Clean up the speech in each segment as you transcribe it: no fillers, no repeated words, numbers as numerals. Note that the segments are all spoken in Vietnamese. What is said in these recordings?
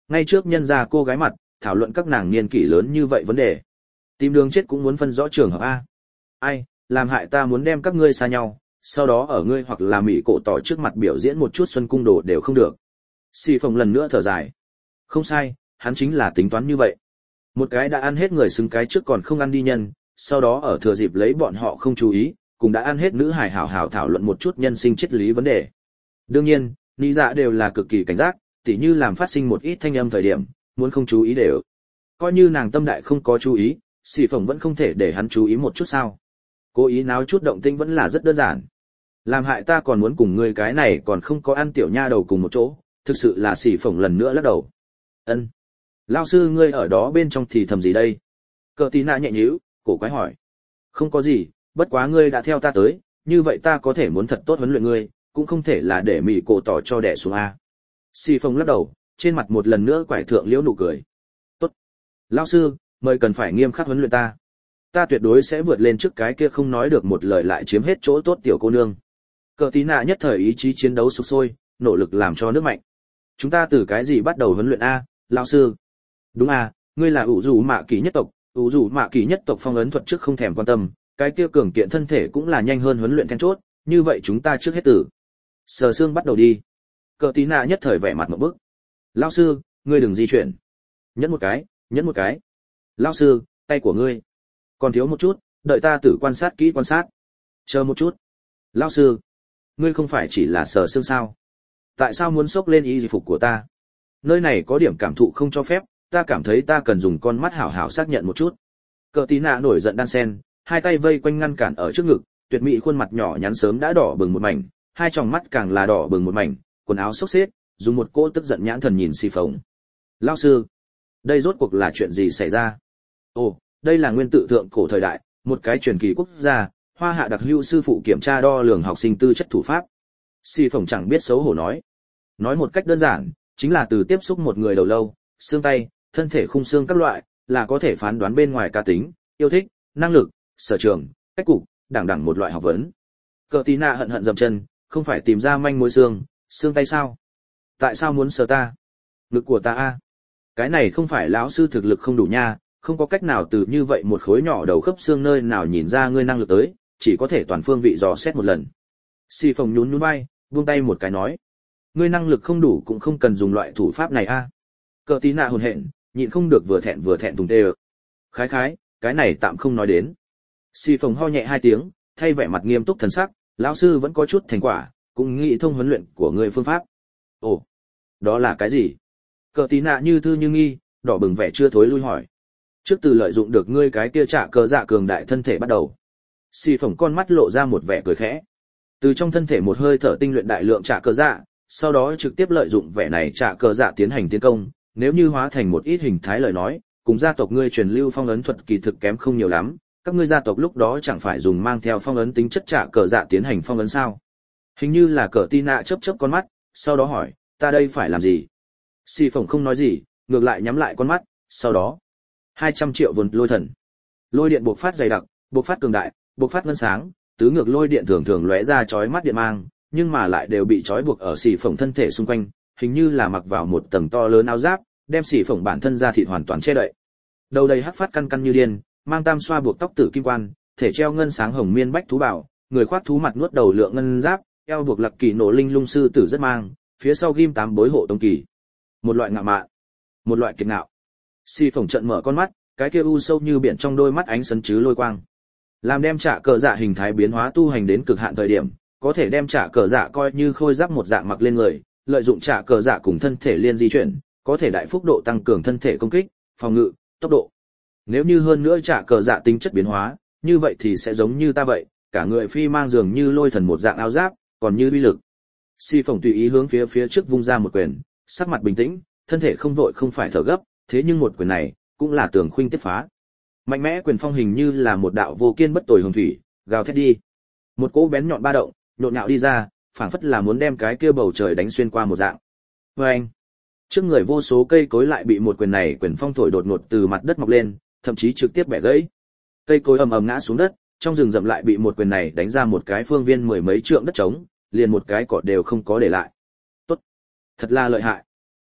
Ngay trước nhân gia cô gái mặt, thảo luận các nàng niên kỷ lớn như vậy vấn đề. Tìm đường chết cũng muốn phân rõ trường hợp a. Ai, làm hại ta muốn đem các ngươi xa nhau, sau đó ở ngươi hoặc là mỹ cổ tỏ trước mặt biểu diễn một chút xuân cung đồ đều không được. Xì Phồng lần nữa thở dài. Không sai, hắn chính là tính toán như vậy. Một cái đã ăn hết người xứng cái trước còn không ăn đi nhân, sau đó ở thừa dịp lấy bọn họ không chú ý, cũng đã ăn hết nữ hài hảo hảo thảo luận một chút nhân sinh triết lý vấn đề. Đương nhiên, lý dạ đều là cực kỳ cảnh giác, tỉ như làm phát sinh một ít thanh âm thời điểm, muốn không chú ý đều. Coi như nàng tâm đại không có chú ý, Xì Phồng vẫn không thể để hắn chú ý một chút sao. Cố ý náo chút động tĩnh vẫn là rất đơn giản. Làm hại ta còn muốn cùng ngươi cái này còn không có ăn tiểu nha đầu cùng một chỗ, thực sự là Xì Phồng lần nữa lắc đầu. Ân, lão sư ngươi ở đó bên trong thì thầm gì đây? Cờ tí nạ nhẹ nhíu, cổ quái hỏi. Không có gì, bất quá ngươi đã theo ta tới, như vậy ta có thể muốn thật tốt huấn luyện ngươi, cũng không thể là để mỉ cổ tỏ cho đẻ xuống a. Xì Phồng lắc đầu, trên mặt một lần nữa quải thượng liễu nụ cười. Tốt, lão sư, mời cần phải nghiêm khắc huấn luyện ta. Ta tuyệt đối sẽ vượt lên trước cái kia không nói được một lời lại chiếm hết chỗ tốt tiểu cô nương. Cờ tí nạ nhất thời ý chí chiến đấu sục sôi, nỗ lực làm cho nước mạnh. Chúng ta từ cái gì bắt đầu huấn luyện a, lão sư? Đúng à, ngươi là ủ rủ mạ kỳ nhất tộc, ủ rủ mạ kỳ nhất tộc phong ấn thuật trước không thèm quan tâm, cái kia cường kiện thân thể cũng là nhanh hơn huấn luyện then chốt, như vậy chúng ta trước hết tử. Sờ xương bắt đầu đi. Cờ tí nạ nhất thời vẻ mặt một bức. Lão sư, ngươi đừng di chuyển. Nhẫn một cái, nhẫn một cái. Lão sư, tay của ngươi. Còn thiếu một chút, đợi ta tử quan sát kỹ quan sát. Chờ một chút. Lão sư, ngươi không phải chỉ là sờ xương sao? Tại sao muốn xốc lên y phục của ta? Nơi này có điểm cảm thụ không cho phép, ta cảm thấy ta cần dùng con mắt hảo hảo xác nhận một chút. Cờ tí nạ nổi giận đan sen, hai tay vây quanh ngăn cản ở trước ngực, tuyệt mỹ khuôn mặt nhỏ nhắn sớm đã đỏ bừng một mảnh, hai tròng mắt càng là đỏ bừng một mảnh, quần áo xốc xếp, dùng một cỗ tức giận nhãn thần nhìn Xì Phồng. Lão sư, đây rốt cuộc là chuyện gì xảy ra? Ồ, đây là nguyên tự thượng cổ thời đại, một cái truyền kỳ quốc gia, Hoa Hạ đặc hữu sư phụ kiểm tra đo lường học sinh tư chất thủ pháp. Xì Phồng chẳng biết xấu hổ nói một cách đơn giản, chính là từ tiếp xúc một người đầu lâu, xương tay, thân thể khung xương các loại, là có thể phán đoán bên ngoài cá tính, yêu thích, năng lực, sở trường, cách cục, đẳng một loại học vấn. Cờ tí nạ hận dậm chân, không phải tìm ra manh mối xương tay sao? Tại sao muốn sờ ta? Ngực của ta a? Cái này không phải lão sư thực lực không đủ nha, không có cách nào từ như vậy một khối nhỏ đầu khớp xương nơi nào nhìn ra ngươi năng lực tới, chỉ có thể toàn phương vị dò xét một lần. Xì Phồng nhún vai, buông tay một cái nói, ngươi năng lực không đủ cũng không cần dùng loại thủ pháp này a. Cờ tí nạ hồn hện, nhịn không được vừa thẹn thùng tê. Khái, cái này tạm không nói đến. Xì Phồng ho nhẹ hai tiếng, thay vẻ mặt nghiêm túc thần sắc, lão sư vẫn có chút thành quả, cũng nghĩ thông huấn luyện của ngươi phương pháp. Ồ, đó là cái gì? Cờ tí nạ như thư như nghi, đỏ bừng vẻ chưa thối lui hỏi. Trước từ lợi dụng được ngươi cái kia trả cờ dạ cường đại thân thể bắt đầu. Xì Phồng con mắt lộ ra một vẻ cười khẽ. Từ trong thân thể một hơi thở tinh luyện đại lượng trả cờ dạ, sau đó trực tiếp lợi dụng vẻ này trả cờ dạ tiến hành tiến công, nếu như hóa thành một ít hình thái lời nói, cùng gia tộc ngươi truyền lưu phong ấn thuật kỳ thực kém không nhiều lắm, các ngươi gia tộc lúc đó chẳng phải dùng mang theo phong ấn tính chất trả cờ dạ tiến hành phong ấn sao? Hình như là Cờ tí nạ chớp con mắt, sau đó hỏi, ta đây phải làm gì? Xì Phồng không nói gì, ngược lại nhắm lại con mắt, sau đó 200 triệu vốn lôi thần. Lôi điện bộc phát dày đặc, bộc phát cường đại, bộc phát ngân sáng, tứ ngược lôi điện thường lóe ra chói mắt điện mang, nhưng mà lại đều bị trói buộc ở Xì Phồng thân thể xung quanh, hình như là mặc vào một tầng to lớn áo giáp, đem Xì Phồng bản thân da thịt hoàn toàn che đậy. Đầu đầy hắc phát căn như điên, mang tam xoa buộc tóc tử kim quan, thể treo ngân sáng hồng miên bách thú bảo, người khoác thú mặt nuốt đầu lượng ngân giáp, eo buộc lặc kỳ nổ linh lung sư tử rất mang, phía sau ghim 8 bối hộ tông kỳ. Một loại ngạo mạn, một loại kiệt ngạo. Xì Phồng trợn mở con mắt, cái kia u sâu như biển trong đôi mắt ánh sấn chứ lôi quang. Làm đem trả cờ dạ hình thái biến hóa tu hành đến cực hạn thời điểm, có thể đem trả cờ dạ coi như khôi giáp một dạng mặc lên người, lợi dụng trả cờ dạ cùng thân thể liên di chuyển, có thể đại phúc độ tăng cường thân thể công kích, phòng ngự, tốc độ. Nếu như hơn nữa trả cờ dạ tính chất biến hóa, như vậy thì sẽ giống như ta vậy, cả người phi mang dường như lôi thần một dạng áo giáp, còn như uy lực. Xì Phồng tùy ý hướng phía trước vung ra một quyền, sắc mặt bình tĩnh, thân thể không vội không phải thở gấp, thế nhưng một quyền này cũng là tường khuynh tiếp phá. Mạnh mẽ quyền phong hình như là một đạo vô kiên bất tồi hồng thủy, gào thét đi. Một cỗ bén nhọn ba động, nhộn nhạo đi ra, phảng phất là muốn đem cái kia bầu trời đánh xuyên qua một dạng. Oeng! Trước người vô số cây cối lại bị một quyền này quyền phong thổi đột ngột từ mặt đất mọc lên, thậm chí trực tiếp bẻ gãy. Cây cối ầm ầm ngã xuống đất, trong rừng rậm lại bị một quyền này đánh ra một cái phương viên mười mấy trượng đất trống, liền một cái cỏ đều không có để lại. Tốt, thật là lợi hại.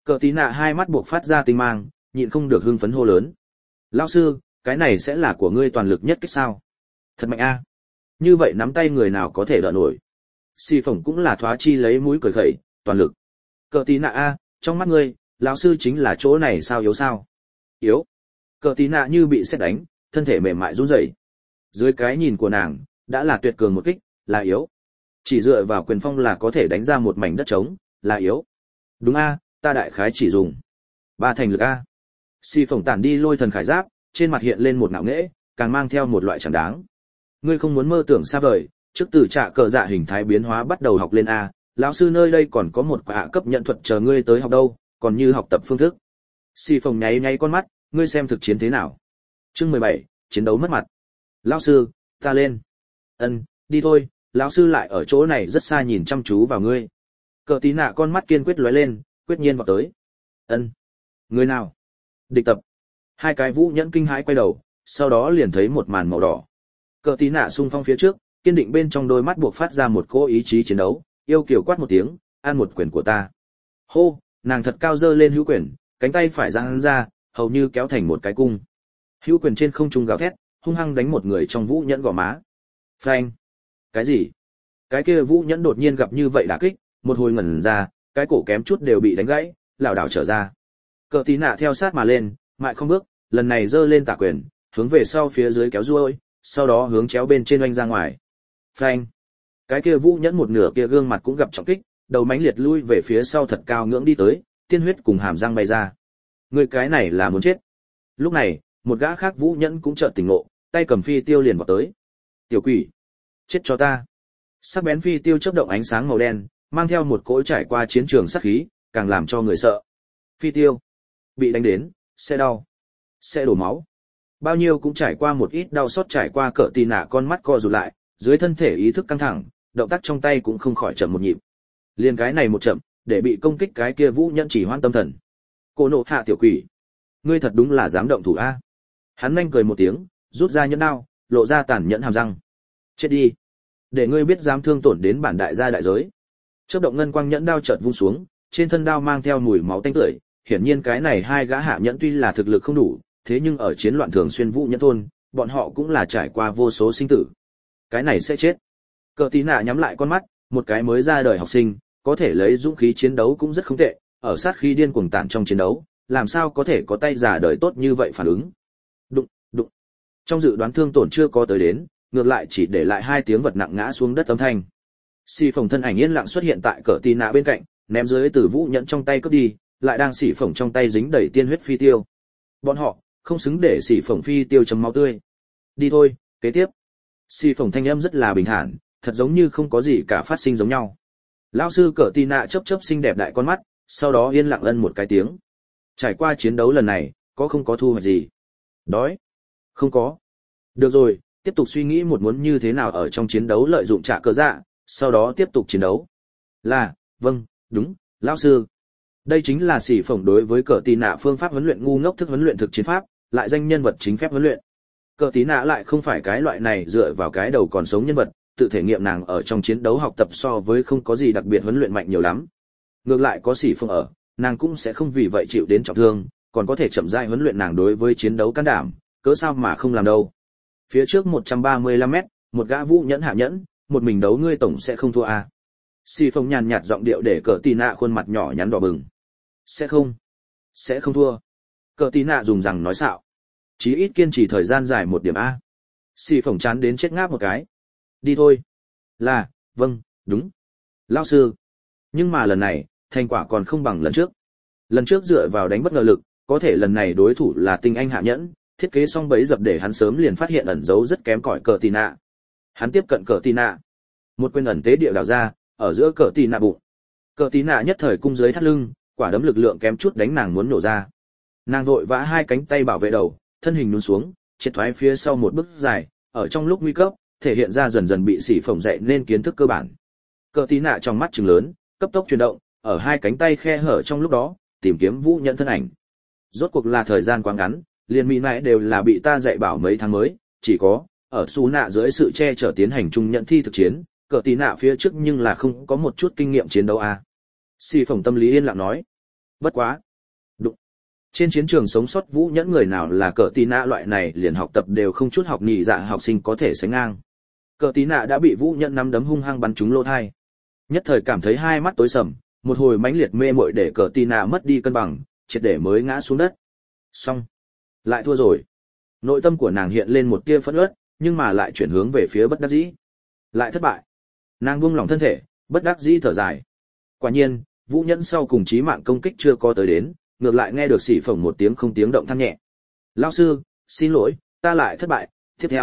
Cờ tí nạ hai mắt buộc phát ra tinh mang, nhịn không được hưng phấn hô lớn. Lão sư, cái này sẽ là của ngươi toàn lực nhất kích sao? Thật mạnh a. Như vậy nắm tay người nào có thể đỡ nổi. Xì phỏng cũng là thoá chi lấy mũi cười khẩy, toàn lực. Cờ tí nạ a, trong mắt ngươi, lão sư chính là chỗ này sao yếu sao? Yếu. Cờ tí nạ như bị sét đánh, thân thể mềm mại run rẩy. Dưới cái nhìn của nàng, đã là tuyệt cường một kích, là yếu. Chỉ dựa vào quyền phong là có thể đánh ra một mảnh đất trống, là yếu. Đúng a, ta đại khái chỉ dùng ba thành lực a. Xì phỏng tản đi lôi thần khải giáp, trên mặt hiện lên một ngạo nghễ, càng mang theo một loại chẳng đáng. Ngươi không muốn mơ tưởng xa vời, trước từ trạ cờ dạ hình thái biến hóa bắt đầu học lên a, lão sư nơi đây còn có một hạ cấp nhận thuật chờ ngươi tới học đâu, còn như học tập phương thức. Xì phỏng nháy nháy con mắt, ngươi xem thực chiến thế nào. Chương 17, chiến đấu mất mặt. Lão sư, ta lên. Ân, đi thôi, lão sư lại ở chỗ này rất xa nhìn chăm chú vào ngươi. Cờ tí nạ con mắt kiên quyết lóe lên, quyết nhiên vào tới. Ân, người nào? Địch tập. Hai cái vũ nhẫn kinh hãi quay đầu, sau đó liền thấy một màn màu đỏ. Cờ tí nạ xung phong phía trước, kiên định bên trong đôi mắt buộc phát ra một cỗ ý chí chiến đấu, yêu kiều quát một tiếng, ăn một quyền của ta. Hô, nàng thật cao dơ lên hữu quyền, cánh tay phải giang ra, hầu như kéo thành một cái cung. Hữu quyền trên không trung gào thét, hung hăng đánh một người trong vũ nhẫn gò má. Phanh. Cái gì? Cái kia vũ nhẫn đột nhiên gặp như vậy đả kích, một hồi ngẩn ra, cái cổ kém chút đều bị đánh gãy, lảo đảo trở ra. Cờ tí nạ theo sát mà lên, mại không bước, lần này giơ lên tả quyền, hướng về sau phía dưới kéo ruôi, sau đó hướng chéo bên trên oanh ra ngoài. Phanh. Cái kia vũ nhẫn một nửa kia gương mặt cũng gặp trọng kích, đầu mãnh liệt lui về phía sau thật cao ngưỡng đi tới, tiên huyết cùng hàm răng bay ra. Người cái này là muốn chết. Lúc này, một gã khác vũ nhẫn cũng chợt tỉnh ngộ, tay cầm phi tiêu liền vào tới. Tiểu quỷ, chết cho ta. Sắc bén phi tiêu chớp động ánh sáng màu đen, mang theo một cỗ trải qua chiến trường sát khí, càng làm cho người sợ. Phi tiêu bị đánh đến, sẽ đau, sẽ đổ máu. Bao nhiêu cũng trải qua một ít đau xót, trải qua cỡ tì nạ con mắt co rụt lại, dưới thân thể ý thức căng thẳng, động tác trong tay cũng không khỏi chậm một nhịp. Liên cái này một chậm, để bị công kích cái kia vũ nhẫn chỉ hoan tâm thần. Cô nộ hạ tiểu quỷ, ngươi thật đúng là dám động thủ a. Hắn nhanh cười một tiếng, rút ra nhẫn đao, lộ ra tàn nhẫn hàm răng. Chết đi, để ngươi biết dám thương tổn đến bản đại gia đại giới. Chớp động ngân quang nhẫn đao chợt vung xuống, trên thân đao mang theo mùi máu tanh tưởi, hiển nhiên cái này hai gã hạ nhẫn tuy là thực lực không đủ, thế nhưng ở chiến loạn thường xuyên vũ nhẫn thôn, bọn họ cũng là trải qua vô số sinh tử. Cái này sẽ chết. Cờ tí nạ nhắm lại con mắt, một cái mới ra đời học sinh, có thể lấy dũng khí chiến đấu cũng rất không tệ, ở sát khí điên cuồng tản trong chiến đấu, làm sao có thể có tay giả đời tốt như vậy phản ứng. Đụng, đụng. Trong dự đoán thương tổn chưa có tới đến, ngược lại chỉ để lại hai tiếng vật nặng ngã xuống đất âm thanh. Xì phồng thân ảnh yên lặng xuất hiện tại cờ tí nạ bên cạnh, ném dưới từ vũ nhẫn trong tay cướp đi, lại đang xỉ phồng trong tay dính đầy tiên huyết phi tiêu. Bọn họ không xứng để xỉ phồng phi tiêu chấm máu tươi. Đi thôi, kế tiếp. Xỉ phồng thanh âm rất là bình thản, thật giống như không có gì cả phát sinh giống nhau. Lão sư cờ tí nạ chớp chớp xinh đẹp đại con mắt, sau đó yên lặng ân một cái tiếng. Trải qua chiến đấu lần này, có không có thu hoạch gì? Đói? Không có. Được rồi, tiếp tục suy nghĩ một muốn như thế nào ở trong chiến đấu lợi dụng trả cờ dạ, sau đó tiếp tục chiến đấu. Là, vâng, đúng, lão sư. Đây chính là xỉ phổng đối với cờ tí nạ phương pháp huấn luyện ngu ngốc thức huấn luyện thực chiến pháp, lại danh nhân vật chính phép huấn luyện. Cờ tí nạ lại không phải cái loại này dựa vào cái đầu còn sống nhân vật, tự thể nghiệm nàng ở trong chiến đấu học tập so với không có gì đặc biệt huấn luyện mạnh nhiều lắm. Ngược lại có xỉ phổng ở, nàng cũng sẽ không vì vậy chịu đến trọng thương, còn có thể chậm rãi huấn luyện nàng đối với chiến đấu can đảm, cớ sao mà không làm đâu. Phía trước 135 mét, một gã vũ nhẫn hạ nhẫn, một mình đấu ngươi tổng sẽ không thua à. Xỉ phổng nhàn nhạt giọng điệu để cờ tí nạ khuôn mặt nhỏ nhắn đỏ bừng. Sẽ không thua. Cờ tí nạ dùng rằng nói xạo. Chí ít kiên trì thời gian dài một điểm a. Xỉ phổng chán đến chết ngáp một cái. Đi thôi. Là, vâng, đúng. Lão sư. Nhưng mà lần này, thành quả còn không bằng lần trước. Lần trước dựa vào đánh bất ngờ lực, có thể lần này đối thủ là tinh anh hạ nhẫn, thiết kế xong bẫy dập để hắn sớm liền phát hiện ẩn dấu rất kém cỏi cờ tí nạ. Hắn tiếp cận cờ tí nạ. Một quyền ẩn tế địa đào ra, ở giữa cờ tí nạ bụng. Cờ tí nạ nhất thời cung dưới thắt lưng, quả đấm lực lượng kém chút đánh nàng muốn nổ ra. Nàng vội vã hai cánh tay bảo vệ đầu, thân hình nhún xuống, triệt thoái phía sau một bước dài, ở trong lúc nguy cấp, thể hiện ra dần dần bị xỉ phồng dậy nên kiến thức cơ bản. Cờ tí nạ trong mắt trừng lớn, cấp tốc chuyển động, ở hai cánh tay khe hở trong lúc đó, tìm kiếm vũ nhẫn thân ảnh. Rốt cuộc là thời gian quá ngắn, liền mỹ mãi đều là bị ta dạy bảo mấy tháng mới, chỉ có ở Su Nạ dưới sự che chở tiến hành chung nhận thi thực chiến, cờ tí nạ phía trước nhưng là không có một chút kinh nghiệm chiến đấu a. Xỉ phồng tâm lý yên lặng nói, bất quá, Trên chiến trường sống sót vũ nhẫn người nào là cờ tí nạ loại này liền học tập đều không chút học nhị dạ học sinh có thể sánh ngang. Cờ tí nạ đã bị vũ nhẫn nắm đấm hung hăng bắn trúng lỗ thai. Nhất thời cảm thấy hai mắt tối sầm, một hồi mãnh liệt mê muội để cờ tí nạ mất đi cân bằng, triệt để mới ngã xuống đất. Xong, lại thua rồi. Nội tâm của nàng hiện lên một tia phẫn uất, nhưng mà lại chuyển hướng về phía bất đắc dĩ. Lại thất bại. Nàng buông lỏng thân thể, bất đắc dĩ thở dài. Quả nhiên, vũ nhẫn sau cùng chí mạng công kích chưa có tới đến, ngược lại nghe được xỉ phổng một tiếng không tiếng động than nhẹ. Lão sư, xin lỗi, ta lại thất bại,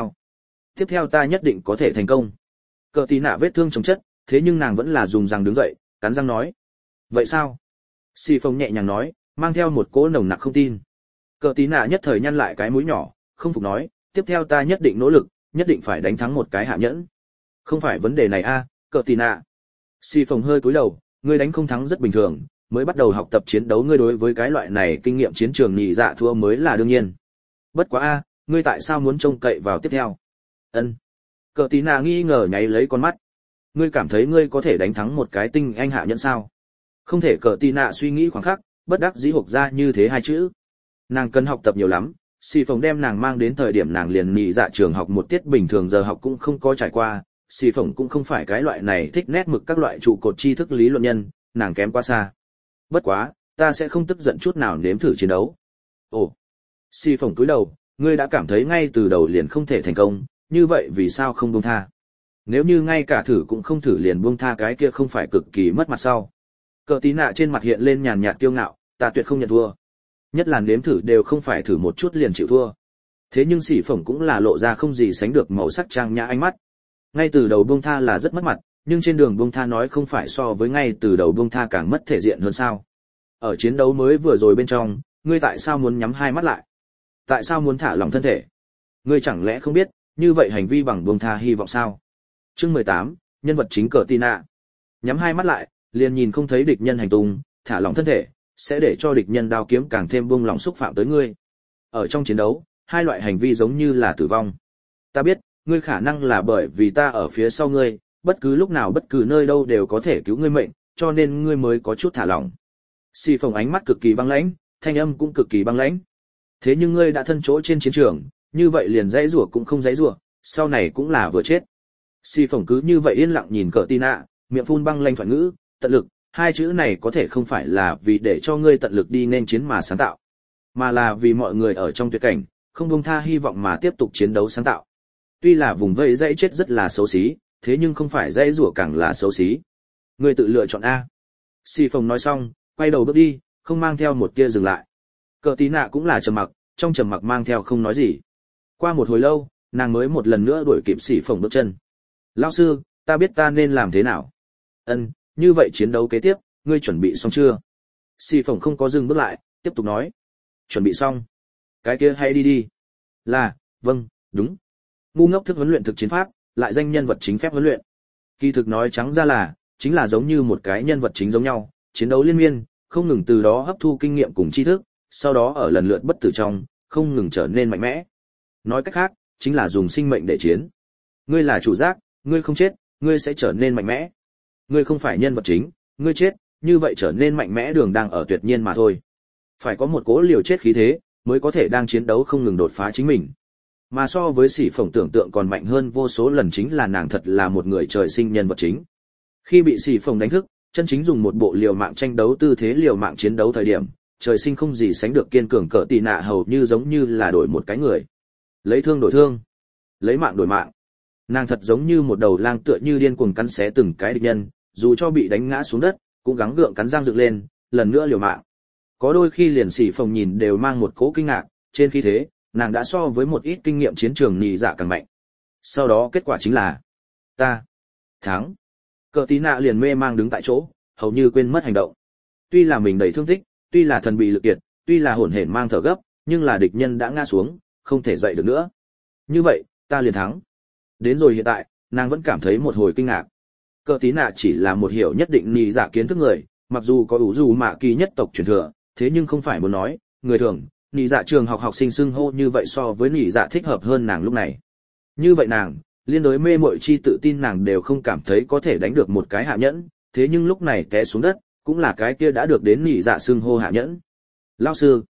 tiếp theo ta nhất định có thể thành công. Cờ tí nạ vết thương chồng chất, thế nhưng nàng vẫn là dùng răng đứng dậy, cắn răng nói. Vậy sao? Xỉ phổng nhẹ nhàng nói, mang theo một cỗ nồng nặc không tin. Cờ tí nạ nhất thời nhăn lại cái mũi nhỏ, không phục nói, tiếp theo ta nhất định nỗ lực, nhất định phải đánh thắng một cái hạ nhẫn. Không phải vấn đề này a, cờ tí nạ. Xỉ phổng hơi cúi đầu, ngươi đánh không thắng rất bình thường, mới bắt đầu học tập chiến đấu ngươi đối với cái loại này kinh nghiệm chiến trường nhị dạ thua mới là đương nhiên. Bất quá a, ngươi tại sao muốn trông cậy vào tiếp theo? Ân. Cờ tí nạ nghi ngờ nháy lấy con mắt. Ngươi cảm thấy ngươi có thể đánh thắng một cái tinh anh hạ nhẫn sao? Không thể. Cờ tí nạ suy nghĩ khoảng khắc, bất đắc dĩ hộc ra như thế hai chữ. Nàng cần học tập nhiều lắm, xì phồng đem nàng mang đến thời điểm nàng liền nhị dạ trường học một tiết bình thường giờ học cũng không có trải qua, xì phồng cũng không phải cái loại này thích nét mực các loại trụ cột tri thức lý luận nhân, nàng kém quá xa. Bất quá, ta sẽ không tức giận chút nào nếm thử chiến đấu. Ồ, xì phồng cúi đầu, ngươi đã cảm thấy ngay từ đầu liền không thể thành công, như vậy vì sao không buông tha? Nếu như ngay cả thử cũng không thử liền buông tha cái kia không phải cực kỳ mất mặt sao? Cờ tí nạ trên mặt hiện lên nhàn nhạt kiêu ngạo, ta tuyệt không nhận thua. Nhất là nếm thử đều không phải thử một chút liền chịu thua. Thế nhưng xỉ phổng cũng là lộ ra không gì sánh được màu sắc trang nhã ánh mắt. Ngay từ đầu buông tha là rất mất mặt, nhưng trên đường buông tha nói không phải so với ngay từ đầu buông tha càng mất thể diện hơn sao? Ở chiến đấu mới vừa rồi bên trong, ngươi tại sao muốn nhắm hai mắt lại? Tại sao muốn thả lỏng thân thể? Ngươi chẳng lẽ không biết, như vậy hành vi bằng buông tha hy vọng sao? Chương 18, nhân vật chính cờ Tina. Nhắm hai mắt lại, liền nhìn không thấy địch nhân hành tung, thả lỏng thân thể, sẽ để cho địch nhân đao kiếm càng thêm buông lỏng xúc phạm tới ngươi. Ở trong chiến đấu, hai loại hành vi giống như là tử vong. Ta biết, ngươi khả năng là bởi vì ta ở phía sau ngươi, bất cứ lúc nào bất cứ nơi đâu đều có thể cứu ngươi mệnh, cho nên ngươi mới có chút thả lỏng. Xì phồng ánh mắt cực kỳ băng lãnh, thanh âm cũng cực kỳ băng lãnh. Thế nhưng ngươi đã thân chỗ trên chiến trường, như vậy liền dãy rủa cũng không dãy rủa, sau này cũng là vừa chết. Xì phồng cứ như vậy yên lặng nhìn cờ Tina, miệng phun băng lãnh thoại ngữ, tận lực, hai chữ này có thể không phải là vì để cho ngươi tận lực đi nên chiến mà sáng tạo, mà là vì mọi người ở trong tuyệt cảnh, không buông tha hy vọng mà tiếp tục chiến đấu sáng tạo. Tuy là vùng vây dãy chết rất là xấu xí, thế nhưng không phải dãy rủa càng là xấu xí. Ngươi tự lựa chọn a. Xì phồng nói xong, quay đầu bước đi, không mang theo một tia dừng lại. Cờ tí nạ cũng là trầm mặc, trong trầm mặc mang theo không nói gì. Qua một hồi lâu, nàng mới một lần nữa đuổi kịp xì phồng bước chân. Lão sư, ta biết ta nên làm thế nào. Ân, như vậy chiến đấu kế tiếp, ngươi chuẩn bị xong chưa? Xì phồng không có dừng bước lại, tiếp tục nói. Chuẩn bị xong. Cái kia hãy đi đi. Là, vâng, đúng. Ngu ngốc thức huấn luyện thực chiến pháp, lại danh nhân vật chính phép huấn luyện. Kỳ thực nói trắng ra là, chính là giống như một cái nhân vật chính giống nhau, chiến đấu liên miên, không ngừng từ đó hấp thu kinh nghiệm cùng tri thức, sau đó ở lần lượt bất tử trong, không ngừng trở nên mạnh mẽ. Nói cách khác, chính là dùng sinh mệnh để chiến. Ngươi là chủ giác, ngươi không chết, ngươi sẽ trở nên mạnh mẽ. Ngươi không phải nhân vật chính, ngươi chết, như vậy trở nên mạnh mẽ đường đang ở tuyệt nhiên mà thôi. Phải có một cỗ liều chết khí thế, mới có thể đang chiến đấu không ngừng đột phá chính mình. Mà so với xỉ phổng tưởng tượng còn mạnh hơn vô số lần chính là nàng thật là một người trời sinh nhân vật chính. Khi bị xỉ phổng đánh thức, chân chính dùng một bộ liều mạng tranh đấu tư thế liều mạng chiến đấu thời điểm, trời sinh không gì sánh được kiên cường cỡ tì nạ hầu như giống như là đổi một cái người. Lấy thương đổi thương, lấy mạng đổi mạng. Nàng thật giống như một đầu lang tựa như điên cuồng cắn xé từng cái địch nhân, dù cho bị đánh ngã xuống đất, cũng gắng gượng cắn răng dựng lên, lần nữa liều mạng. Có đôi khi liền xỉ phồng nhìn đều mang một cỗ kinh ngạc, trên khí thế, nàng đã so với một ít kinh nghiệm chiến trường nhị dạ càng mạnh. Sau đó kết quả chính là ta thắng. Cờ tí nạ liền mê mang đứng tại chỗ, hầu như quên mất hành động. Tuy là mình đầy thương tích, tuy là thần bị lực kiệt, tuy là hổn hển mang thở gấp, nhưng là địch nhân đã ngã xuống, không thể dậy được nữa. Như vậy, ta liền thắng. Đến rồi hiện tại, nàng vẫn cảm thấy một hồi kinh ngạc. Cờ tí nạ chỉ là một hiểu nhất định nhị dạ kiến thức người, mặc dù có ủ dù mạ kỳ nhất tộc truyền thừa, thế nhưng không phải muốn nói, người thường, nhị dạ trường học học sinh xưng hô như vậy so với nhị dạ thích hợp hơn nàng lúc này. Như vậy nàng, liên đối mê muội chi tự tin nàng đều không cảm thấy có thể đánh được một cái hạ nhẫn, thế nhưng lúc này té xuống đất, cũng là cái kia đã được đến nhị dạ xưng hô hạ nhẫn. Lão sư,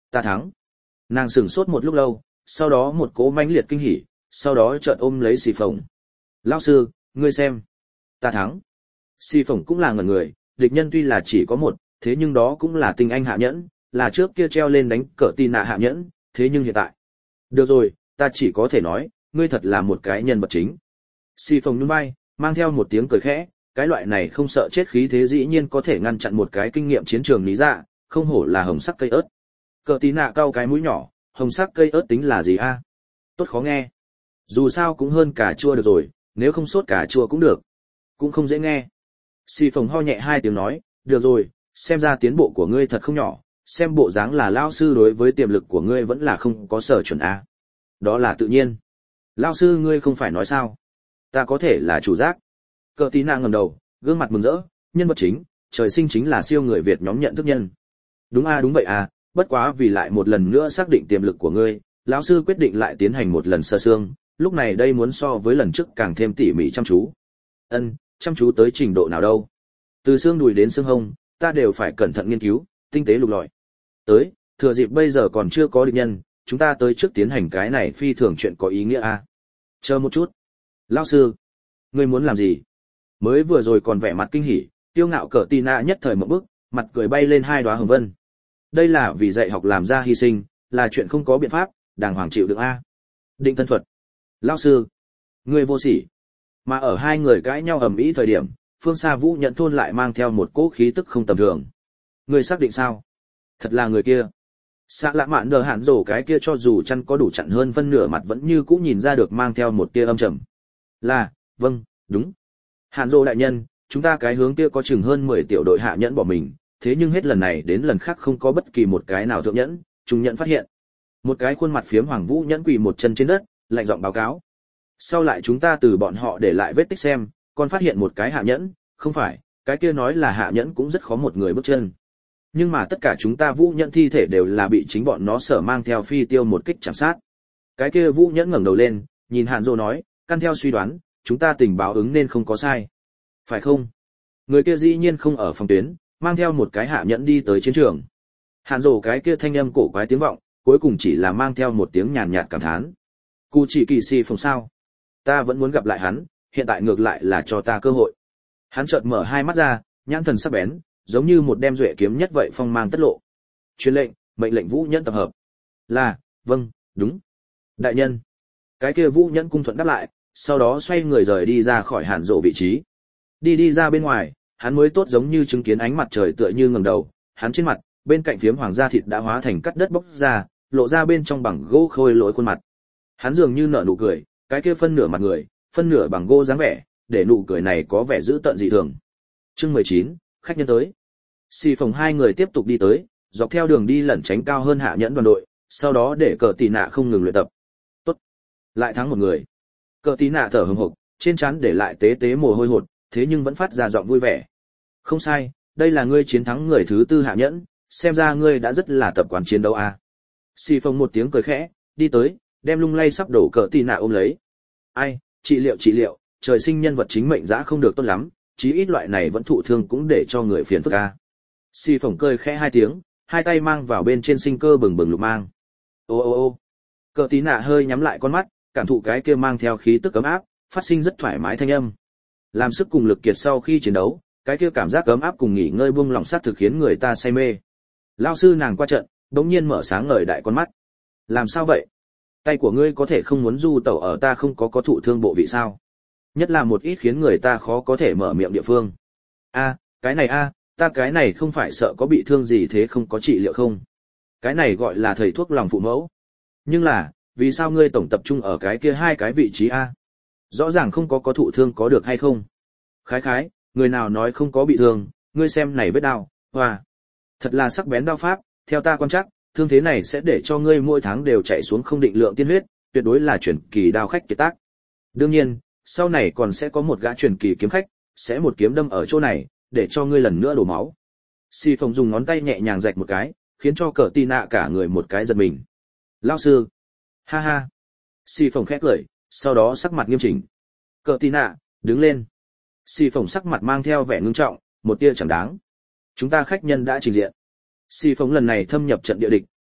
Ta thắng. Nàng sửng sốt một lúc lâu, sau đó một cỗ mãnh liệt kinh hỉ, sau đó chợt ôm lấy xì phồng. Lão sư, ngươi xem. Ta thắng. Xì phồng cũng là ngẩn người, địch nhân tuy là chỉ có một, thế nhưng đó cũng là tinh anh hạ nhẫn, là trước kia treo lên đánh cờ tin nạ hạ nhẫn, thế nhưng hiện tại. Được rồi, ta chỉ có thể nói, ngươi thật là một cái nhân vật chính. Xì phồng nhún vai, mang theo một tiếng cười khẽ, cái loại này không sợ chết khí thế dĩ nhiên có thể ngăn chặn một cái kinh nghiệm chiến trường lý dạ, không hổ là hồng sắc cây ớt. Cờ tí nạ cau cái mũi nhỏ, hồng sắc cây ớt tính là gì a? Tốt khó nghe. Dù sao cũng hơn cà chua được rồi, nếu không sốt cà chua cũng được. Cũng không dễ nghe. Xì phồng ho nhẹ hai tiếng nói, được rồi, xem ra tiến bộ của ngươi thật không nhỏ, xem bộ dáng là lao sư đối với tiềm lực của ngươi vẫn là không có sở chuẩn a. Đó là tự nhiên. Lao sư ngươi không phải nói sao? Ta có thể là chủ giác. Cờ tí nạ ngẩng đầu, gương mặt mừng rỡ, nhân vật chính, trời sinh chính là siêu người Việt nhóm nhận thức nhân. Đúng a, đúng vậy a, bất quá vì lại một lần nữa xác định tiềm lực của ngươi, lão sư quyết định lại tiến hành một lần sơ xương, lúc này đây muốn so với lần trước càng thêm tỉ mỉ chăm chú. Chăm chú tới trình độ nào đâu? Từ xương đùi đến xương hông, ta đều phải cẩn thận nghiên cứu, tinh tế lục lọi. Thừa dịp bây giờ còn chưa có địch nhân, chúng ta tới trước tiến hành cái này phi thường chuyện có ý nghĩa a. Chờ một chút. Lão sư, ngươi muốn làm gì? Mới vừa rồi còn vẻ mặt kinh hỉ, tiêu ngạo cờ tì nạ nhất thời một bước, mặt cười bay lên hai đóa hồng vân. Đây là vì dạy học làm ra hy sinh, là chuyện không có biện pháp, đàng hoàng chịu đựng a. Định thân thuật. Lão sư, ngươi vô sỉ. Mà ở hai người cãi nhau ầm ĩ thời điểm, phương xa Vũ Nhận thôn lại mang theo một cỗ khí tức không tầm thường. Ngươi xác định sao? Thật là người kia. Xạ lạ mạn đờ hạn rổ cái kia cho dù chăn có đủ chặn hơn phân nửa mặt vẫn như cũ nhìn ra được mang theo một tia âm trầm. Là, vâng, đúng. Hạn rổ đại nhân, chúng ta cái hướng kia có chừng hơn 10 tiểu đội hạ nhẫn bỏ mình, thế nhưng hết lần này đến lần khác không có bất kỳ một cái nào thượng nhẫn, trung nhẫn phát hiện. Một cái khuôn mặt phiếm Hoàng Vũ nhẫn quỳ một chân trên đất, lạnh giọng báo cáo. Sau lại chúng ta từ bọn họ để lại vết tích xem, còn phát hiện một cái hạ nhẫn, không phải, cái kia nói là hạ nhẫn cũng rất khó một người bước chân. Nhưng mà tất cả chúng ta Vũ nhẫn thi thể đều là bị chính bọn nó sở mang theo phi tiêu một kích chạm sát. Cái kia Vũ nhẫn ngẩng đầu lên, nhìn Hàn Dô nói, căn theo suy đoán, chúng ta tình báo ứng nên không có sai. Phải không? Người kia dĩ nhiên không ở phòng tuyến, mang theo một cái hạ nhẫn đi tới chiến trường. Hàn Dô cái kia thanh âm cổ quái tiếng vọng, cuối cùng chỉ là mang theo một tiếng nhàn nhạt cảm thán. Cụ chỉ kỳ si phòng sao? Ta vẫn muốn gặp lại hắn, hiện tại ngược lại là cho ta cơ hội. Hắn chợt mở hai mắt ra, nhãn thần sắc bén, giống như một đem duệ kiếm nhất vậy phong mang tất lộ. Truyền lệnh, mệnh lệnh Vũ Nhẫn tập hợp. Là, vâng, đúng. Đại nhân. Cái kia Vũ Nhẫn cung thuận đáp lại, sau đó xoay người rời đi ra khỏi Hàn Dụ vị trí. Đi ra bên ngoài, hắn mới tốt giống như chứng kiến ánh mặt trời tựa như ngẩng đầu, hắn trên mặt, bên cạnh phiếm hoàng gia thịt đã hóa thành cắt đất bốc ra, lộ ra bên trong bằng gỗ khôi lỗi khuôn mặt. Hắn dường như nở nụ cười, cái kia phân nửa mặt người, phân nửa bằng gỗ dáng vẻ, để nụ cười này có vẻ dữ tợn dị thường. Chương 19, khách nhân tới. Xì phòng hai người tiếp tục đi tới, dọc theo đường đi lẩn tránh cao hơn hạ nhẫn đoàn đội, sau đó để cờ tì nạ không ngừng luyện tập. Tốt, lại thắng một người. Cờ tì nạ thở hổn hộc, trên trán để lại tế tế mồ hôi hột, thế nhưng vẫn phát ra giọng vui vẻ. Không sai, đây là ngươi chiến thắng người thứ tư hạ nhẫn, xem ra ngươi đã rất là tập quán chiến đấu a. Xì phòng một tiếng cười khẽ, đi tới, đem lung lay sắp đổ cờ tì nạ ôm lấy. Ai, trị liệu, trời sinh nhân vật chính mệnh dã không được tốt lắm, chí ít loại này vẫn thụ thương cũng để cho người phiền phức a. Xì phỏng cười khẽ hai tiếng, hai tay mang vào bên trên sinh cơ bừng bừng lục mang. Ô. Cờ tí nạ hơi nhắm lại con mắt, cảm thụ cái kia mang theo khí tức ấm áp, phát sinh rất thoải mái thanh âm. Làm sức cùng lực kiệt sau khi chiến đấu, cái kia cảm giác ấm áp cùng nghỉ ngơi buông lỏng sát thực khiến người ta say mê. Lão sư nàng qua trận, bỗng nhiên mở sáng ngời đại con mắt. Làm sao vậy? Tay của ngươi có thể không muốn du tẩu ở ta không có thụ thương bộ vị sao? Nhất là một ít khiến người ta khó có thể mở miệng địa phương. Cái này ta cái này không phải sợ có bị thương gì thế không có trị liệu không? Cái này gọi là thầy thuốc lòng phụ mẫu. Nhưng là, vì sao ngươi tổng tập trung ở cái kia hai cái vị trí a? Rõ ràng không có thụ thương có được hay không? Khái, người nào nói không có bị thương, ngươi xem này vết đao, hoa. Thật là sắc bén đao pháp, theo ta quan chắc, thương thế này sẽ để cho ngươi mỗi tháng đều chạy xuống không định lượng tiên huyết, tuyệt đối là truyền kỳ đao khách kiệt tác. Đương nhiên, sau này còn sẽ có một gã truyền kỳ kiếm khách, sẽ một kiếm đâm ở chỗ này, để cho ngươi lần nữa đổ máu. Xì Phong dùng ngón tay nhẹ nhàng rạch một cái, khiến cho cờ tì nạ cả người một cái giật mình. Lão sư. Ha. Xì Phong khẽ cười, sau đó sắc mặt nghiêm chỉnh. Cờ tì nạ, đứng lên. Xì Phong sắc mặt mang theo vẻ ngưng trọng, một tia chẳng đáng. Chúng ta khách nhân đã trình diện. Xì Phong lần này thâm nhập trận địa địch,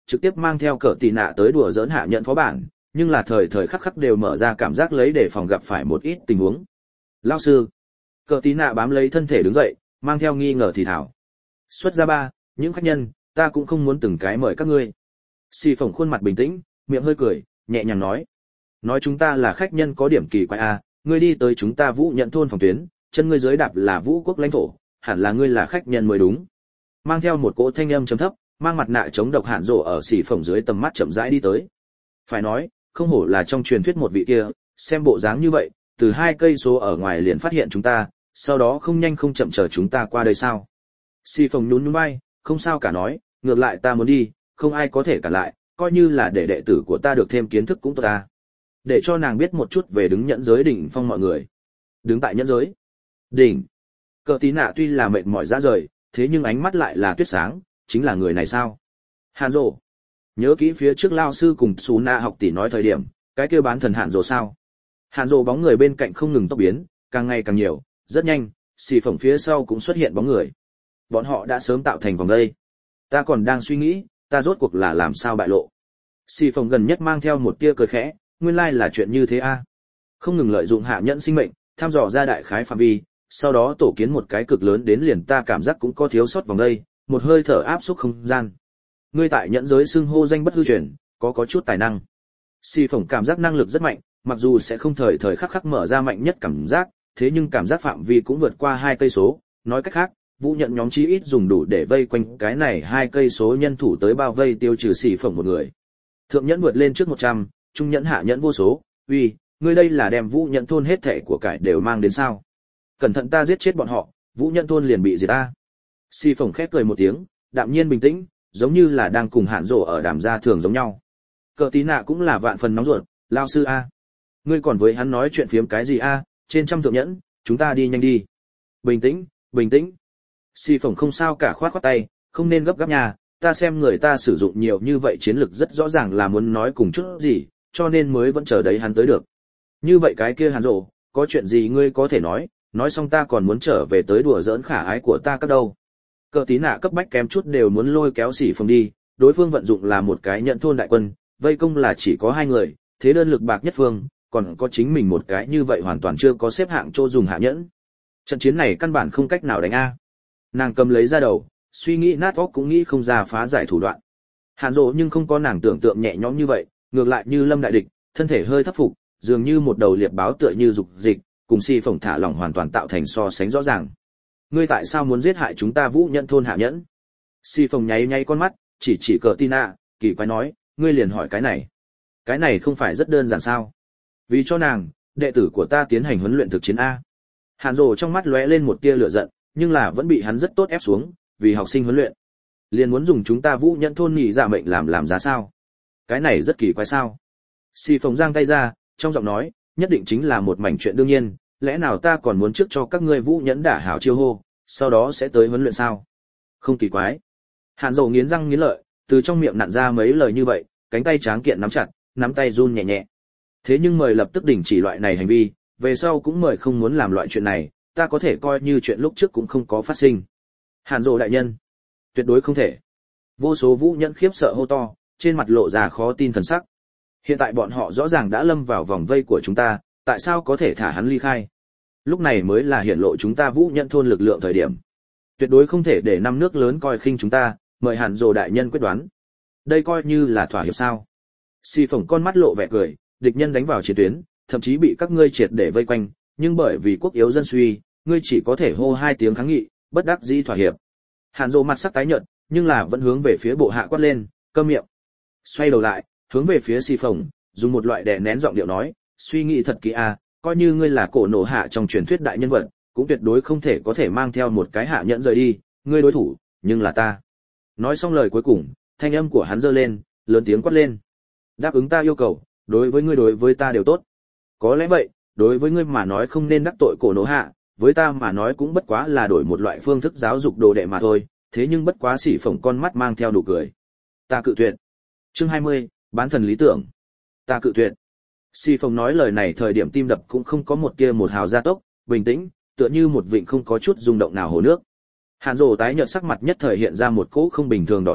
trực tiếp mang theo cờ tì nạ tới đùa giỡn hạ nhận phó bản, nhưng là thời thời khắc khắc đều mở ra cảm giác lấy để phòng gặp phải một ít tình huống. Lão sư, cờ tí nạ bám lấy thân thể đứng dậy, mang theo nghi ngờ thì thảo. Xuất ra ba, những khách nhân, ta cũng không muốn từng cái mời các ngươi. Xì phồng khuôn mặt bình tĩnh, miệng hơi cười, nhẹ nhàng nói. Nói chúng ta là khách nhân có điểm kỳ quái à, ngươi đi tới chúng ta Vũ Nhận thôn phòng tuyến, chân ngươi dưới đạp là Vũ quốc lãnh thổ, hẳn là ngươi là khách nhân mới đúng. Mang theo một cỗ thanh âm trầm thấp, mang mặt nạ chống độc Hạn Dỗ ở xì phồng dưới tầm mắt chậm rãi đi tới. Phải nói, không hổ là trong truyền thuyết một vị kia, xem bộ dáng như vậy, từ 2 cây số ở ngoài liền phát hiện chúng ta, sau đó không nhanh không chậm chờ chúng ta qua đây sao? Xì phồng nhún nhún vai, không sao cả nói, ngược lại ta muốn đi, không ai có thể cản lại, coi như là để đệ tử của ta được thêm kiến thức cũng tốt ta. Để cho nàng biết một chút về đứng nhẫn giới đỉnh phong mọi người. Đứng tại nhẫn giới đỉnh. Cờ tí nạ tuy là mệt mỏi ra rời, thế nhưng ánh mắt lại là tuyết sáng, chính là người này sao? Hạn Dỗ. Nhớ kỹ phía trước lao sư cùng Sú Na học tỷ nói thời điểm, cái kia bán thần Hạn Dỗ sao? Hạn Dỗ bóng người bên cạnh không ngừng tốc biến, càng ngày càng nhiều, rất nhanh, xì phổng phía sau cũng xuất hiện bóng người. Bọn họ đã sớm tạo thành vòng đây. Ta còn đang suy nghĩ, ta rốt cuộc là làm sao bại lộ. Xì phổng gần nhất mang theo một tia cười khẽ, nguyên lai là chuyện như thế a. Không ngừng lợi dụng hạ nhẫn sinh mệnh, tham dò ra đại khái phạm vi, sau đó tổ kiến một cái cực lớn đến liền ta cảm giác cũng có thiếu sót vòng đây, một hơi thở áp xúc không gian. Ngươi tại nhẫn giới xưng hô danh bất hư truyền, có chút tài năng. Xì phổng cảm giác năng lực rất mạnh, mặc dù sẽ không thời thời khắc khắc mở ra mạnh nhất cảm giác, thế nhưng cảm giác phạm vi cũng vượt qua 2 cây số, nói cách khác, Vũ Nhận nhóm chí ít dùng đủ để vây quanh cái này 2 cây số nhân thủ tới bao vây tiêu trừ xì phổng một người. Thượng nhẫn vượt lên trước 100, trung nhẫn hạ nhẫn vô số, uy, ngươi đây là đem Vũ Nhận thôn hết thảy của cải đều mang đến sao? Cẩn thận ta giết chết bọn họ, Vũ Nhận thôn liền bị diệt ta. Xì phổng khép cười một tiếng, đạm nhiên bình tĩnh, giống như là đang cùng Hạn Dỗ ở đàm gia thường giống nhau. Cờ tí nạ cũng là vạn phần nóng ruột, lao sư a, ngươi còn với hắn nói chuyện phiếm cái gì a? Trên trăm thượng nhẫn, chúng ta đi nhanh đi. Bình tĩnh, bình tĩnh. Xì phổng không sao cả, khoát tay, không nên gấp gáp nhà, ta xem người ta sử dụng nhiều như vậy chiến lực rất rõ ràng là muốn nói cùng chút gì, cho nên mới vẫn chờ đấy hắn tới được. Như vậy cái kia Hạn Dỗ, có chuyện gì ngươi có thể nói xong ta còn muốn trở về tới đùa giỡn khả ái của ta các đâu. Cờ tí nạ cấp bách kém chút đều muốn lôi kéo xỉ phồng đi, đối phương vận dụng là một cái nhận thôn đại quân, vây công là chỉ có 2 người, thế đơn lực bạc nhất phương, còn có chính mình một cái như vậy hoàn toàn chưa có xếp hạng chỗ dùng hạ nhẫn. Trận chiến này căn bản không cách nào đánh a. Nàng cầm lấy ra đầu, suy nghĩ nát óc cũng nghĩ không ra phá giải thủ đoạn. Hạn Dỗ nhưng không có nàng tưởng tượng nhẹ nhõm như vậy, ngược lại như lâm đại địch, thân thể hơi thấp phục, dường như một đầu liệp báo tựa như dục dịch, cùng xì phổng thả lỏng hoàn toàn tạo thành so sánh rõ ràng. Ngươi tại sao muốn giết hại chúng ta Vũ Nhận thôn hạ nhẫn? Xì phồng nháy nháy con mắt, chỉ cờ Tina, kỳ quái nói, ngươi liền hỏi cái này. Cái này không phải rất đơn giản sao? Vì cho nàng, đệ tử của ta tiến hành huấn luyện thực chiến a. Hạn Dỗ trong mắt lóe lên một tia lửa giận, nhưng là vẫn bị hắn rất tốt ép xuống, vì học sinh huấn luyện. Liền muốn dùng chúng ta Vũ Nhận thôn nhị dạ mệnh làm giá sao? Cái này rất kỳ quái sao? Xì phồng giang tay ra, trong giọng nói, nhất định chính là một mảnh chuyện đương nhiên, lẽ nào ta còn muốn trước cho các ngươi Vũ Nhẫn đả hảo chiêu hô, sau đó sẽ tới huấn luyện sao? Không kỳ quái. Hạn Dỗ nghiến răng nghiến lợi, từ trong miệng nặn ra mấy lời như vậy, cánh tay tráng kiện nắm chặt, nắm tay run nhẹ nhẹ. Thế nhưng mời lập tức đình chỉ loại này hành vi, về sau cũng mời không muốn làm loại chuyện này, ta có thể coi như chuyện lúc trước cũng không có phát sinh. Hạn Dỗ đại nhân, tuyệt đối không thể. Vô số Vũ Nhẫn khiếp sợ hô to, trên mặt lộ ra khó tin thần sắc. Hiện tại bọn họ rõ ràng đã lâm vào vòng vây của chúng ta, tại sao có thể thả hắn ly khai? Lúc này mới là hiển lộ chúng ta Vũ Nhận thôn lực lượng thời điểm. Tuyệt đối không thể để 5 nước lớn coi khinh chúng ta, mời Hạn Dỗ đại nhân quyết đoán. Đây coi như là thỏa hiệp sao? Xì phổng con mắt lộ vẻ cười, địch nhân đánh vào chiến tuyến, thậm chí bị các ngươi triệt để vây quanh, nhưng bởi vì quốc yếu dân suy, ngươi chỉ có thể hô 2 tiếng kháng nghị, bất đắc dĩ thỏa hiệp. Hạn Dỗ mặt sắc tái nhợt, nhưng là vẫn hướng về phía bộ hạ quát lên, câm miệng. Xoay đầu lại, hướng về phía xì phổng, dùng một loại đè nén giọng điệu nói, suy nghĩ thật kỹ a, coi như ngươi là cổ nổ hạ trong truyền thuyết đại nhân vật, cũng tuyệt đối không thể có thể mang theo một cái hạ nhẫn rời đi, ngươi đối thủ, nhưng là ta. Nói xong lời cuối cùng, thanh âm của hắn giơ lên, lớn tiếng quát lên. Đáp ứng ta yêu cầu, đối với ngươi đối với ta đều tốt. Có lẽ vậy, đối với ngươi mà nói không nên đắc tội cổ nổ hạ, với ta mà nói cũng bất quá là đổi một loại phương thức giáo dục đồ đệ mà thôi, thế nhưng bất quá xỉ phổng con mắt mang theo nụ cười. Ta cự tuyệt. Chương 20, bán thần lý tưởng. Ta cự tuyệt. Xỉ phổng nói lời này thời điểm tim đập cũng không có một tia một hào gia tốc, bình tĩnh, tựa như một vịnh không có chút rung động nào hồ nước. Hạn Dỗ tái nhợt sắc mặt nhất thời hiện ra một cỗ không bình thường đỏ thẫm,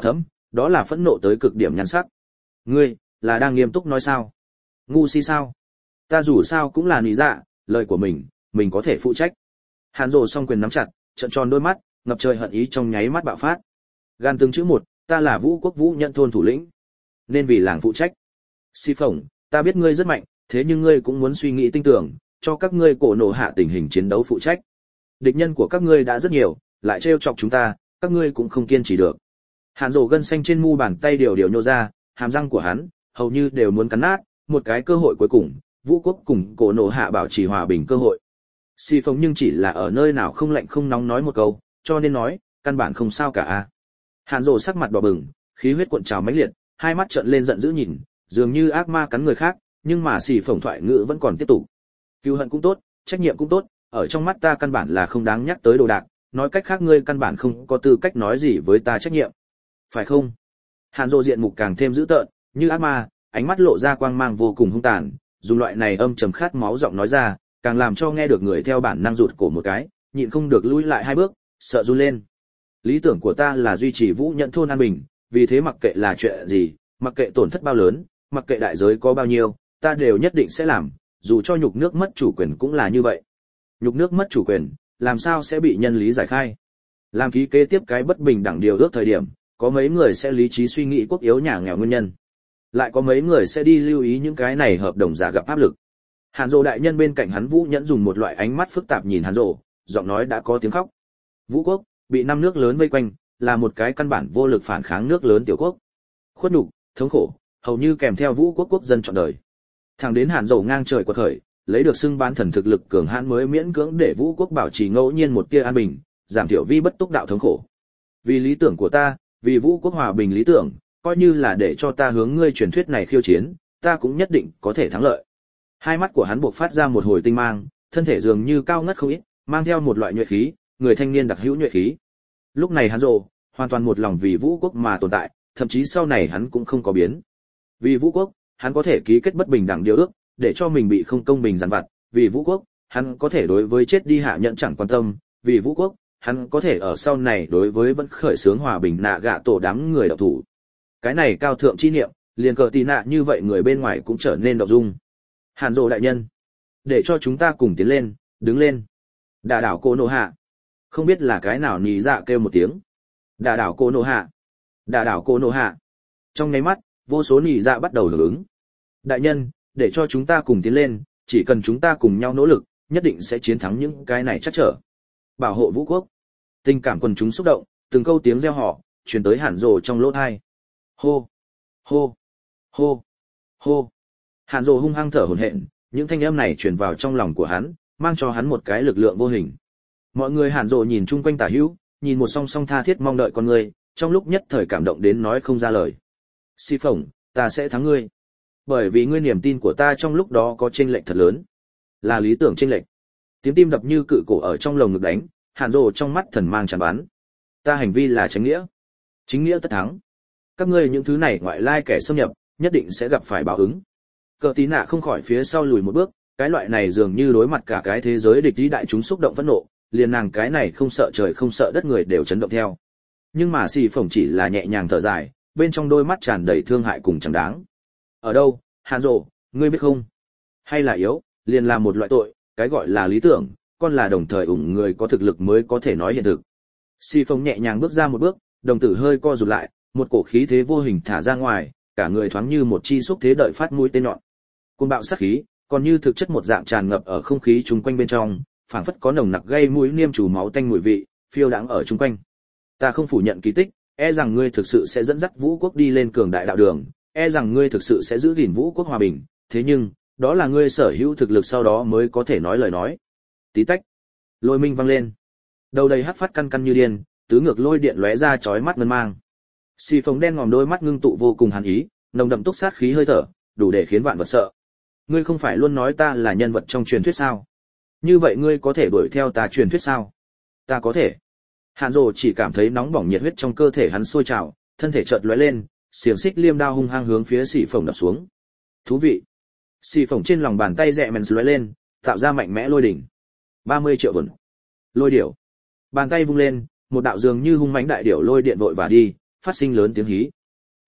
đó là phẫn nộ tới cực điểm nhan sắc. Ngươi, là đang nghiêm túc nói sao? Ngu si sao? Ta dù sao cũng là nị dạ, lời của mình có thể phụ trách. Hàn Dụ song quyền nắm chặt, trợn tròn đôi mắt, ngập trời hận ý trong nháy mắt bạo phát. Gan từng chữ một, ta là Vũ Quốc Vũ Nhận thôn thủ lĩnh, nên vì làng phụ trách. Si Phổng, ta biết ngươi rất mạnh, thế nhưng ngươi cũng muốn suy nghĩ tinh tưởng, cho các ngươi cổ nổ hạ tình hình chiến đấu phụ trách. Địch nhân của các ngươi đã rất nhiều, lại trêu chọc chúng ta, các ngươi cũng không kiên trì được. Hàn Dụ gân xanh trên mu bàn tay điều nhô ra, hàm răng của hắn hầu như đều muốn cắn nát, một cái cơ hội cuối cùng, Vũ Quốc cùng cổ nổ hạ bảo trì hòa bình cơ hội. Si Phổng nhưng chỉ là ở nơi nào không lạnh không nóng nói một câu, cho nên nói, căn bản không sao cả a. Hàn Dụ sắc mặt đỏ bừng, khí huyết cuộn trào mãnh liệt, hai mắt trợn lên giận dữ nhìn, dường như ác ma cắn người khác, nhưng mà Si Phổng thoại ngữ vẫn còn tiếp tục. Cứu hận cũng tốt, trách nhiệm cũng tốt, ở trong mắt ta căn bản là không đáng nhắc tới đồ đạc, nói cách khác ngươi căn bản không có tư cách nói gì với ta trách nhiệm. Phải không? Hàn Dụ diện mục càng thêm dữ tợn, như ác ma, ánh mắt lộ ra quang mang vô cùng hung tàn, dùng loại này âm trầm khát máu giọng nói ra, càng làm cho nghe được người theo bản năng rụt cổ một cái, nhịn không được lùi lại hai bước, sợ run lên. Lý tưởng của ta là duy trì Vũ Nhận thôn an bình, vì thế mặc kệ là chuyện gì, mặc kệ tổn thất bao lớn, mặc kệ đại giới có bao nhiêu, ta đều nhất định sẽ làm, dù cho nhục nước mất chủ quyền cũng là như vậy. Nhục nước mất chủ quyền, làm sao sẽ bị nhân lý giải khai? Làm ký kế tiếp cái bất bình đẳng điều ước thời điểm, có mấy người sẽ lý trí suy nghĩ quốc yếu nhà nghèo nguyên nhân, lại có mấy người sẽ đi lưu ý những cái này hợp đồng giả gặp áp lực. Hàn Dụ đại nhân bên cạnh hắn Vũ Nhẫn dùng một loại ánh mắt phức tạp nhìn Hàn Dụ, giọng nói đã có tiếng khóc. Vũ Quốc bị năm nước lớn vây quanh, là một cái căn bản vô lực phản kháng nước lớn tiểu quốc. Khuất nhục, thống khổ, hầu như kèm theo Vũ Quốc quốc dân trọn đời. Thẳng đến Hàn Dụ ngang trời quật khởi, lấy được xưng bán thần thực lực cường hãn mới miễn cưỡng để Vũ Quốc bảo trì ngẫu nhiên một tia an bình, giảm thiểu vi bất túc đạo thống khổ. Vì lý tưởng của ta, vì Vũ Quốc hòa bình lý tưởng, coi như là để cho ta hướng ngươi truyền thuyết này khiêu chiến, ta cũng nhất định có thể thắng lợi. Hai mắt của hắn bộc phát ra một hồi tinh mang, thân thể dường như cao ngất không ít, mang theo một loại nhuệ khí, người thanh niên đặc hữu nhuệ khí. Lúc này Hàn Dụ hoàn toàn một lòng vì Vũ Quốc mà tồn tại, thậm chí sau này hắn cũng không có biến. Vì Vũ Quốc, hắn có thể ký kết bất bình đẳng điều ước, để cho mình bị không công bình giàn vặt, vì Vũ Quốc, hắn có thể đối với chết đi hạ nhận chẳng quan tâm, vì Vũ Quốc, hắn có thể ở sau này đối với vẫn khởi xướng hòa bình nạ gạ tổ đám người đạo thủ. Cái này cao thượng chi niệm, liền cờ tì nạ như vậy người bên ngoài cũng trở nên động dung. Hàn Dụ đại nhân, để cho chúng ta cùng tiến lên, đứng lên. Đả đảo cô nô hạ. Không biết là cái nào nì dạ kêu một tiếng. Đả đảo cô nô hạ. Đả đảo cô nô hạ. Trong nháy mắt, vô số nì dạ bắt đầu hưởng ứng. Đại nhân, để cho chúng ta cùng tiến lên, chỉ cần chúng ta cùng nhau nỗ lực, nhất định sẽ chiến thắng những cái này chắc trở. Bảo hộ Vũ Quốc. Tình cảm quần chúng xúc động, từng câu tiếng reo hò truyền tới Hàn Dụ trong lỗ tai. Hô, hô, hô, hô. Hàn Dụ hung hăng thở hổn hển, những thanh âm này truyền vào trong lòng của hắn, mang cho hắn một cái lực lượng vô hình. Mọi người Hàn Dụ nhìn chung quanh tả hữu, nhìn một song song tha thiết mong đợi con người, trong lúc nhất thời cảm động đến nói không ra lời. Si Phổng, ta sẽ thắng ngươi. Bởi vì ngươi niềm tin của ta trong lúc đó có chênh lệch thật lớn, là lý tưởng chênh lệch. Tiếng tim đập như cự cổ ở trong lồng ngực đánh, Hàn Dụ trong mắt thần mang tràn bắn. Ta hành vi là chánh nghĩa, chính nghĩa tất thắng. Các ngươi những thứ này ngoại lai kẻ xâm nhập, nhất định sẽ gặp phải báo ứng. Cờ tí nạ không khỏi phía sau lùi một bước, cái loại này dường như đối mặt cả cái thế giới địch ý đại chúng xúc động phẫn nộ, liền nàng cái này không sợ trời không sợ đất người đều chấn động theo. Nhưng mà Si Phổng chỉ là nhẹ nhàng thở dài, bên trong đôi mắt tràn đầy thương hại cùng chẳng đáng. Ở đâu, Hàn Dụ, ngươi biết không? Hay là yếu, liền là một loại tội, cái gọi là lý tưởng, con là đồng thời ủng người có thực lực mới có thể nói hiện thực. Si Phổng nhẹ nhàng bước ra một bước, đồng tử hơi co rụt lại, một cổ khí thế vô hình thả ra ngoài, cả người thoáng như một chi xúc thế đợi phát mũi tên nhọn. Cơn bạo sát khí, còn như thực chất một dạng tràn ngập ở không khí chung quanh bên trong, phảng phất có nồng nặc gây mũi niêm chủ máu tanh mùi vị, phiêu đãng ở chung quanh. Ta không phủ nhận kỳ tích, e rằng ngươi thực sự sẽ dẫn dắt Vũ Quốc đi lên cường đại đạo đường, e rằng ngươi thực sự sẽ giữ gìn Vũ Quốc hòa bình, thế nhưng, đó là ngươi sở hữu thực lực sau đó mới có thể nói lời nói. Tí tách, lôi minh vang lên. Đầu đầy hắc phát căn căn như điên, tứ ngược lôi điện lóe ra chói mắt ngân mang. Si Phổng đen ngòm đôi mắt ngưng tụ vô cùng hàn ý, nồng đậm túc sát khí hơi thở, đủ để khiến vạn vật sợ. Ngươi không phải luôn nói ta là nhân vật trong truyền thuyết sao? Như vậy ngươi có thể đuổi theo ta truyền thuyết sao? Ta có thể. Hàn Dụ chỉ cảm thấy nóng bỏng nhiệt huyết trong cơ thể hắn sôi trào, thân thể chợt lóe lên, xiềng xích liêm đao hung hăng hướng phía Si Phổng đập xuống. Thú vị. Si Phổng trên lòng bàn tay rẽ mèn lóe lên, tạo ra mạnh mẽ lôi đỉnh. 30 triệu vẩn. Lôi điểu. Bàn tay vung lên, một đạo dường như hung mãnh đại điểu lôi điện vội và đi, phát sinh lớn tiếng hí.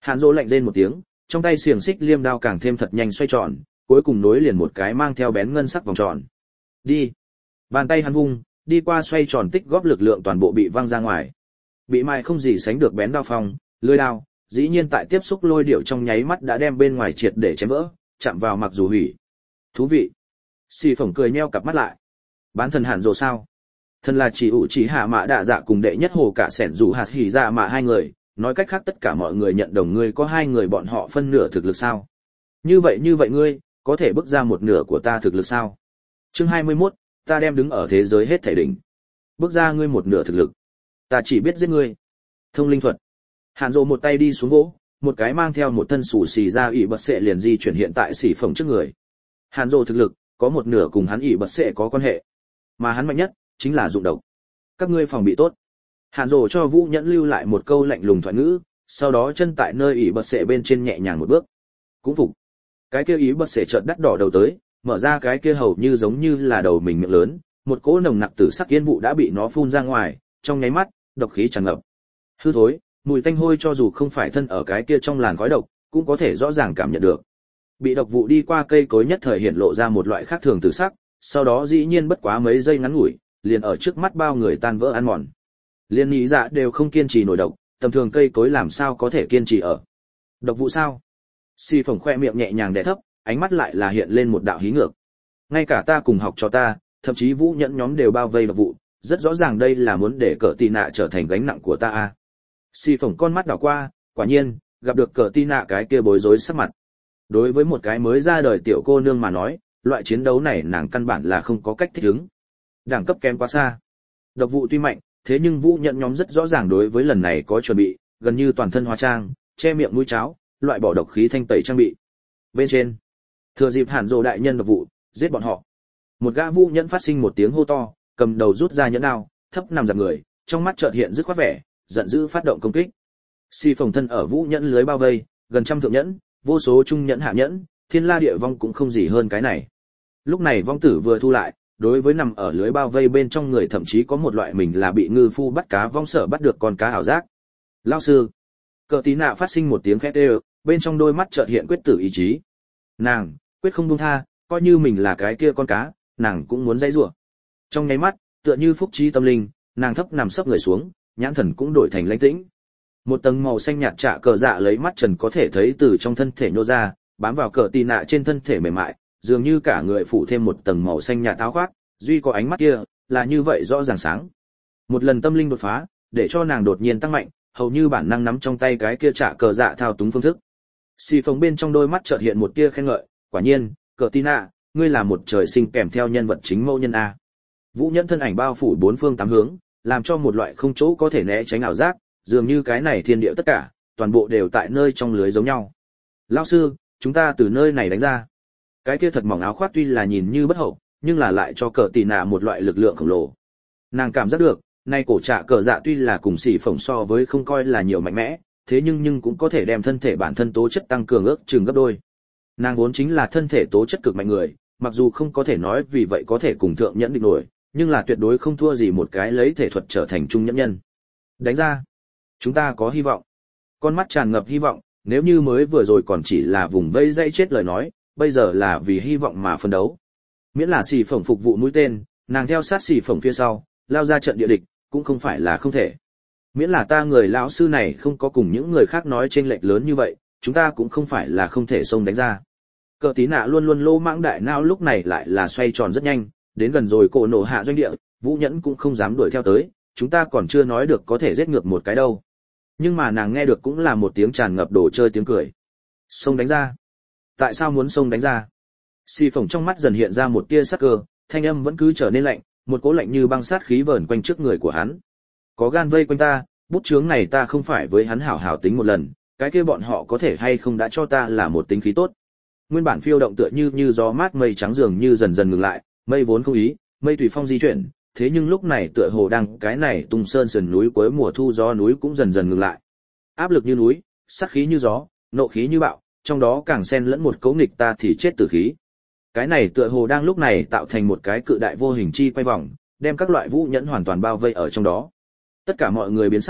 Hàn Dỗ lạnh rên một tiếng, trong tay xiềng xích liêm đao càng thêm thật nhanh xoay tròn, cuối cùng nối liền một cái mang theo bén ngân sắc vòng tròn. Đi. Bàn tay hắn vung, đi qua xoay tròn tích góp lực lượng toàn bộ bị văng ra ngoài. Bị mài không gì sánh được bén đao phong, lưỡi đao, dĩ nhiên tại tiếp xúc lôi điệu trong nháy mắt đã đem bên ngoài triệt để chém vỡ, chạm vào mặc dù hủy. Thú vị. Xì Phổng cười nheo cặp mắt lại. Bán thần Hàn Dỗ sao? Thần là chỉ ủ chỉ hạ mã đạ dạ cùng đệ nhất hồ cả sẻn dù hạt hỉ dạ mạ hai người, nói cách khác tất cả mọi người nhận đồng ngươi có hai người bọn họ phân nửa thực lực sao? Như vậy ngươi, có thể bước ra một nửa của ta thực lực sao? Chương 21, ta đem đứng ở thế giới hết thảy đỉnh. Bước ra ngươi một nửa thực lực. Ta chỉ biết giết ngươi. Thông linh thuật. Hàn Dỗ một tay đi xuống gỗ, một cái mang theo một thân sủ xì ra ỷ bật sệ liền di chuyển hiện tại xỉ Phổng trước người. Hàn Dỗ thực lực, có một nửa cùng hắn ỷ bật sệ có quan hệ. Mà hắn mạnh nhất, chính là dụng độc. Các ngươi phòng bị tốt. Hàn Dỗ cho Vũ Nhẫn lưu lại một câu lạnh lùng thoại ngữ, sau đó chân tại nơi ỷ bật sệ bên trên nhẹ nhàng một bước. Cũng phục. Cái kia ỷ bật sệ chợt đắt đỏ đầu tới, mở ra cái kia hầu như giống như là đầu mình miệng lớn, một cỗ nồng nặc tử sắc yên vụ đã bị nó phun ra ngoài, trong nháy mắt, độc khí tràn ngập. Hư thối, mùi tanh hôi cho dù không phải thân ở cái kia trong làn khói độc, cũng có thể rõ ràng cảm nhận được. Bị độc vụ đi qua cây cối nhất thời hiện lộ ra một loại khác thường tử sắc, sau đó dĩ nhiên bất quá mấy giây ngắn ngủi, liền ở trước mắt bao người tan vỡ ăn mòn. Liên nghĩ dạ đều không kiên trì nổi độc, tầm thường cây cối làm sao có thể kiên trì ở. Độc vụ sao? Xì Phổng khoe miệng nhẹ nhàng đè thấp, ánh mắt lại là hiện lên một đạo hí ngược. Ngay cả ta cùng học cho ta, thậm chí Vũ Nhẫn nhóm đều bao vây độc vụ, rất rõ ràng đây là muốn để Cờ Tì Nạ trở thành gánh nặng của ta a. Xì Phổng con mắt đảo qua, quả nhiên, gặp được Cờ Tì Nạ cái kia bối rối sắc mặt. Đối với một cái mới ra đời tiểu cô nương mà nói, loại chiến đấu này nàng căn bản là không có cách thích ứng. Đẳng cấp kém quá xa. Độc vụ tuy mạnh, thế nhưng Vũ Nhẫn nhóm rất rõ ràng đối với lần này có chuẩn bị, gần như toàn thân hóa trang, che miệng mũi cháo, loại bỏ độc khí thanh tẩy trang bị. Bên trên, thừa dịp Hàn Dỗ đại nhân độc vụ, giết bọn họ. Một gã Vũ Nhẫn phát sinh một tiếng hô to, cầm đầu rút ra nhẫn đao, thấp nằm dạp người, trong mắt chợt hiện dứt khoát vẻ, giận dữ phát động công kích. Xì Phổng thân ở Vũ Nhẫn lưới bao vây, gần trăm thượng nhẫn, vô số trung nhẫn hạ nhẫn, thiên la địa vong cũng không gì hơn cái này. Lúc này vong tử vừa thu lại, đối với nằm ở lưới bao vây bên trong người thậm chí có một loại mình là bị ngư phu bắt cá vong sở bắt được con cá ảo giác. Lão sư. Cờ Tí Nạ phát sinh một tiếng khét ê, bên trong đôi mắt chợt hiện quyết tử ý chí. Nàng quyết không buông tha, coi như mình là cái kia con cá, nàng cũng muốn dãy rủa. Trong nháy mắt, tựa như phúc trí tâm linh, nàng thấp nằm sấp người xuống, nhãn thần cũng đổi thành lãnh tĩnh. Một tầng màu xanh nhạt trạ cờ dạ lấy mắt trần có thể thấy từ trong thân thể nhô ra, bám vào Cờ Tí Nạ trên thân thể mềm mại, dường như cả người phủ thêm một tầng màu xanh nhạt áo khoác, duy có ánh mắt kia là như vậy rõ ràng sáng. Một lần tâm linh đột phá, để cho nàng đột nhiên tăng mạnh, hầu như bản năng nắm trong tay cái kia trạ cờ dạ thao túng phương thức. Xì Phổng bên trong đôi mắt chợt hiện một tia khen ngợi, quả nhiên, Cờ Tí Nạ, ngươi là một trời sinh kèm theo nhân vật chính mẫu nhân a. Vũ Nhẫn thân ảnh bao phủ bốn phương tám hướng, làm cho một loại không chỗ có thể né tránh ảo giác, dường như cái này thiên địa tất cả, toàn bộ đều tại nơi trong lưới giống nhau. Lão sư, chúng ta từ nơi này đánh ra. Cái kia thật mỏng áo khoác tuy là nhìn như bất hậu, nhưng là lại cho Cờ Tí Nạ một loại lực lượng khổng lồ. Nàng cảm giác được, nay cổ trạ cờ dạ tuy là cùng Xì Phổng so với không coi là nhiều mạnh mẽ, thế nhưng cũng có thể đem thân thể bản thân tố chất tăng cường ước chừng gấp đôi. Nàng vốn chính là thân thể tố chất cực mạnh người, mặc dù không có thể nói vì vậy có thể cùng thượng nhẫn địch nổi, nhưng là tuyệt đối không thua gì một cái lấy thể thuật trở thành trung nhẫn nhân. Đánh ra, chúng ta có hy vọng. Con mắt tràn ngập hy vọng, nếu như mới vừa rồi còn chỉ là vùng vây dây chết lời nói, bây giờ là vì hy vọng mà phân đấu. Miễn là Xì Phổng phục vụ mũi tên, nàng theo sát Xì Phổng phía sau, lao ra trận địa địch, cũng không phải là không thể. Miễn là ta người lão sư này không có cùng những người khác nói chênh lệch lớn như vậy, chúng ta cũng không phải là không thể xông đánh ra. Cờ Tí Nạ luôn luôn lô mãng đại não lúc này lại là xoay tròn rất nhanh, đến gần rồi cổ nổ hạ doanh địa, Vũ Nhẫn cũng không dám đuổi theo tới, chúng ta còn chưa nói được có thể giết ngược một cái đâu. Nhưng mà nàng nghe được cũng là một tiếng tràn ngập đồ chơi tiếng cười. Xông đánh ra? Tại sao muốn xông đánh ra? Xì Phổng trong mắt dần hiện ra một tia sắc cơ, thanh âm vẫn cứ trở nên lạnh, một cỗ lạnh như băng sát khí vờn quanh trước người của hắn. Có gan vây quanh ta, bút chướng này ta không phải với hắn hảo hảo tính một lần, cái kia bọn họ có thể hay không đã cho ta là một tính khí tốt. Nguyên bản phiêu động tựa như gió mát mây trắng dường như dần dần ngừng lại, mây vốn không ý, mây tùy phong di chuyển, thế nhưng lúc này tựa hồ đang cái này tung sơn sườn núi cuối mùa thu gió núi cũng dần dần ngừng lại. Áp lực như núi, sát khí như gió, nộ khí như bạo, trong đó càng xen lẫn một cấu nghịch ta thì chết tử khí. Cái này tựa hồ đang lúc này tạo thành một cái cự đại vô hình chi quay vòng, đem các loại vũ nhẫn hoàn toàn bao vây ở trong đó. Tất cả mọi người biến sắc,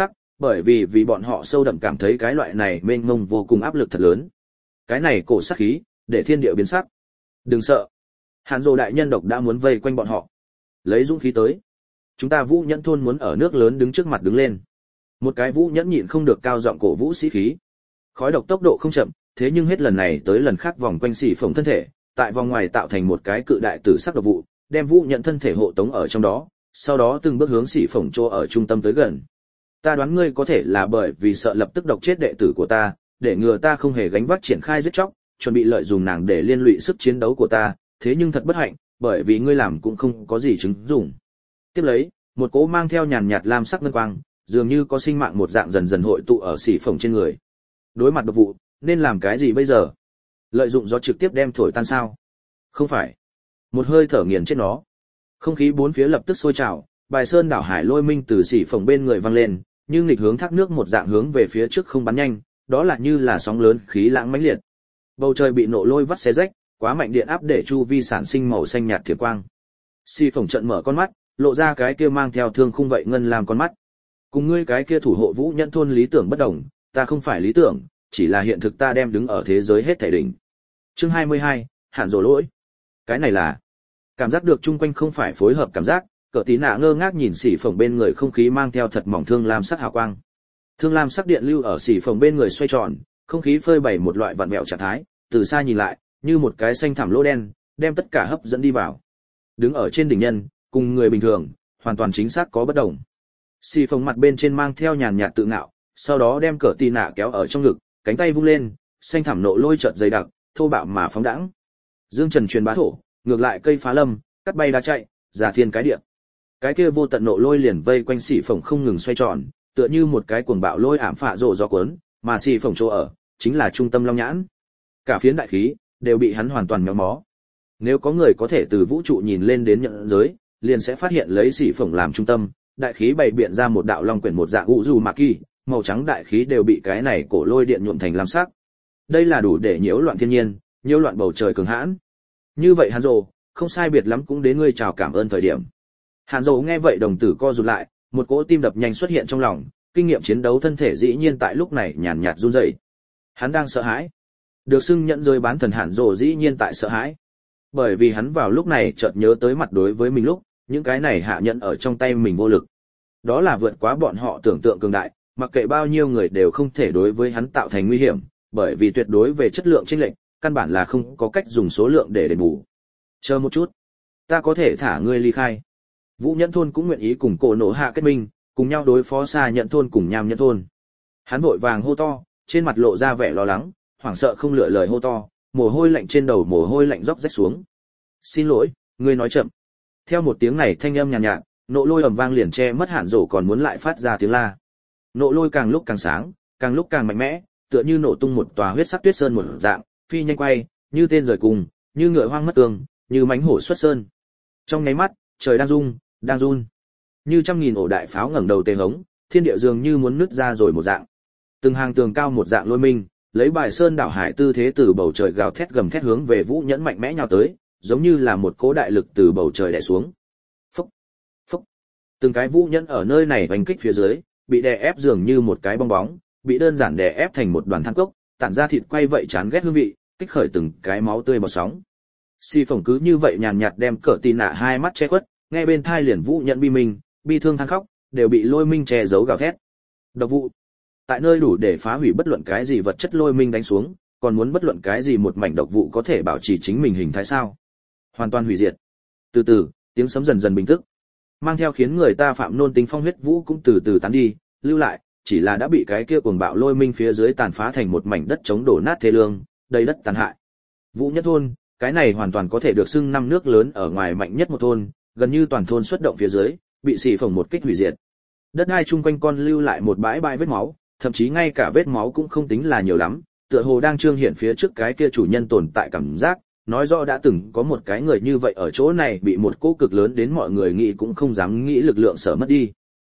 bởi vì bọn họ sâu đậm cảm thấy cái loại này mênh mông vô cùng áp lực thật lớn. Cái này cổ sát khí, để thiên địa biến sắc. Đừng sợ. Hàn Dụ đại nhân độc đã muốn vây quanh bọn họ. Lấy dũng khí tới. Chúng ta Vũ Nhẫn thôn muốn ở nước lớn đứng trước mặt đứng lên. Một cái Vũ Nhẫn nhịn không được cao giọng cổ vũ sĩ khí. Khói độc tốc độ không chậm, thế nhưng hết lần này tới lần khác vòng quanh xỉ phồng thân thể, tại vòng ngoài tạo thành một cái cự đại tử sắc độc vụ, đem Vũ Nhẫn thân thể hộ tống ở trong đó, sau đó từng bước hướng xỉ phồng chỗ ở trung tâm tới gần. Ta đoán ngươi có thể là bởi vì sợ lập tức độc chết đệ tử của ta, để ngừa ta không hề gánh vác triển khai giết chóc, chuẩn bị lợi dụng nàng để liên lụy sức chiến đấu của ta, thế nhưng thật bất hạnh, bởi vì ngươi làm cũng không có gì chứng dụng. Tiếp lấy, một cỗ mang theo nhàn nhạt lam sắc ngân quang, dường như có sinh mạng một dạng dần dần hội tụ ở xỉ phồng trên người. Đối mặt độc vụ, nên làm cái gì bây giờ? Lợi dụng gió trực tiếp đem thổi tan sao? Không phải. Một hơi thở nghiền chết nó. Không khí bốn phía lập tức sôi trào, bài sơn đảo hải lôi minh từ xỉ phồng bên người văng lên, như nghịch hướng thác nước một dạng hướng về phía trước không bắn nhanh, đó là như là sóng lớn khí lãng mãnh liệt. Bầu trời bị nổ lôi vắt xé rách, quá mạnh điện áp để chu vi sản sinh màu xanh nhạt thiểm quang. Xỉ phồng trợn mở con mắt, lộ ra cái kia mang theo thương khung vậy ngân làm con mắt. Cùng ngươi cái kia thủ hộ Vũ Nhẫn thôn lý tưởng bất đồng, ta không phải lý tưởng, chỉ là hiện thực ta đem đứng ở thế giới hết thảy đỉnh. Chương 22, Hàn Dụ lỗi. Cái này là cảm giác được chung quanh không phải phối hợp cảm giác, Cờ Tí Nạ ngơ ngác nhìn xỉ phồng bên người không khí mang theo thật mỏng thương lam sắc hào quang. Thương lam sắc điện lưu ở xỉ phồng bên người xoay tròn, không khí phơi bày một loại vặn vẹo trạng thái, từ xa nhìn lại, như một cái xanh thẳm lỗ đen, đem tất cả hấp dẫn đi vào. Đứng ở trên đỉnh nhân, cùng người bình thường, hoàn toàn chính xác có bất đồng. Xỉ phồng mặt bên trên mang theo nhàn nhạt tự ngạo, sau đó đem Cờ Tí Nạ kéo ở trong ngực, cánh tay vung lên, xanh thẳm nộ lôi chợt dày đặc, thô bạo mà phóng đãng. Dương Trần truyền bá thổ, ngược lại cây phá lâm, cắt bay đá chạy, giả thiên cái địa. Cái kia vô tận nộ lôi liền vây quanh xỉ phồng không ngừng xoay tròn, tựa như một cái cuồng bạo lôi ảm phạ rộ gió cuốn, mà xỉ phồng chỗ ở chính là trung tâm long nhãn. Cả phiến đại khí đều bị hắn hoàn toàn méo mó. Nếu có người có thể từ vũ trụ nhìn lên đến nhận giới, liền sẽ phát hiện lấy xỉ phồng làm trung tâm, đại khí bày biện ra một đạo long quyển một dạng u dù mạc kỳ, màu trắng đại khí đều bị cái này cổ lôi điện nhuộm thành lam sắc. Đây là đủ để nhiễu loạn thiên nhiên, nhiễu loạn bầu trời cường hãn. Như vậy Hàn Dụ, không sai biệt lắm cũng đến ngươi chào cảm ơn thời điểm. Hàn Dụ nghe vậy đồng tử co rụt lại, một cỗ tim đập nhanh xuất hiện trong lòng, kinh nghiệm chiến đấu thân thể dĩ nhiên tại lúc này nhàn nhạt run rẩy. Hắn đang sợ hãi. Được xưng nhận rơi bán thần Hàn Dụ dĩ nhiên tại sợ hãi. Bởi vì hắn vào lúc này chợt nhớ tới mặt đối với mình lúc, những cái này hạ nhận ở trong tay mình vô lực. Đó là vượt quá bọn họ tưởng tượng cường đại, mặc kệ bao nhiêu người đều không thể đối với hắn tạo thành nguy hiểm, bởi vì tuyệt đối về chất lượng chênh lệch, căn bản là không có cách dùng số lượng để đền bù. Chờ một chút, ta có thể thả ngươi ly khai. Vũ Nhẫn thôn cũng nguyện ý cùng Cổ Nổ Hạ kết minh, cùng nhau đối phó Xa Nhận thôn cùng Nham Nhẫn thôn. Hắn vội vàng hô to, trên mặt lộ ra vẻ lo lắng, hoảng sợ không lựa lời hô to, mồ hôi lạnh trên đầu mồ hôi lạnh róc rách xuống. Xin lỗi, ngươi nói chậm. Theo một tiếng này thanh âm nhàn nhạt, nộ lôi ầm vang liền che mất Hàn Dụ còn muốn lại phát ra tiếng la. Nộ lôi càng lúc càng sáng, càng lúc càng mạnh mẽ, tựa như nổ tung một tòa huyết sắc tuyết sơn một dạng, phi nhanh quay, như tên rời cùng, như ngựa hoang mất tường, như mãnh hổ xuất sơn. Trong nháy mắt, trời đang rung, đang run. Như trăm nghìn ổ đại pháo ngẩng đầu tề hống, thiên địa dường như muốn nứt ra rồi một dạng. Từng hàng tường cao một dạng lôi minh, lấy bài sơn đảo hải tư thế từ bầu trời gào thét gầm thét hướng về Vũ Nhẫn mạnh mẽ nhào tới, giống như là một cỗ đại lực từ bầu trời đè xuống. Phốc, phốc. Từng cái Vũ Nhẫn ở nơi này oanh kích phía dưới, bị đè ép dường như một cái bong bóng, bị đơn giản đè ép thành một đoàn than cốc, tản ra thịt quay vậy chán ghét hương vị, kích khởi từng cái máu tươi bọt sóng. Xi Phồng cứ như vậy nhàn nhạt đem Cờ Tí Nạ hai mắt che khuất, nghe bên tai liền Vũ Nhẫn bi mình, bi thương than khóc, đều bị lôi minh che giấu gào thét. Độc vụ, tại nơi đủ để phá hủy bất luận cái gì vật chất lôi minh đánh xuống, còn muốn bất luận cái gì một mảnh độc vụ có thể bảo trì chính mình hình thái sao? Hoàn toàn hủy diệt. Từ từ, tiếng sấm dần dần bình tức, mang theo khiến người ta phạm nôn tính phong huyết vũ cũng từ từ tán đi, lưu lại chỉ là đã bị cái kia cuồng bạo lôi minh phía dưới tàn phá thành một mảnh đất chống đổ nát thê lương, đầy đất tàn hại. Vũ Nhẫn thôn, cái này hoàn toàn có thể được xưng năm nước lớn ở ngoài mạnh nhất một thôn, gần như toàn thôn xuất động phía dưới, bị xỉ phồng một kích hủy diệt. Đất đai chung quanh con lưu lại một bãi bãi vết máu, thậm chí ngay cả vết máu cũng không tính là nhiều lắm, tựa hồ đang trương hiện phía trước cái kia chủ nhân tồn tại cảm giác, nói rõ đã từng có một cái người như vậy ở chỗ này bị một cỗ cực lớn đến mọi người nghĩ cũng không dám nghĩ lực lượng sở mất đi.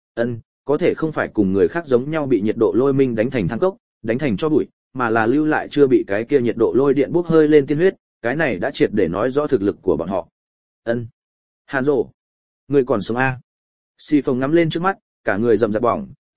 Có thể không phải cùng người khác giống nhau bị nhiệt độ lôi minh đánh thành than cốc, đánh thành cho bụi, mà là lưu lại chưa bị cái kia nhiệt độ lôi điện bốc hơi lên tiên huyết, cái này đã triệt để nói rõ thực lực của bọn họ. Hàn Dụ, người còn sống a? Xì Phồng ngắm lên trước mắt, cả người rầm rạp bỏng,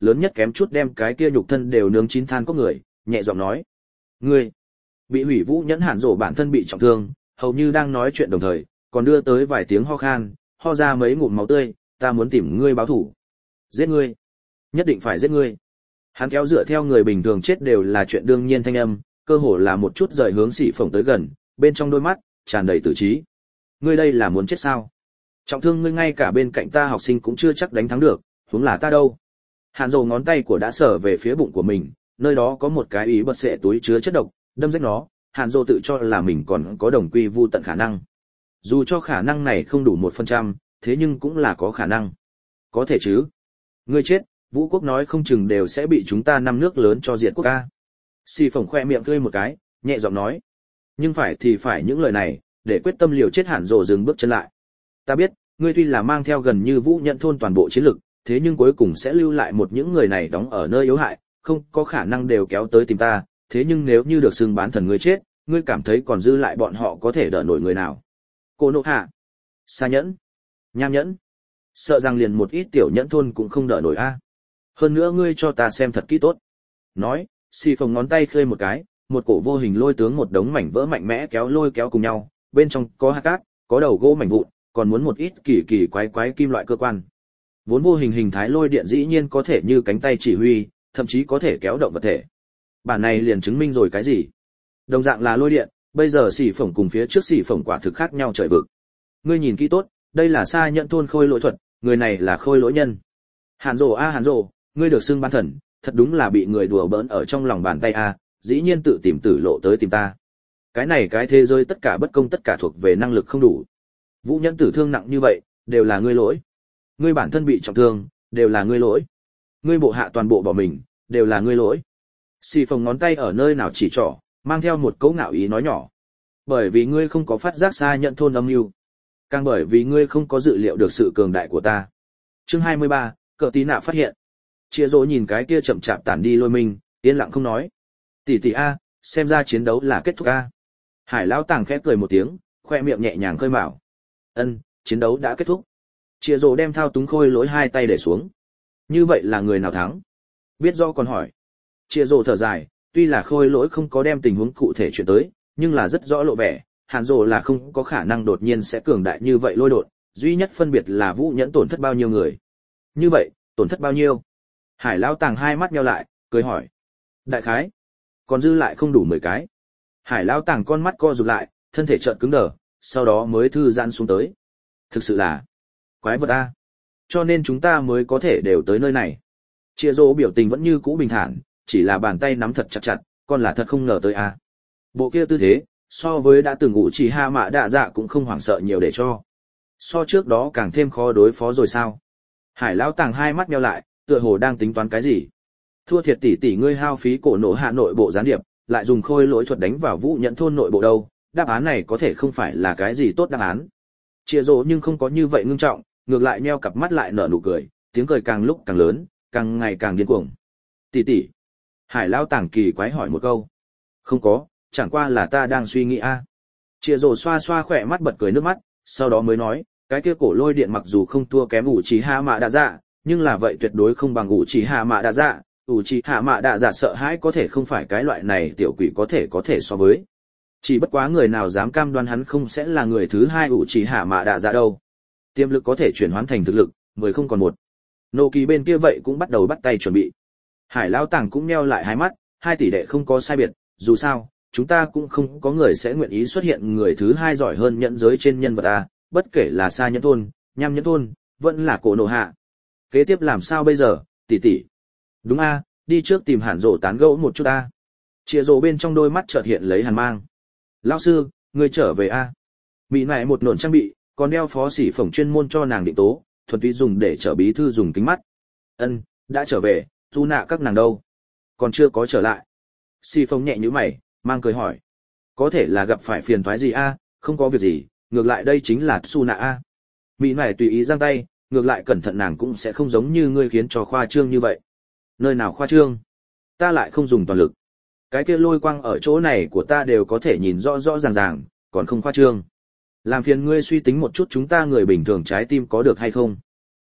lớn nhất kém chút đem cái kia nhục thân đều nướng chín than có người, nhẹ giọng nói: "Ngươi bị hủy vũ nhẫn Hàn Dụ bản thân bị trọng thương, hầu như đang nói chuyện đồng thời, còn đưa tới vài tiếng ho khan, ho ra mấy ngụm máu tươi, ta muốn tìm ngươi báo thù. Giết ngươi, nhất định phải giết ngươi." Hắn kéo dựa theo người bình thường chết đều là chuyện đương nhiên thanh âm, cơ hồ là một chút rời hướng Sĩ Phổng tới gần, bên trong đôi mắt tràn đầy tử trí. "Ngươi đây là muốn chết sao? Trọng thương ngươi ngay cả bên cạnh ta học sinh cũng chưa chắc đánh thắng được, huống là ta đâu." Hàn Dụ ngón tay của đã sờ về phía bụng của mình, nơi đó có một cái ý bật sệ túi chứa chất độc, đâm rách nó, Hàn Dụ tự cho là mình còn có đồng quy vu tận khả năng. Dù cho khả năng này không đủ 1%, thế nhưng cũng là có khả năng. Có thể chứ? Ngươi chết, Vũ quốc nói không chừng đều sẽ bị chúng ta năm nước lớn cho diệt quốc ca. Sĩ Phổng khoe miệng cười một cái, nhẹ giọng nói. Nhưng phải thì phải những lời này, để quyết tâm liều chết Hàn Dụ dừng bước chân lại. Ta biết, ngươi tuy là mang theo gần như Vũ Nhẫn thôn toàn bộ chiến lực, thế nhưng cuối cùng sẽ lưu lại một những người này đóng ở nơi yếu hại, không có khả năng đều kéo tới tìm ta, thế nhưng nếu như được xưng bán thần ngươi chết, ngươi cảm thấy còn dư lại bọn họ có thể đỡ nổi người nào? Cô Nộ Hạ, Sa Nhẫn, Nham Nhẫn, sợ rằng liền một ít tiểu nhẫn thôn cũng không đỡ nổi a. Hơn nữa ngươi cho ta xem thật kỹ tốt. Nói, Sĩ Phổng ngón tay khơi một cái, một cổ vô hình lôi tướng một đống mảnh vỡ mạnh mẽ lôi kéo cùng nhau, bên trong có hạt cát, có đầu gỗ mảnh vụn, còn muốn một ít kỳ kỳ quái quái kim loại cơ quan. Vốn vô hình hình thái lôi điện dĩ nhiên có thể như cánh tay chỉ huy, thậm chí có thể kéo động vật thể. Bản này liền chứng minh rồi cái gì? Đồng dạng là lôi điện, bây giờ Sĩ Phổng cùng phía trước Sĩ Phổng quả thực khác nhau trời vực. Ngươi nhìn kỹ tốt, đây là Sa Nhẫn thôn khôi lỗi thuật, người này là khôi lỗi nhân. Hàn Dụ a Hàn Dụ, ngươi được xưng bán thần, thật đúng là bị người đùa bỡn ở trong lòng bàn tay a, dĩ nhiên tự tìm tử lộ tới tìm ta. Cái này cái thế giới tất cả bất công tất cả thuộc về năng lực không đủ. Vũ Nhẫn tử thương nặng như vậy, đều là ngươi lỗi. Ngươi bản thân bị trọng thương, đều là ngươi lỗi. Ngươi bộ hạ toàn bộ bỏ mình, đều là ngươi lỗi. Sĩ Phổng ngón tay ở nơi nào chỉ trỏ, mang theo một cấu ngạo ý nói nhỏ. Bởi vì ngươi không có phát giác Sa Nhẫn thôn âm mưu, càng bởi vì ngươi không có dự liệu được sự cường đại của ta. Chương 23, Cờ Tí Nạ phát hiện. Chia Dỗ nhìn cái kia chậm chạp tản đi lôi minh, yên lặng không nói. Tỷ tỷ a, xem ra chiến đấu là kết thúc a. Hải lão tàng khẽ cười một tiếng, khoe miệng nhẹ nhàng khơi mào. Ân, chiến đấu đã kết thúc. Chia Dỗ đem thao túng khôi lỗi hai tay để xuống. Như vậy là người nào thắng? Biết rõ còn hỏi. Chia Dỗ thở dài, tuy là khôi lỗi không có đem tình huống cụ thể chuyện tới, nhưng là rất rõ lộ vẻ, Hàn Dụ là không có khả năng đột nhiên sẽ cường đại như vậy lôi đột, duy nhất phân biệt là Vũ Nhẫn tổn thất bao nhiêu người. Như vậy, tổn thất bao nhiêu? Hải lão tàng hai mắt nheo lại, cười hỏi. Đại khái, còn dư lại không đủ 10 cái. Hải lão tàng con mắt co rụt lại, thân thể chợt cứng đờ, sau đó mới thư giãn xuống tới. Thực sự là quái vật a. Cho nên chúng ta mới có thể đều tới nơi này. Chia Dỗ biểu tình vẫn như cũ bình thản, chỉ là bàn tay nắm thật chặt chặt, con là thật không ngờ tới a. Bộ kia tư thế, so với đã từng ngủ chỉ Hạ Mã Đạ Dạ cũng không hoảng sợ nhiều để cho. So trước đó càng thêm khó đối phó rồi sao? Hải lão tàng hai mắt nheo lại, tựa hồ đang tính toán cái gì. Thua thiệt tỷ tỷ ngươi hao phí Cổ Nộ Hạ nội bộ gián điệp, lại dùng khôi lỗi thuật đánh vào Vũ Nhẫn thôn nội bộ đâu, đáp án này có thể không phải là cái gì tốt đáp án. Chia Dỗ nhưng không có như vậy ngưng trọng, ngược lại nheo cặp mắt lại nở nụ cười, tiếng cười càng lúc càng lớn, càng ngày càng điên cuồng. Tỷ tỷ. Hải lão tàng kỳ quái hỏi một câu. Không có, chẳng qua là ta đang suy nghĩ a. Chia Dỗ xoa xoa khỏe mắt bật cười nước mắt, sau đó mới nói, cái kia cổ lôi điện mặc dù không thua kém Uchiha Mã Đạ Dạ, nhưng là vậy tuyệt đối không bằng Uchiha Mã Đạ Dạ. Uchiha Mã Đạ Dạ sợ hãi có thể không phải cái loại này tiểu quỷ có thể so với. Chỉ bất quá người nào dám cam đoan hắn không sẽ là người thứ hai Uchiha Mã Đạ Dạ đâu. Tiềm lực có thể chuyển hóa thành thực lực, 10 không còn một. Nô Kỳ bên kia vậy cũng bắt đầu bắt tay chuẩn bị. Hải lão tàng cũng nheo lại hai mắt, hai tỷ đệ không có sai biệt, dù sao, chúng ta cũng không có người sẽ nguyện ý xuất hiện người thứ hai giỏi hơn nhẫn giới trên nhân vật a, bất kể là Sa Nhẫn thôn, Nham Nhẫn thôn, vẫn là Cổ Nộ Hạ. Kế tiếp làm sao bây giờ, tỷ tỷ? Đúng a, đi trước tìm Hàn Dụ tán gẫu một chút a. Chia Dỗ bên trong đôi mắt chợt hiện lấy hàn mang. Lão sư, ngươi trở về a. Mỹ này một nổn trang bị, còn đeo phó sĩ phổng chuyên môn cho nàng định tố, thuần túy dùng để chở bí thư dùng kính mắt. Ân, đã trở về, du nạ các nàng đâu? Còn chưa có trở lại. Sĩ phổng nhẹ nhíu mày, mang cười hỏi. Có thể là gặp phải phiền toái gì a? Không có việc gì, ngược lại đây chính là su nạ a. Mỹ này tùy ý giang tay, ngược lại cẩn thận nàng cũng sẽ không giống như ngươi khiến cho khoa trương như vậy. Nơi nào khoa trương? Ta lại không dùng toàn lực. Cái kia lôi quang ở chỗ này của ta đều có thể nhìn rõ rõ ràng ràng, còn không khoa trương. Làm phiền ngươi suy tính một chút chúng ta người bình thường trái tim có được hay không?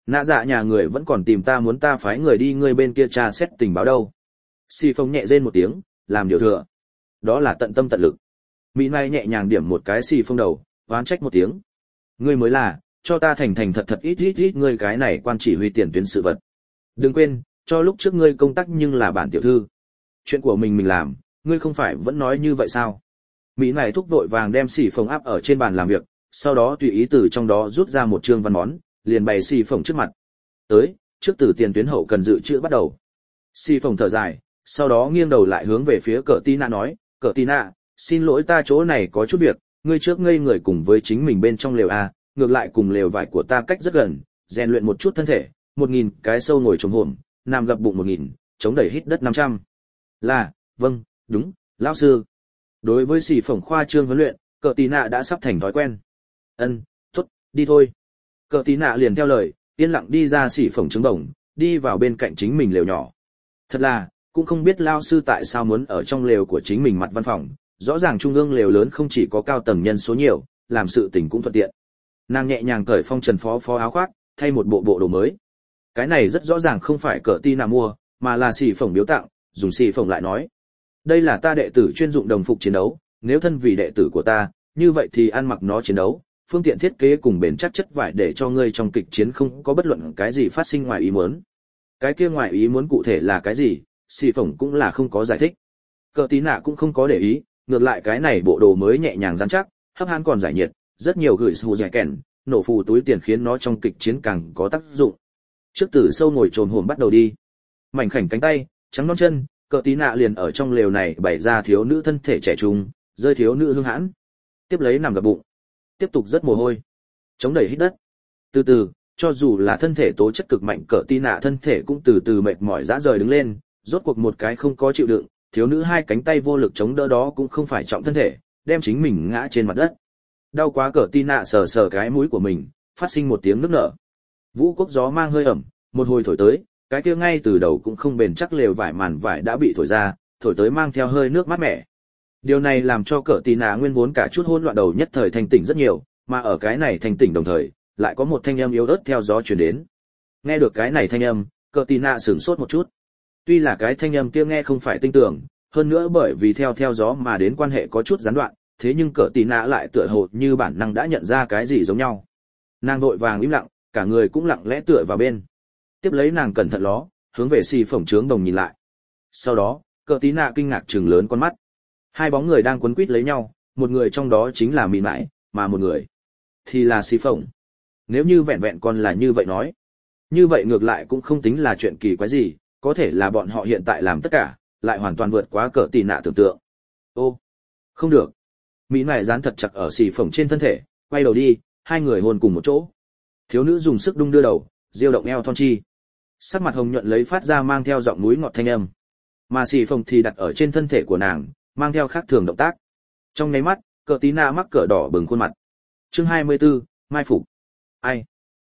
Nạ dạ nhà người vẫn còn tìm ta muốn ta phái người đi ngươi bên kia tra xét tình báo đâu. Xì Phong nhẹ rên một tiếng, làm điều thừa. Đó là tận tâm tận lực. Mỹ Mai nhẹ nhàng điểm một cái Xì Phong đầu, oán trách một tiếng. Ngươi mới là, cho ta thành thành thật thật ít ngươi cái này quan chỉ huy tiền tuyến sự vật. Đừng quên, cho lúc trước ngươi công tác nhưng là bản tiểu thư. Chuyện của mình làm, ngươi không phải vẫn nói như vậy sao? Mỹ này thúc vội vàng đem Xì Phong áp ở trên bàn làm việc, sau đó tùy ý từ trong đó rút ra một trương văn món, liền bày Xì Phong trước mặt. Tới, trước từ tiền tuyến hậu cần dự trữ bắt đầu. Xì Phong thở dài, sau đó nghiêng đầu lại hướng về phía Cờ Tí Nạ nói, Cờ Tí Nạ, xin lỗi ta chỗ này có chút việc, ngươi trước ngây người cùng với chính mình bên trong lều a, ngược lại cùng lều vải của ta cách rất gần, rèn luyện một chút thân thể, 1000 cái sâu ngồi trống hổm, nằm gập bụng 1000, chống đẩy hít đất 500. Là, vâng, đúng, lão sư. Đối với Xì Phong khoa trương huấn luyện, Cờ Tí Nạ đã sắp thành thói quen. Tốt, đi thôi. Cờ Tí Nạ liền theo lời, yên lặng đi ra Xì Phong trứng bổng, đi vào bên cạnh chính mình lều nhỏ. Thật là, cũng không biết lão sư tại sao muốn ở trong lều của chính mình mặt văn phòng, rõ ràng trung ương lều lớn không chỉ có cao tầng nhân số nhiều, làm sự tình cũng thuận tiện. Nàng nhẹ nhàng cởi phong trần phó áo khoác, thay một bộ đồ mới. Cái này rất rõ ràng không phải Cờ Tí Nạ mua, mà là Xì Phong biếu tặng, dùng Xì Phong lại nói. Đây là ta đệ tử chuyên dụng đồng phục chiến đấu, nếu thân vì đệ tử của ta, như vậy thì ăn mặc nó chiến đấu, phương tiện thiết kế cùng bền chắc chất vải để cho ngươi trong kịch chiến không có bất luận cái gì phát sinh ngoài ý muốn. Cái kia ngoài ý muốn cụ thể là cái gì, Xì Phong cũng là không có giải thích. Cờ Tí Nạ cũng không có để ý, ngược lại cái này bộ đồ mới nhẹ nhàng rắn chắc, hấp han còn giải nhiệt, rất nhiều gửi sù dẻ kèn, nổ phù túi tiền khiến nó trong kịch chiến càng có tác dụng. Trước từ sâu ngồi trồn hổm bắt đầu đi. Mảnh khảnh cánh tay, trắng non chân, Cờ Tí Nạ liền ở trong lều này bày ra thiếu nữ thân thể trẻ trung, rơi thiếu nữ hương hãn. Tiếp lấy nằm gập bụng, tiếp tục rất mồ hôi, chống đẩy hít đất. Từ từ, cho dù là thân thể tố chất cực mạnh Cờ Tí Nạ thân thể cũng từ từ mệt mỏi rã rời đứng lên, rốt cuộc một cái không có chịu đựng, thiếu nữ hai cánh tay vô lực chống đỡ đó cũng không phải trọng thân thể, đem chính mình ngã trên mặt đất. Đau quá Cờ Tí Nạ sờ sờ cái mũi của mình, phát sinh một tiếng nức nở. Vũ quốc gió mang hơi ẩm, một hồi thổi tới, cái kia ngay từ đầu cũng không bền chắc lều vải màn vải đã bị thổi ra, thổi tới mang theo hơi nước mát mẻ. Điều này làm cho Cờ Tí Nạ nguyên vốn cả chút hỗn loạn đầu nhất thời thanh tỉnh rất nhiều, mà ở cái này thanh tỉnh đồng thời, lại có một thanh âm yếu ớt theo gió truyền đến. Nghe được cái này thanh âm, Cờ Tí Nạ sửng sốt một chút. Tuy là cái thanh âm kia nghe không phải tinh tưởng, hơn nữa bởi vì theo gió mà đến quan hệ có chút gián đoạn, thế nhưng Cờ Tí Nạ lại tựa hồ như bản năng đã nhận ra cái gì giống nhau. Nàng vội vàng im lặng, cả người cũng lặng lẽ tựa vào bên. Tiếp lấy nàng cẩn thận ló, hướng về Xì Phong trướng đồng nhìn lại. Sau đó, Cờ Tí Nạ kinh ngạc trừng lớn con mắt. Hai bóng người đang quấn quýt lấy nhau, một người trong đó chính là Mị Mãi, mà một người thì là Xì Phong. Nếu như vẹn vẹn còn là như vậy nói, như vậy ngược lại cũng không tính là chuyện kỳ quái gì, có thể là bọn họ hiện tại làm tất cả, lại hoàn toàn vượt quá Cờ Tí Nạ tưởng tượng. Ô, không được. Mị Mãi dán thật chặt ở Xì Phong trên thân thể, quay đầu đi, hai người hôn cùng một chỗ. Thiếu nữ dùng sức đung đưa đầu, diêu động eo thon chi. Sắc mặt hồng nhuận lấy phát ra mang theo giọng núi ngọt thanh âm. Mà Xì Phong thì đặt ở trên thân thể của nàng, mang theo khác thường động tác. Trong nháy mắt, Cờ Tí Nạ mắc cỡ đỏ bừng khuôn mặt. Chương 24, mai phục. Ai?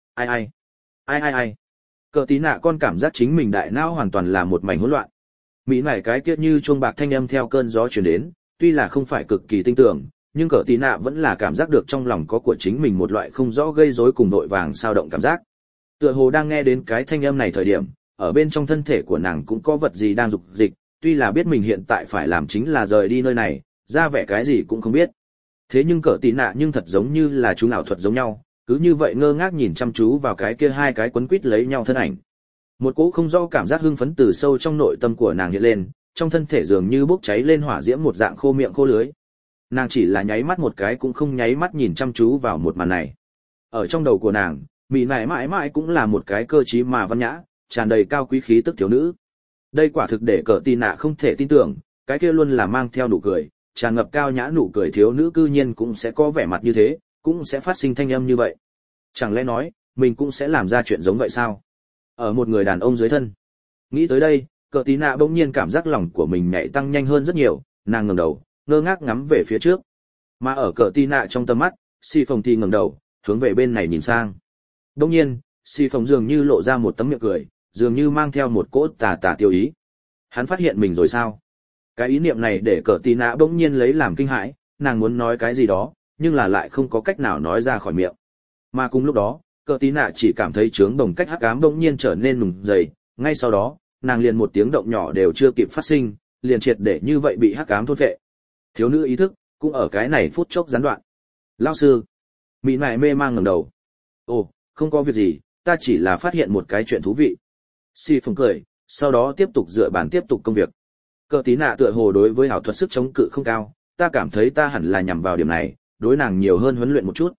Cờ Tí Nạ con cảm giác chính mình đại não hoàn toàn là một mảnh hỗn loạn. Mỹ này cái kia như chuông bạc thanh âm theo cơn gió truyền đến, tuy là không phải cực kỳ tinh tưởng, nhưng Cờ Tí Nạ vẫn là cảm giác được trong lòng có của chính mình một loại không rõ gây rối cùng vội vàng sao động cảm giác. Tựa hồ đang nghe đến cái thanh âm này thời điểm, ở bên trong thân thể của nàng cũng có vật gì đang dục dịch, tuy là biết mình hiện tại phải làm chính là rời đi nơi này, ra vẻ cái gì cũng không biết. Thế nhưng Cờ Tí Nạ nhưng thật giống như là chúng ảo thuật giống nhau, cứ như vậy ngơ ngác nhìn chăm chú vào cái kia hai cái quấn quýt lấy nhau thân ảnh. Một cỗ không rõ cảm giác hưng phấn từ sâu trong nội tâm của nàng hiện lên, trong thân thể dường như bốc cháy lên hỏa diễm một dạng khô miệng khô lưới. Nàng chỉ là nháy mắt một cái cũng không nháy mắt nhìn chăm chú vào một màn này. Ở trong đầu của nàng, Mị Mãi mãi mãi cũng là một cái cơ trí mà văn nhã, tràn đầy cao quý khí tức thiếu nữ. Đây quả thực để Cờ Tí Nạ không thể tin tưởng, cái kia luôn là mang theo nụ cười, tràn ngập cao nhã nụ cười thiếu nữ cư nhiên cũng sẽ có vẻ mặt như thế, cũng sẽ phát sinh thanh âm như vậy. Chẳng lẽ nói, mình cũng sẽ làm ra chuyện giống vậy sao? Ở một người đàn ông dưới thân. Nghĩ tới đây, Cờ Tí Nạ bỗng nhiên cảm giác lòng của mình nhảy tăng nhanh hơn rất nhiều, nàng ngẩng đầu, ngơ ngác ngắm về phía trước. Mà ở Cờ Tí Nạ trong tầm mắt, Xì Phong thì ngẩng đầu, hướng về bên này nhìn sang. Bỗng nhiên, Xì Phong dường như lộ ra một tấm miệng cười, dường như mang theo một cỗ tà tiêu ý. Hắn phát hiện mình rồi sao? Cái ý niệm này để Cờ Tí Nạ bỗng nhiên lấy làm kinh hãi, nàng muốn nói cái gì đó, nhưng là lại không có cách nào nói ra khỏi miệng. Mà cùng lúc đó, Cờ tí nạ chỉ cảm thấy trướng bồng cách hắc ám bỗng nhiên trở nên nùng dày, ngay sau đó, nàng liền một tiếng động nhỏ đều chưa kịp phát sinh, liền triệt để như vậy bị hắc ám thôn phệ. Thiếu nữ ý thức cũng ở cái này phút chốc gián đoạn. Lão sư, mỹ nại mê mang ngẩng đầu. Ồ, không có việc gì, ta chỉ là phát hiện một cái chuyện thú vị. Si Phong cười, sau đó tiếp tục dựa bàn tiếp tục công việc. Cờ tí nạ tựa hồ đối với ảo thuật sức chống cự không cao, ta cảm thấy ta hẳn là nhằm vào điểm này, đối nàng nhiều hơn huấn luyện một chút.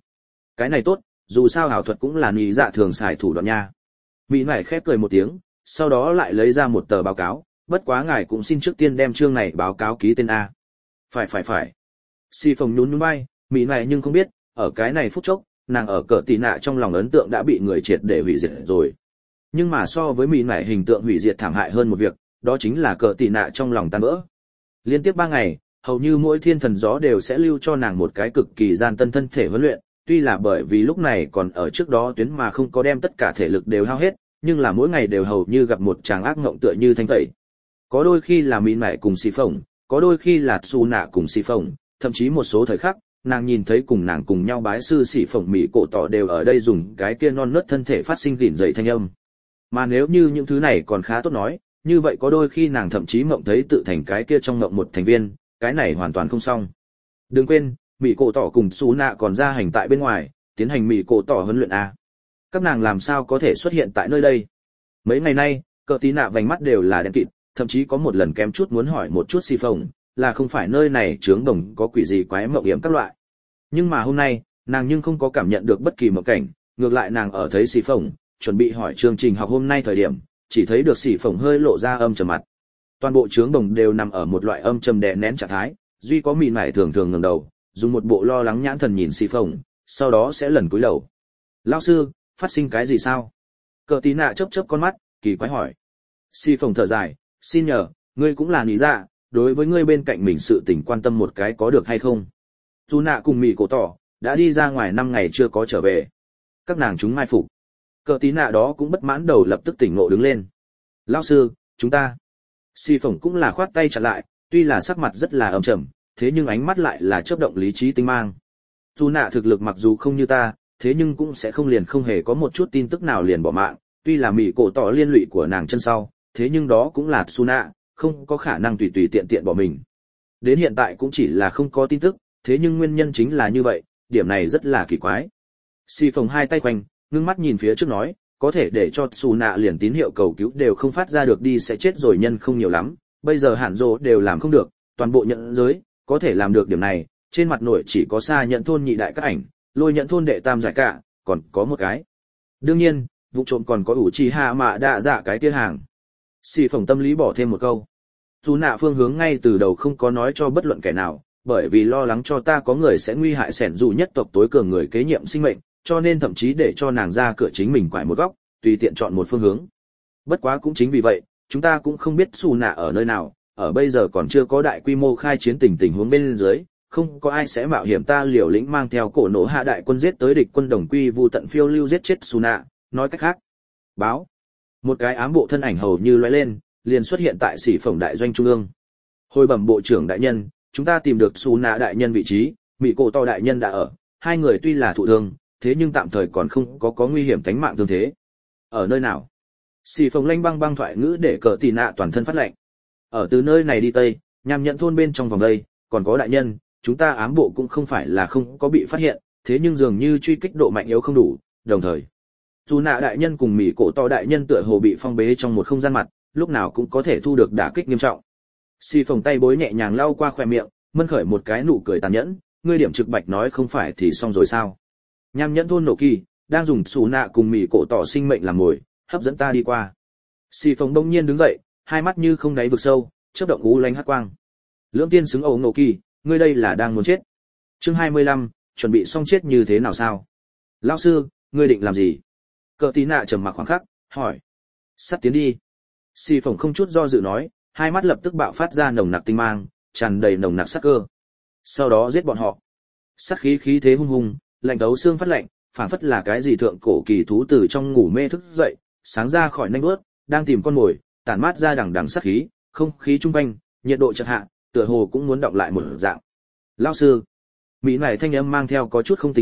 Cái này tốt, dù sao ảo thuật cũng là nhị dạ thường xài thủ đoạn nha. Mỹ nải khép cười một tiếng, sau đó lại lấy ra một tờ báo cáo, bất quá ngài cũng xin trước tiên đem chương này báo cáo ký tên A. Phải. Si Phong nhún nhún vai, Mỹ nải nhưng không biết, ở cái này phút chốc, nàng ở cờ tí nạ trong lòng ấn tượng đã bị người triệt để hủy diệt rồi. Nhưng mà so với Mỹ nải hình tượng hủy diệt thảm hại hơn một việc, đó chính là cờ tí nạ trong lòng tan vỡ. Liên tiếp 3 ngày, hầu như mỗi thiên thần gió đều sẽ lưu cho nàng một cái cực kỳ gian tân thân thể huấn luyện, tuy là bởi vì lúc này còn ở trước đó tuyến mà không có đem tất cả thể lực đều hao hết, nhưng là mỗi ngày đều hầu như gặp một tràng ác mộng tựa như thanh tẩy. Có đôi khi là Mỹ nải cùng Si Phong, có đôi khi là Su Nạ cùng Si Phong, thậm chí một số thời khắc, nàng nhìn thấy cùng nàng cùng nhau bái sư Si Phong Mỹ cổ tỏ đều ở đây dùng cái kia non nớt thân thể phát sinh rỉn rẩy thanh âm. Mà nếu như những thứ này còn khá tốt nói, như vậy có đôi khi nàng thậm chí mộng thấy tự thành cái kia trong mộng một thành viên, cái này hoàn toàn không xong. Đừng quên, Mỹ cổ tỏ cùng Su Nạ còn ra hành tại bên ngoài, tiến hành Mỹ cổ tỏ huấn luyện a. Các nàng làm sao có thể xuất hiện tại nơi đây? Mấy ngày nay, cờ tí nạ vành mắt đều là đen kịt, thậm chí có một lần kém chút muốn hỏi một chút Si Phong, là không phải nơi này trướng đồng có quỷ gì quái mộng yểm các loại. Nhưng mà hôm nay, nàng nhưng không có cảm nhận được bất kỳ mộng cảnh, ngược lại nàng ở thấy Si Phong, chuẩn bị hỏi chương trình học hôm nay thời điểm, chỉ thấy được Si Phong hơi lộ ra âm trầm mặt. Toàn bộ trướng đồng đều nằm ở một loại âm trầm đè nén trạng thái, duy có Mị Nải thường thường ngẩng đầu, dùng một bộ lo lắng nhãn thần nhìn Si Phong, sau đó sẽ lần cúi đầu. "Lão sư, phát sinh cái gì sao?" Cờ tí nạ chớp chớp con mắt, kỳ quái hỏi. Si Phong thở dài, "Xin nhờ, ngươi cũng là lý dạ, đối với ngươi bên cạnh mình sự tình quan tâm một cái có được hay không?" Dù nạ cùng Mị cổ tỏ đã đi ra ngoài 5 ngày chưa có trở về. Các nàng chúng mai phục. Cờ tí nạ đó cũng bất mãn đầu lập tức tỉnh ngộ đứng lên. "Lão sư, chúng ta..." Si Phong cũng là khoát tay chặn lại, tuy là sắc mặt rất là âm trầm, thế nhưng ánh mắt lại là chớp động lý trí tinh mang. Dù nạ thực lực mặc dù không như ta, thế nhưng cũng sẽ không liền không hề có một chút tin tức nào liền bỏ mạng, tuy là Mị cổ tỏ liên lụy của nàng chân sau, thế nhưng đó cũng là Su Nạ, không có khả năng tùy tùy tiện tiện bỏ mình. Đến hiện tại cũng chỉ là không có tin tức, thế nhưng nguyên nhân chính là như vậy, điểm này rất là kỳ quái. Si Phong hai tay quanh, ngưng mắt nhìn phía trước nói, có thể để cho Su Nạ liền tín hiệu cầu cứu đều không phát ra được đi sẽ chết rồi nhân không nhiều lắm, bây giờ Hàn Dỗ đều làm không được, toàn bộ nhận giới có thể làm được điểm này, trên mặt nội chỉ có Sa Nhận thôn nhị đại các ảnh, Lôi Nhận thôn đệ tam giải cả, còn có một cái. Đương nhiên, vụ trộm còn có ủ trì hạ mạ đạ dạ cái kia hàng. Si Phong tâm lý bỏ thêm một câu. Su Nạ phương hướng ngay từ đầu không có nói cho bất luận kẻ nào, bởi vì lo lắng cho ta có người sẽ nguy hại sẻn dù nhất tộc tối cường người kế nhiệm sinh mệnh, cho nên thậm chí để cho nàng ra cửa chính mình quải một góc, tùy tiện chọn một phương hướng. Bất quá cũng chính vì vậy, chúng ta cũng không biết Su Nạ ở nơi nào, ở bây giờ còn chưa có đại quy mô khai chiến tình huống bên dưới, không có ai sẽ mạo hiểm ta liều lĩnh mang theo cổ nổ hạ đại quân giết tới địch quân đồng quy vu tận phiêu lưu giết chết Su Nạ, nói cách khác. Báo. Một cái ám bộ thân ảnh hầu như lóe lên, liền xuất hiện tại Sĩ Phổng đại doanh trung ương. Hồi bẩm bộ trưởng đại nhân, chúng ta tìm được Su Nạ đại nhân vị trí, Mị cổ tỏ đại nhân đã ở, hai người tuy là thụ thương, thế nhưng tạm thời còn không có nguy hiểm tính mạng tương thế. Ở nơi nào? Sĩ Phổng lanh băng thoại ngữ để cờ tì nạ toàn thân phát lạnh. Ở từ nơi này đi tây, nhằm nhận thôn bên trong vòng đây, còn có đại nhân, chúng ta ám bộ cũng không phải là không có bị phát hiện, thế nhưng dường như truy kích độ mạnh yếu không đủ, đồng thời Su Nạ đại nhân cùng Mị cổ tỏ đại nhân tựa hồ bị phong bế trong một không gian mặt, lúc nào cũng có thể thu được đả kích nghiêm trọng. Si Phong tay bối nhẹ nhàng lau qua khóe miệng, mân khởi một cái nụ cười tàn nhẫn, ngươi điểm trực bạch nói không phải thì xong rồi sao? Nham nhẫn thôn nổ kỳ đang dùng Su Nạ cùng Mị cổ tỏ sinh mệnh làm mồi, hấp dẫn ta đi qua. Si Phong bỗng nhiên đứng dậy, hai mắt như không đáy vực sâu, chớp động u lánh hắc quang. Lưỡng tiên xứng ẩu nổ kỳ, ngươi đây là đang muốn chết. Chương 25, chuẩn bị xong chết như thế nào sao? Lão sư, ngươi định làm gì? Cờ tí nạ trầm mặc khoảng khắc, hỏi. Sắt tiến đi. Si Phong không chút do dự nói, hai mắt lập tức bạo phát ra nồng nặc tinh mang, tràn đầy nồng nặc sát cơ. Sau đó giết bọn họ. Sát khí thế hung hùng, lạnh thấu xương phát lạnh, phảng phất là cái gì thượng cổ kỳ thú từ trong ngủ mê thức dậy, sáng ra khỏi nanh bước, đang tìm con mồi, tản mát ra đằng đằng sát khí, không khí trung quanh, nhiệt độ chợt hạ, tựa hồ cũng muốn đọng lại một dạng. Lão sư, Mỹ này thanh âm mang theo có chút không tình nguyện,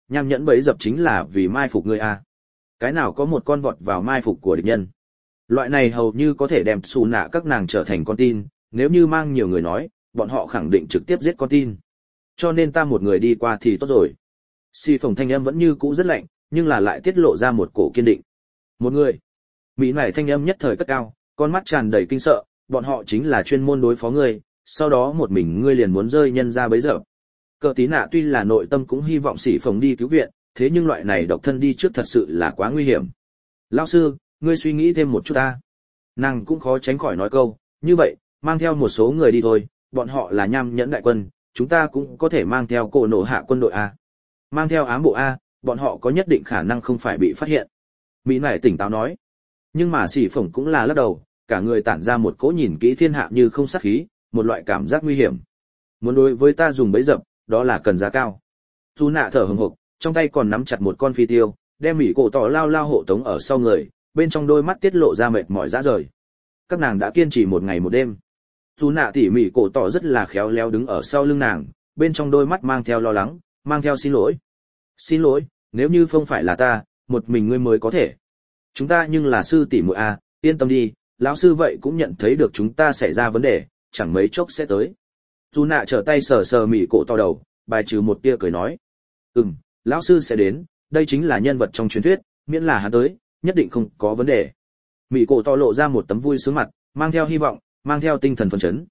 nham nhẫn bấy dập chính là vì mai phục ngươi a. Cái nào có một con vọt vào mai phục của địch nhân. Loại này hầu như có thể đem xù nạ các nàng trở thành con tin, nếu như mang nhiều người nói, bọn họ khẳng định trực tiếp giết con tin. Cho nên ta một người đi qua thì tốt rồi. Xì phồng thanh âm vẫn như cũ rất lạnh, nhưng là lại tiết lộ ra một cổ kiên định. Một người. Mỹ này thanh âm nhất thời cất cao, con mắt tràn đầy kinh sợ, bọn họ chính là chuyên môn đối phó ngươi, sau đó một mình ngươi liền muốn rơi nhân ra bấy giờ. Cờ tí nạ tuy là nội tâm cũng hy vọng xỉ phồng đi cứu viện, thế nhưng loại này độc thân đi trước thật sự là quá nguy hiểm. Lão sư, ngươi suy nghĩ thêm một chút ta. Nàng cũng khó tránh khỏi nói câu, như vậy, mang theo một số người đi thôi, bọn họ là nham nhẫn đại quân, chúng ta cũng có thể mang theo cổ nổ hạ quân đội A. Mang theo ám bộ A, bọn họ có nhất định khả năng không phải bị phát hiện. Mỹ nải tỉnh táo nói. Nhưng mà xỉ phồng cũng là lắc đầu, cả người tản ra một cỗ nhìn kỹ thiên hạ như không sát khí, một loại cảm giác nguy hiểm. Muốn đối với ta dùng bẫy dập, đó là cần giá cao. Dù nạ thở hừng hực, trong tay còn nắm chặt một con phi tiêu, đem Mỹ cổ tỏ lao lao hộ tống ở sau người, bên trong đôi mắt tiết lộ ra mệt mỏi rã rời. Các nàng đã kiên trì một ngày một đêm. Dù nạ tỉ Mỹ cổ tỏ rất là khéo léo đứng ở sau lưng nàng, bên trong đôi mắt mang theo lo lắng, mang theo xin lỗi. Xin lỗi, nếu như không phải là ta, một mình ngươi mới có thể. Chúng ta nhưng là sư tỷ muội a, yên tâm đi, lão sư vậy cũng nhận thấy được chúng ta xảy ra vấn đề, chẳng mấy chốc sẽ tới. Dù nạ trở tay sờ sờ Mỹ cổ to đầu, bài trừ một tia cười nói. Lão sư sẽ đến, đây chính là nhân vật trong truyền thuyết, miễn là hắn tới, nhất định không có vấn đề. Mỹ cổ to lộ ra một tấm vui sướng mặt, mang theo hy vọng, mang theo tinh thần phấn chấn.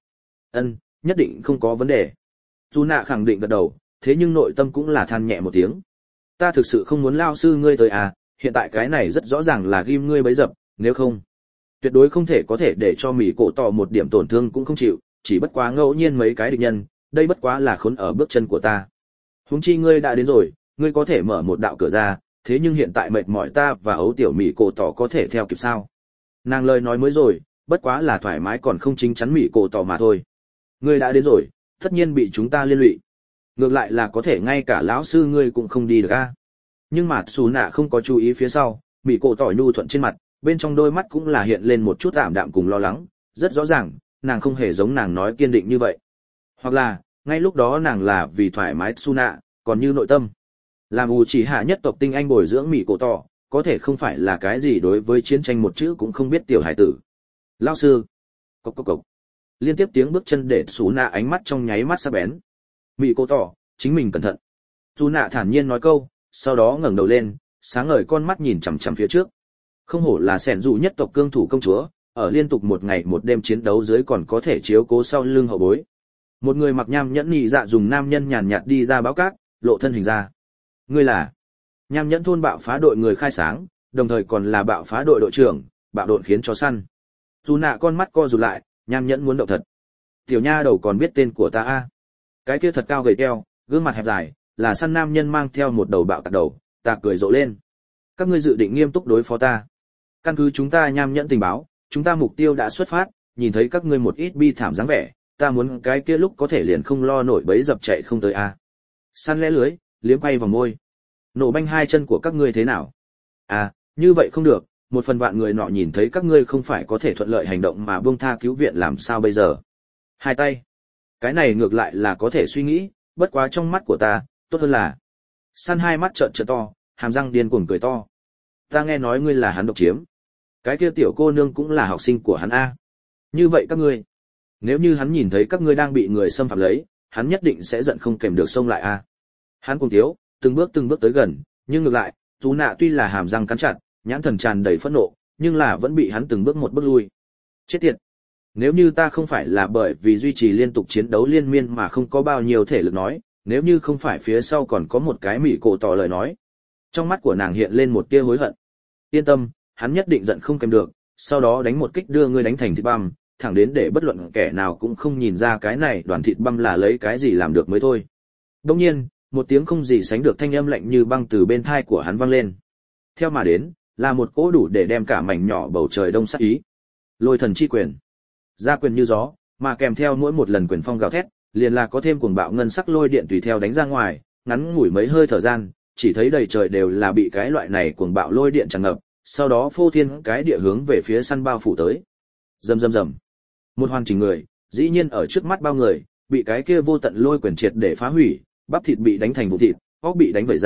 Nhất định không có vấn đề. Dù nạ khẳng định gật đầu, thế nhưng nội tâm cũng là than nhẹ một tiếng. Ta thực sự không muốn lão sư ngươi tới à, hiện tại cái này rất rõ ràng là ghim ngươi bấy dập, nếu không, tuyệt đối không thể có thể để cho Mỹ cổ tỏ một điểm tổn thương cũng không chịu, chỉ bất quá ngẫu nhiên mấy cái địch nhân, đây bất quá là khốn ở bước chân của ta. Huống chi ngươi đã đến rồi, ngươi có thể mở một đạo cửa ra, thế nhưng hiện tại mệt mỏi ta và ấu tiểu Mỹ cổ tỏ có thể theo kịp sao? Nàng lời nói mới rồi, bất quá là thoải mái còn không chính chắn Mỹ cổ tỏ mà thôi. Ngươi đã đến rồi, tất nhiên bị chúng ta liên lụy. Ngược lại là có thể ngay cả lão sư ngươi cũng không đi được a. Nhưng mà Sú Nạ không có chú ý phía sau, Mỹ cổ tỏ nhu thuận trên mặt, bên trong đôi mắt cũng là hiện lên một chút ảm đạm cùng lo lắng, rất rõ ràng, nàng không hề giống nàng nói kiên định như vậy. Hoặc là, ngay lúc đó nàng là vì thoải mái Sú Nạ, còn như nội tâm. Làm ủ chỉ hạ nhất tộc tinh anh bồi dưỡng Mỹ cổ tỏ, có thể không phải là cái gì đối với chiến tranh một chữ cũng không biết tiểu hải tử. Lão sư. Cốc cốc cốc. Liên tiếp tiếng bước chân để Sú Nạ ánh mắt trong nháy mắt sắc bén. Mỹ cổ tỏ, chính mình cẩn thận. Sú Nạ thản nhiên nói câu, sau đó ngẩng đầu lên, sáng ngời con mắt nhìn chằm chằm phía trước. Không hổ là sẻn dụ nhất tộc cương thủ công chúa, ở liên tục một ngày một đêm chiến đấu dưới còn có thể chiếu cố sau lưng hậu bối. Một người mặc nham nhẫn nhị dạ dùng nam nhân nhàn nhạt đi ra báo cát, lộ thân hình ra. Ngươi là nham nhẫn thôn bạo phá đội người khai sáng, đồng thời còn là bạo phá đội đội trưởng, bạo độn khiến chó săn. Dù nạ con mắt co rụt lại, nham nhẫn muốn động thật. Tiểu nha đầu còn biết tên của ta a? Cái kia thật cao gầy teo, gương mặt hẹp dài, là săn nam nhân mang theo một đầu bạo tạc đầu, ta cười rộ lên. Các ngươi dự định nghiêm túc đối phó ta. Căn cứ chúng ta nham nhẫn tình báo, chúng ta mục tiêu đã xuất phát, nhìn thấy các ngươi một ít bi thảm dáng vẻ, ta muốn cái kia lúc có thể liền không lo nổi bấy dập chạy không tới a. Săn lẽ lưới, liếm quay vào môi. Nổ banh hai chân của các ngươi thế nào? À, như vậy không được, một phần vạn người nọ nhìn thấy các ngươi không phải có thể thuận lợi hành động mà buông tha cứu viện làm sao bây giờ? Hai tay. Cái này ngược lại là có thể suy nghĩ, bất quá trong mắt của ta, tốt hơn là. Săn hai mắt trợn trợn to, hàm răng điên cuồng cười to. Ta nghe nói ngươi là hắn độc chiếm. Cái kia tiểu cô nương cũng là học sinh của hắn a. Như vậy các ngươi, nếu như hắn nhìn thấy các ngươi đang bị người xâm phạm lấy, hắn nhất định sẽ giận không kềm được xông lại a. Hắn cùng thiếu, từng bước tới gần, nhưng ngược lại, Sú Nạ tuy là hàm răng cắn chặt, nhãn thần tràn đầy phẫn nộ, nhưng là vẫn bị hắn từng bước một bước lui. Chết tiệt. Nếu như ta không phải là bởi vì duy trì liên tục chiến đấu liên miên mà không có bao nhiêu thể lực nói, nếu như không phải phía sau còn có một cái Mỹ cổ tỏ lời nói. Trong mắt của nàng hiện lên một tia hối hận. Yên tâm, hắn nhất định giận không kèm được, sau đó đánh một kích đưa ngươi đánh thành thịt băm, thẳng đến để bất luận kẻ nào cũng không nhìn ra cái này đoàn thịt băm là lấy cái gì làm được mới thôi. Đương nhiên, một tiếng không gì sánh được thanh âm lạnh như băng từ bên tai của hắn vang lên. Theo mà đến, là một cỗ đủ để đem cả mảnh nhỏ bầu trời đông sát ý. Lôi thần chi quyền. Ra quyền như gió, mà kèm theo mỗi một lần quyền phong gào thét, liền là có thêm cuồng bạo ngân sắc lôi điện tùy theo đánh ra ngoài, ngắn ngủi mấy hơi thời gian, chỉ thấy đầy trời đều là bị cái loại này cuồng bạo lôi điện tràn ngập, sau đó phô thiên cái địa hướng về phía săn bao phủ tới. Rầm rầm rầm. Một hoàn chỉnh người, dĩ nhiên ở trước mắt bao người, bị cái kia vô tận lôi quyền triệt để phá hủy, bắp thịt bị đánh thành vụn thịt, óc bị đánh vẩy ra,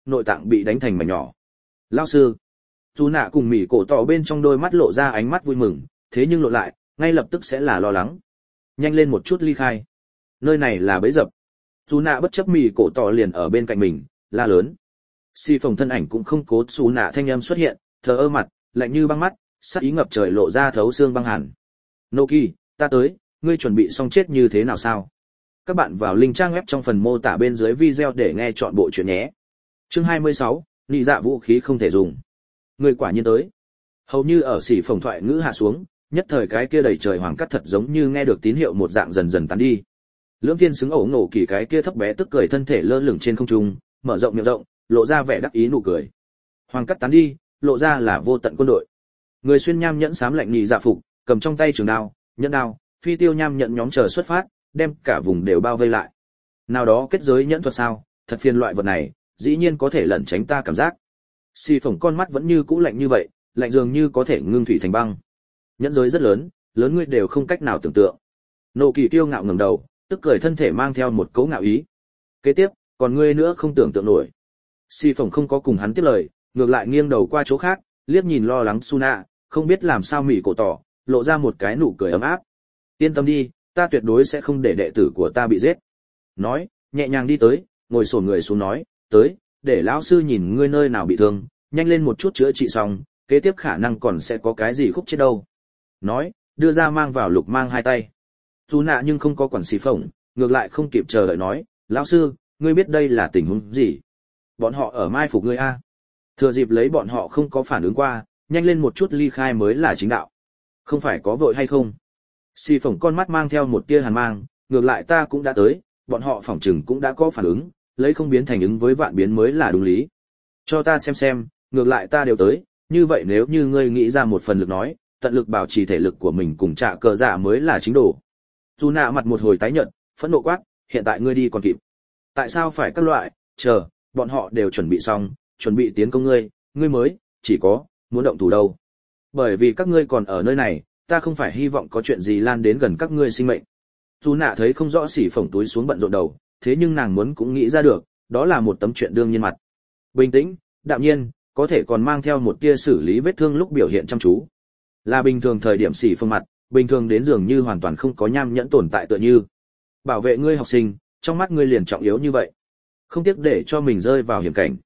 nội tạng bị đánh thành mảnh nhỏ. Lão sư, dù nạ cùng mỉ cổ tỏ bên trong đôi mắt lộ ra ánh mắt vui mừng, thế nhưng lộ lại, ngay lập tức sẽ là lo lắng. Nhanh lên một chút ly khai. Nơi này là bẫy dập. Dù nạ bất chấp mỉ cổ tỏ liền ở bên cạnh mình, la lớn. Xì phồng thân ảnh cũng không cố xù nạ thanh âm xuất hiện, thờ ơ mặt, lạnh như băng mắt, sắc ý ngập trời lộ ra thấu xương băng hàn. Noki, ta tới, ngươi chuẩn bị xong chết như thế nào sao? Các bạn vào link trang web trong phần mô tả bên dưới video để nghe chọn bộ truyện nhé. Chương 26, nị dạ vũ khí không thể dùng. Ngươi quả nhiên tới. Hầu như ở xỉ phồng thoại ngữ hạ xuống, nhất thời cái kia đầy trời hoàng cắt thật giống như nghe được tín hiệu một dạng dần dần tán đi. Lưỡng Thiên xứng ổ nổ kỳ cái kia thấp bé tức cười thân thể lơ lửng trên không trung, mở rộng miệng rộng, lộ ra vẻ đắc ý nụ cười. Hoàng cắt tán đi, lộ ra là vô tận quân đội. Người xuyên nham nhẫn xám lạnh nhị dạ phục, cầm trong tay trường đao, nhẫn đao, phi tiêu nham nhẫn nhóm chờ xuất phát, đem cả vùng đều bao vây lại. Nào đó kết giới nhẫn thuật sao, thật phiền loại vật này, dĩ nhiên có thể lẩn tránh ta cảm giác. Xì phồng con mắt vẫn như cũ lạnh như vậy, lạnh dường như có thể ngưng thủy thành băng. Nhẫn giới rất lớn, lớn ngươi đều không cách nào tưởng tượng. Nộ Kỳ kiêu ngạo ngẩng đầu, tức cười thân thể mang theo một cấu ngạo ý. Kế tiếp, còn ngươi nữa không tưởng tượng nổi. Xì phồng không có cùng hắn tiếp lời, ngược lại nghiêng đầu qua chỗ khác, liếc nhìn lo lắng Suna, không biết làm sao mỉ cổ tỏ, lộ ra một cái nụ cười ấm áp. Yên tâm đi, ta tuyệt đối sẽ không để đệ tử của ta bị giết. Nói, nhẹ nhàng đi tới, ngồi xổm người xuống nói, tới, để lão sư nhìn ngươi nơi nào bị thương, nhanh lên một chút chữa trị xong, kế tiếp khả năng còn sẽ có cái gì khúc chết đâu. Nói, đưa ra mang vào lục mang hai tay. Dù nạ nhưng không có quản xì phổng, ngược lại không kịp chờ đợi nói, lão sư, ngươi biết đây là tình huống gì? Bọn họ ở mai phục ngươi a. Thừa dịp lấy bọn họ không có phản ứng qua, nhanh lên một chút ly khai mới là chính đạo. Không phải có vội hay không? Xì phổng con mắt mang theo một tia hàn mang, ngược lại ta cũng đã tới, bọn họ phỏng chừng cũng đã có phản ứng, lấy không biến thành ứng với vạn biến mới là đúng lý. Cho ta xem, ngược lại ta đều tới, như vậy nếu như ngươi nghĩ ra một phần lực nói, tận lực bảo trì thể lực của mình cùng trả cờ dạ mới là chính đồ. Dù nạ mặt một hồi tái nhợt, phẫn nộ quát, hiện tại ngươi đi còn kịp. Tại sao phải các loại, chờ, bọn họ đều chuẩn bị xong, chuẩn bị tiến công ngươi mới, chỉ có, muốn động thủ đâu. Bởi vì các ngươi còn ở nơi này, ta không phải hy vọng có chuyện gì lan đến gần các ngươi sinh mệnh. Dù nạ thấy không rõ xỉ phổng túi xuống bận rộn đầu, thế nhưng nàng muốn cũng nghĩ ra được, đó là một tấm chuyện đương nhiên mặt. Bình tĩnh, đạm nhiên, có thể còn mang theo một tia xử lý vết thương lúc biểu hiện chăm chú. Là bình thường thời điểm xỉ phồng mặt, bình thường đến dường như hoàn toàn không có nham nhẫn tồn tại tựa như. Bảo vệ ngươi học sinh, trong mắt ngươi liền trọng yếu như vậy. Không tiếc để cho mình rơi vào hiểm cảnh.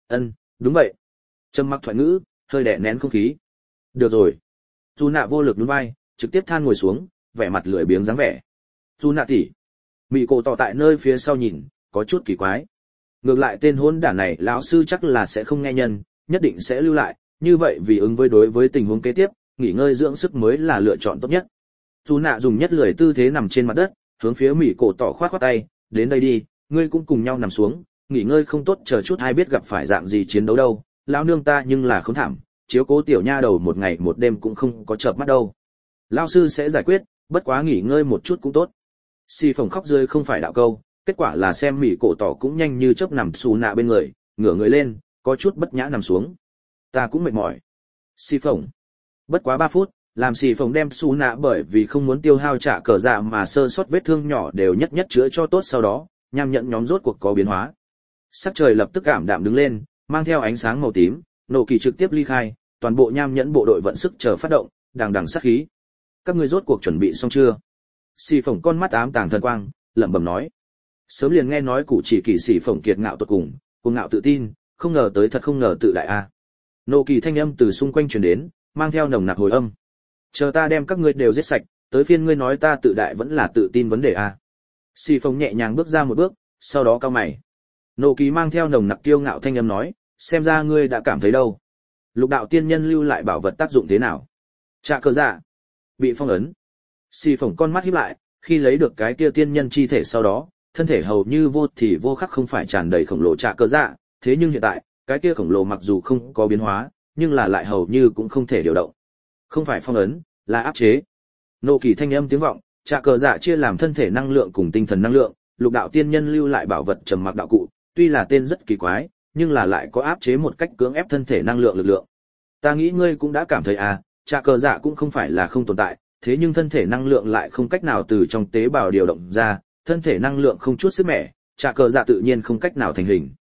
Đúng vậy. Trầm mặc thoại ngữ, hơi đè nén không khí. Được rồi. Dù nạ vô lực nhún vai, trực tiếp than ngồi xuống, vẻ mặt lười biếng dáng vẻ. Dù nạ tỷ. Mị cổ tỏ tại nơi phía sau nhìn, có chút kỳ quái. Ngược lại tên hôn đản này lão sư chắc là sẽ không nghe nhân, nhất định sẽ lưu lại, như vậy vì ứng với đối với tình huống kế tiếp, nghỉ ngơi dưỡng sức mới là lựa chọn tốt nhất. Dù nạ dùng nhất lười tư thế nằm trên mặt đất, hướng phía Mị cổ tỏ khoát khoát tay, đến đây đi, ngươi cũng cùng nhau nằm xuống, nghỉ ngơi không tốt chờ chút ai biết gặp phải dạng gì chiến đấu đâu, lão nương ta nhưng là khốn thảm, chiếu cố tiểu nha đầu một ngày một đêm cũng không có chợp mắt đâu. Lão sư sẽ giải quyết, bất quá nghỉ ngơi một chút cũng tốt. Xì phồng khóc rơi không phải đạo câu, kết quả là xem Mị cổ tỏ cũng nhanh như chớp nằm xù nạ bên người, ngửa người lên, có chút bất nhã nằm xuống. Ta cũng mệt mỏi. Xì phồng. Bất quá 3 phút, làm xì phồng đem xù nạ bởi vì không muốn tiêu hao trả cờ dạ mà sơ sót vết thương nhỏ đều nhất chữa cho tốt, sau đó nham nhẫn nhóm rốt cuộc có biến hóa. Sắc trời lập tức ảm đạm đứng lên, mang theo ánh sáng màu tím, Nộ Kỳ trực tiếp ly khai, toàn bộ nham nhẫn bộ đội vận sức chờ phát động, đằng đằng sát khí. Các ngươi rốt cuộc chuẩn bị xong chưa? Xì phồng con mắt ám tàng thần quang, lẩm bẩm nói. Sớm liền nghe nói cụ chỉ kỳ xì phồng kiệt ngạo tuyệt cùng, cuồng ngạo tự tin, không ngờ tới thật không ngờ tự đại a. Nộ Kỳ thanh âm từ xung quanh truyền đến, mang theo nồng nặc hồi âm. Chờ ta đem các ngươi đều giết sạch, tới phiên ngươi nói ta tự đại vẫn là tự tin vấn đề a. Xì phồng nhẹ nhàng bước ra một bước, sau đó cau mày. Nộ Kỳ mang theo nồng nặc kiêu ngạo thanh âm nói, xem ra ngươi đã cảm thấy đâu. Lục đạo tiên nhân lưu lại bảo vật tác dụng thế nào? Trả cờ dạ bị phong ấn. Xì phồng con mắt híp lại, khi lấy được cái kia tiên nhân chi thể sau đó, thân thể hầu như vô thì vô khắc không phải tràn đầy khổng lồ trả cờ dạ, thế nhưng hiện tại, cái kia khổng lồ mặc dù không có biến hóa, nhưng là lại hầu như cũng không thể điều động. Không phải phong ấn, là áp chế. Nộ Kỳ thanh âm tiếng vọng, trả cờ dạ chia làm thân thể năng lượng cùng tinh thần năng lượng, lục đạo tiên nhân lưu lại bảo vật trầm mặc đạo cụ, tuy là tên rất kỳ quái, nhưng là lại có áp chế một cách cưỡng ép thân thể năng lượng lực lượng. Ta nghĩ ngươi cũng đã cảm thấy trả cờ dạ cũng không phải là không tồn tại, thế nhưng thân thể năng lượng lại không cách nào từ trong tế bào điều động ra, thân thể năng lượng không chút sức mẻ, trả cờ dạ tự nhiên không cách nào thành hình.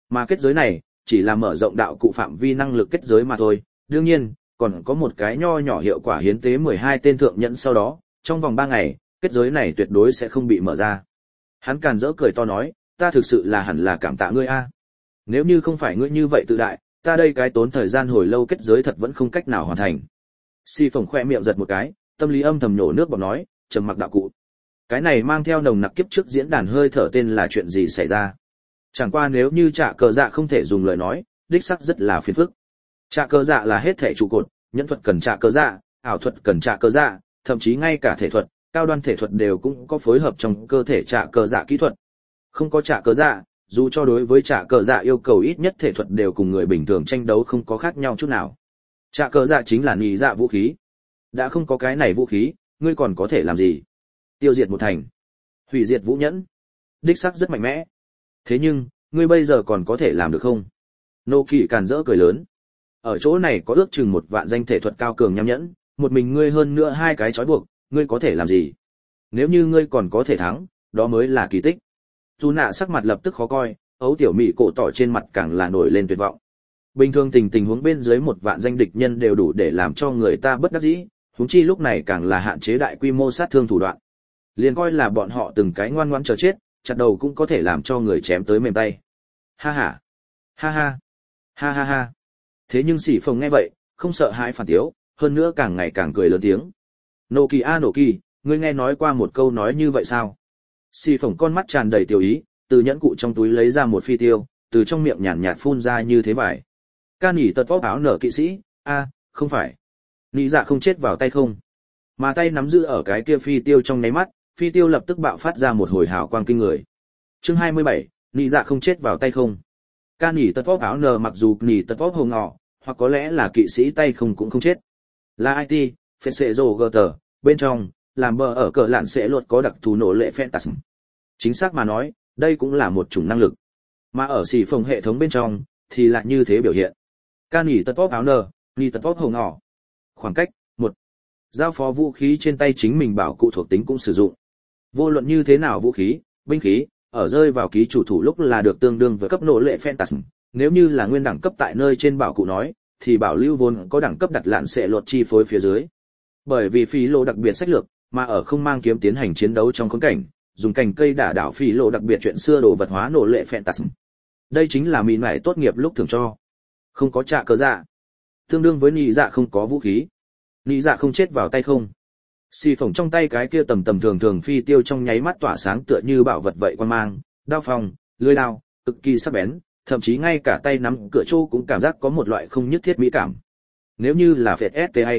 Mà kết giới này chỉ là mở rộng đạo cụ phạm vi năng lực kết giới mà thôi, đương nhiên, còn có một cái nho nhỏ hiệu quả hiến tế 12 tên thượng nhẫn sau đó, trong vòng 3 ngày, kết giới này tuyệt đối sẽ không bị mở ra. Hắn càn rỡ cười to nói, ta thực sự là hẳn là cảm tạ ngươi a. Nếu như không phải ngươi như vậy tự đại, ta đây cái tốn thời gian hồi lâu kết giới thật vẫn không cách nào hoàn thành. Si Phồng khoe miệng giật một cái, tâm lý âm thầm nhổ nước bọt nói, trầm mặc đạo cụ. Cái này mang theo nồng nặc kiếp trước diễn đàn hơi thở tên là chuyện gì xảy ra. Chẳng qua nếu như trả cờ dạ không thể dùng lời nói, đích xác rất là phiền phức. Trả cờ dạ là hết thể trụ cột, nhẫn thuật cần trả cờ dạ, ảo thuật cần trả cờ dạ, thậm chí ngay cả thể thuật, cao đoan thể thuật đều cũng có phối hợp trong cơ thể trả cờ dạ kỹ thuật. Không có trả cờ dạ, dù cho đối với trả cờ dạ yêu cầu ít nhất thể thuật đều cùng người bình thường tranh đấu không có khác nhau chút nào. Trả cờ dạ chính là nhị dạ vũ khí. Đã không có cái này vũ khí, ngươi còn có thể làm gì? Tiêu diệt một thành, hủy diệt vũ nhẫn. Đích xác rất mạnh mẽ. Thế nhưng, ngươi bây giờ còn có thể làm được không? Nô Kỳ càn rỡ cười lớn. Ở chỗ này có ước chừng 1 vạn danh thể thuật cao cường nham nhẫn, một mình ngươi hơn nữa 2 cái trói buộc, ngươi có thể làm gì? Nếu như ngươi còn có thể thắng, đó mới là kỳ tích. Dù nạ sắc mặt lập tức khó coi, ấu tiểu mị cổ tỏ trên mặt càng là nổi lên tuyệt vọng. Bình thường tình huống bên dưới 1 vạn danh địch nhân đều đủ để làm cho người ta bất đắc dĩ, huống chi lúc này càng là hạn chế đại quy mô sát thương thủ đoạn. Liền coi là bọn họ từng cái ngoan ngoãn chờ chết, chặt đầu cũng có thể làm cho người chém tới mềm tay. Ha ha, ha ha, ha ha ha. Thế nhưng Sĩ Phồng nghe vậy, không sợ hãi phản tiếu, hơn nữa càng ngày càng cười lớn tiếng. Nô Kỳ a Nô Kỳ, ngươi nghe nói qua một câu nói như vậy sao? Sĩ Phồng con mắt tràn đầy tiểu ý, từ nhẫn cụ trong túi lấy ra một phi tiêu, từ trong miệng nhàn nhạt phun ra như thế vải. Ca nhỉ tật vóc áo nở kỵ sĩ, không phải. Nị dạ không chết vào tay không. Mà tay nắm giữ ở cái kia phi tiêu trong nháy mắt, phi tiêu lập tức bạo phát ra một hồi hào quang kinh người. Chương 27, nị dạ không chết vào tay không. Ca nhỉ tật vóc áo nở mặc dù nhỉ tật vóc hồ ngọ, hoặc có lẽ là kỵ sĩ tay không cũng không chết. Là IT, phê sệ rồ gờ tờ, bên trong, làm bờ ở cờ lạn sẽ luật có đặc thù nổ lệ phantasm. Chính xác mà nói, đây cũng là một chủng năng lực. Mà ở Sĩ Phồng hệ thống bên trong, thì lại như thế biểu hiện. Ca nhỉ tật vóc áo nở, nhỉ tật vóc hồ ngọ. Khoảng cách, 1. Giao phó vũ khí trên tay chính mình bảo cụ thuộc tính cũng sử dụng. Vô luận như thế nào vũ khí, binh khí, ở rơi vào ký chủ thủ lúc là được tương đương với cấp nổ lệ phantasm. Nếu như là nguyên đẳng cấp tại nơi trên bảo cụ nói, thì bảo lưu vốn có đẳng cấp đặt lạn sẽ luật chi phối phía dưới. Bởi vì phi lô đặc biệt sách lược, mà ở không mang kiếm tiến hành chiến đấu trong khốn cảnh, dùng cành cây đả đảo phi lô đặc biệt chuyện xưa đồ vật hóa nổ lệ phantasm. Đây chính là mìn mải tốt nghiệp lúc thường cho. Không có trả cờ dạ, tương đương với nị dạ không có vũ khí. Nị dạ không chết vào tay không. Xì phỏng trong tay cái kia tầm thường phi tiêu trong nháy mắt tỏa sáng tựa như bảo vật vậy quan mang, đao phong, lưỡi đao, cực kỳ sắc bén, thậm chí ngay cả tay nắm cửa trô cũng cảm giác có một loại không nhất thiết mỹ cảm. Nếu như là phệt STA,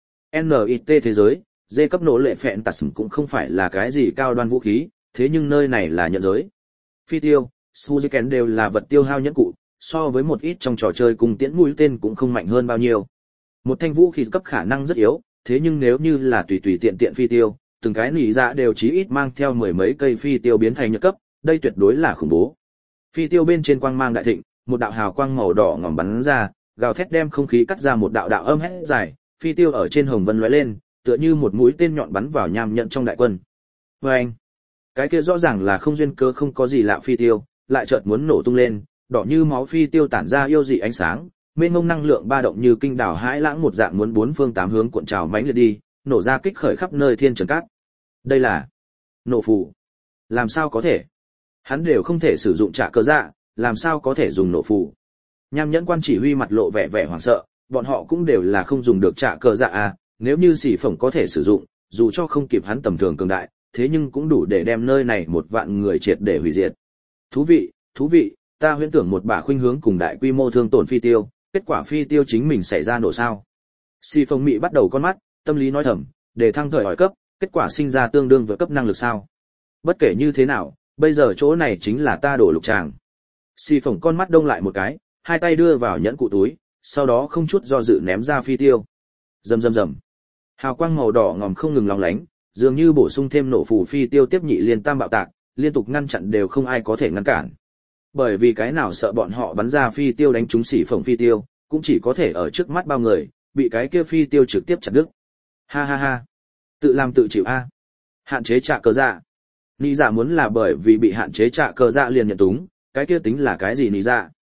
NIT thế giới, D cấp nổ lệ phẹn tasm cũng không phải là cái gì cao đoan vũ khí, thế nhưng nơi này là nhận giới. Phi tiêu, Suzuken đều là vật tiêu hao nhẫn cụ, so với một ít trong trò chơi cùng tiễn mũi tên cũng không mạnh hơn bao nhiêu. Một thanh vũ khí cấp khả năng rất yếu, thế nhưng nếu như là tùy tiện phi tiêu, từng cái nỉ dạ đều chí ít mang theo 10 mấy cây phi tiêu biến thành nhật cấp, đây tuyệt đối là khủng bố. Phi tiêu bên trên quang mang đại thịnh, một đạo hào quang màu đỏ ngòm bắn ra, gào thét đem không khí cắt ra một đạo âm hét dài, phi tiêu ở trên hồng vân lóe lên, tựa như một mũi tên nhọn bắn vào nham nhận trong đại quân. Oeng! Cái kia rõ ràng là không duyên cớ không có gì lạ phi tiêu, lại chợt muốn nổ tung lên, đỏ như máu phi tiêu tản ra yêu dị ánh sáng, mênh mông năng lượng ba động như kinh đảo hãi lãng một dạng muốn bốn phương tám hướng cuộn trào mãnh liệt đi, nổ ra kích khởi khắp nơi thiên trần cát. Đây là nổ phù. Làm sao có thể? Hắn đều không thể sử dụng trả cờ dạ, làm sao có thể dùng nổ phù? Nham nhẫn quan chỉ huy mặt lộ vẻ hoảng sợ, bọn họ cũng đều là không dùng được trả cờ dạ à, nếu như Sĩ Phổng có thể sử dụng, dù cho không kịp hắn tầm thường cường đại, thế nhưng cũng đủ để đem nơi này 1 vạn người triệt để hủy diệt. Thú vị, ta huyễn tưởng một bả khuynh hướng cùng đại quy mô thương tổn phi tiêu, kết quả phi tiêu chính mình xảy ra nổ sao. Sĩ Phổng mị bắt đầu con mắt, tâm lý nói thầm, để thăng thời hỏi cấp, kết quả sinh ra tương đương với cấp năng lực sao. Bất kể như thế nào, bây giờ chỗ này chính là ta đổ lục tràng. Sĩ Phổng con mắt đông lại một cái, hai tay đưa vào nhẫn cụ túi, sau đó không chút do dự ném ra phi tiêu. Rầm. Hào quang màu đỏ ngòm không ngừng lóng lánh, dường như bổ sung thêm nổ phù phi tiêu tiếp nhị liên tam bạo tạc, liên tục ngăn chặn đều không ai có thể ngăn cản. Bởi vì cái nào sợ bọn họ bắn ra phi tiêu đánh trúng Sĩ Phổng phi tiêu, cũng chỉ có thể ở trước mắt bao người, bị cái kia phi tiêu trực tiếp chặt đứt. Ha. Tự làm tự chịu a. Hạn chế trả cờ dạ. Nị dạ muốn là bởi vì bị hạn chế trả cờ dạ liền nhận túng, cái kia tính là cái gì nị dạ?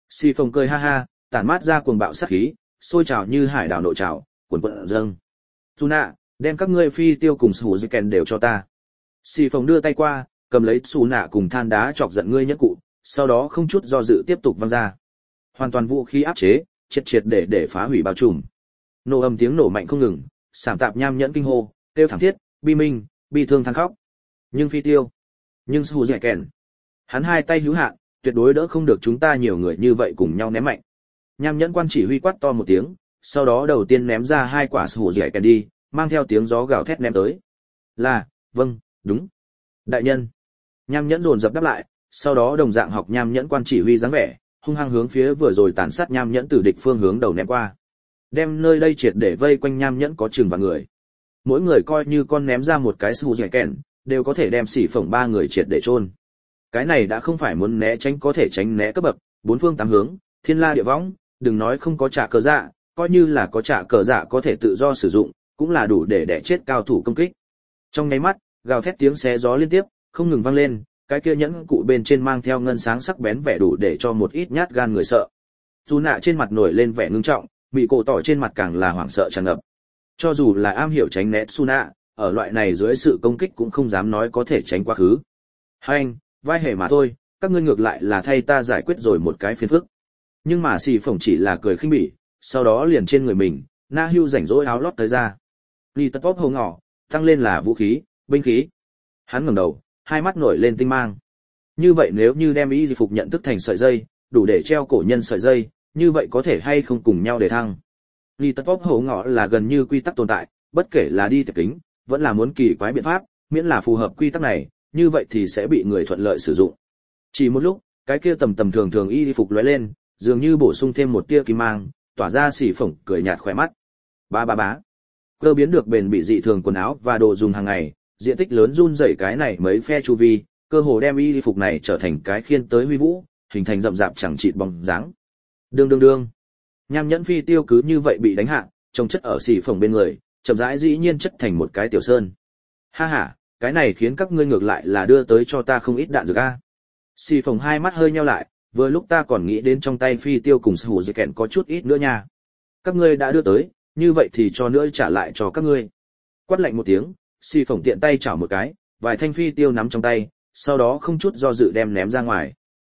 Xì Phồng cười ha ha, tản mát ra cuồng bạo sát khí, sôi trào như hải đảo nội trào, cuồn cuộn dâng. Suna, đem các ngươi phi tiêu cùng sủ dây kèn đều cho ta. Xì Phồng đưa tay qua, cầm lấy Suna cùng than đá chọc giận ngươi nhất cụ, sau đó không chút do dự tiếp tục văng ra. Hoàn toàn vũ khí áp chế, triệt để phá hủy bao trùm. Nổ ầm tiếng nổ mạnh không ngừng, sảm tạp nham nhẫn kinh hô, kêu thảm thiết, bi minh, bi thương than khóc. Nhưng phi tiêu, nhưng sủ dây kèn, hắn hai tay hữu hạn, tuyệt đối đỡ không được chúng ta nhiều người như vậy cùng nhau ném mạnh. Nham nhẫn quan chỉ huy quát to một tiếng, sau đó đầu tiên ném ra hai quả sủ dẻ kèn đi, mang theo tiếng gió gào thét ném tới. Là, vâng, đúng. Đại nhân. Nham nhẫn dồn dập đáp lại, sau đó đồng dạng học nham nhẫn quan chỉ huy dáng vẻ, hung hăng hướng phía vừa rồi tàn sát nham nhẫn từ địch phương hướng đầu ném qua. Đem nơi đây triệt để vây quanh nham nhẫn có chừng vạn người. Mỗi người coi như con ném ra một cái sủ dẻ kèn, đều có thể đem xỉ phổng ba người triệt để chôn. Cái này đã không phải muốn né tránh có thể tránh né cấp bậc, bốn phương tám hướng, thiên la địa võng, đừng nói không có trả cờ dạ, coi như là có trả cờ dạ có thể tự do sử dụng, cũng là đủ để đè chết cao thủ công kích. Trong nháy mắt, gào thét tiếng xé gió liên tiếp, không ngừng vang lên, cái kia nhẫn cụ bên trên mang theo ngân sáng sắc bén vẻ đủ để cho một ít nhát gan người sợ. Dù nạ trên mặt nổi lên vẻ ngưng trọng, bị cổ tỏ trên mặt càng là hoảng sợ tràn ngập. Cho dù là am hiểu tránh né Suna, ở loại này dưới sự công kích cũng không dám nói có thể tránh quá khứ. Hành, vai hề mà thôi, các ngươi ngược lại là thay ta giải quyết rồi một cái phiền phức. Nhưng mà xì phổng chỉ là cười khinh bỉ, sau đó liền trên người mình, Na Hưu rảnh rỗi áo lót tới ra. Ly tất bóp hầu ngỏ, tăng lên là vũ khí, binh khí. Hắn ngẩng đầu, hai mắt nổi lên tinh mang. Như vậy nếu như đem y phục nhận thức thành sợi dây, đủ để treo cổ nhân sợi dây, như vậy có thể hay không cùng nhau để thăng. Ly tất bóp hầu ngỏ là gần như quy tắc tồn tại, bất kể là đi tiệp kính, vẫn là muốn kỳ quái biện pháp, miễn là phù hợp quy tắc này, như vậy thì sẽ bị người thuận lợi sử dụng. Chỉ một lúc, cái kia tầm thường y phục lóe lên, dường như bổ sung thêm một tia kim mang, tỏa ra xỉ phổng cười nhạt khỏe mắt. Bá. Cơ biến được bền bị dị thường quần áo và đồ dùng hàng ngày, diện tích lớn run rẩy cái này mấy phe chu vi, cơ hồ đem y phục này trở thành cái khiên tới huy vũ, hình thành rậm rạp chẳng chịt bóng dáng. Đương. Nham nhẫn phi tiêu cứ như vậy bị đánh hạ, trồng chất ở xỉ phổng bên người, chậm rãi dĩ nhiên chất thành một cái tiểu sơn. Ha ha, cái này khiến các ngươi ngược lại là đưa tới cho ta không ít đạn dược a. Xỉ phổng hai mắt hơi nheo lại, vừa lúc ta còn nghĩ đến trong tay phi tiêu cùng sủ dây kẹn có chút ít nữa nha. Các ngươi đã đưa tới, như vậy thì cho nữa trả lại cho các ngươi. Quát lạnh một tiếng, xì phổng tiện tay chảo một cái, vài thanh phi tiêu nắm trong tay, sau đó không chút do dự đem ném ra ngoài.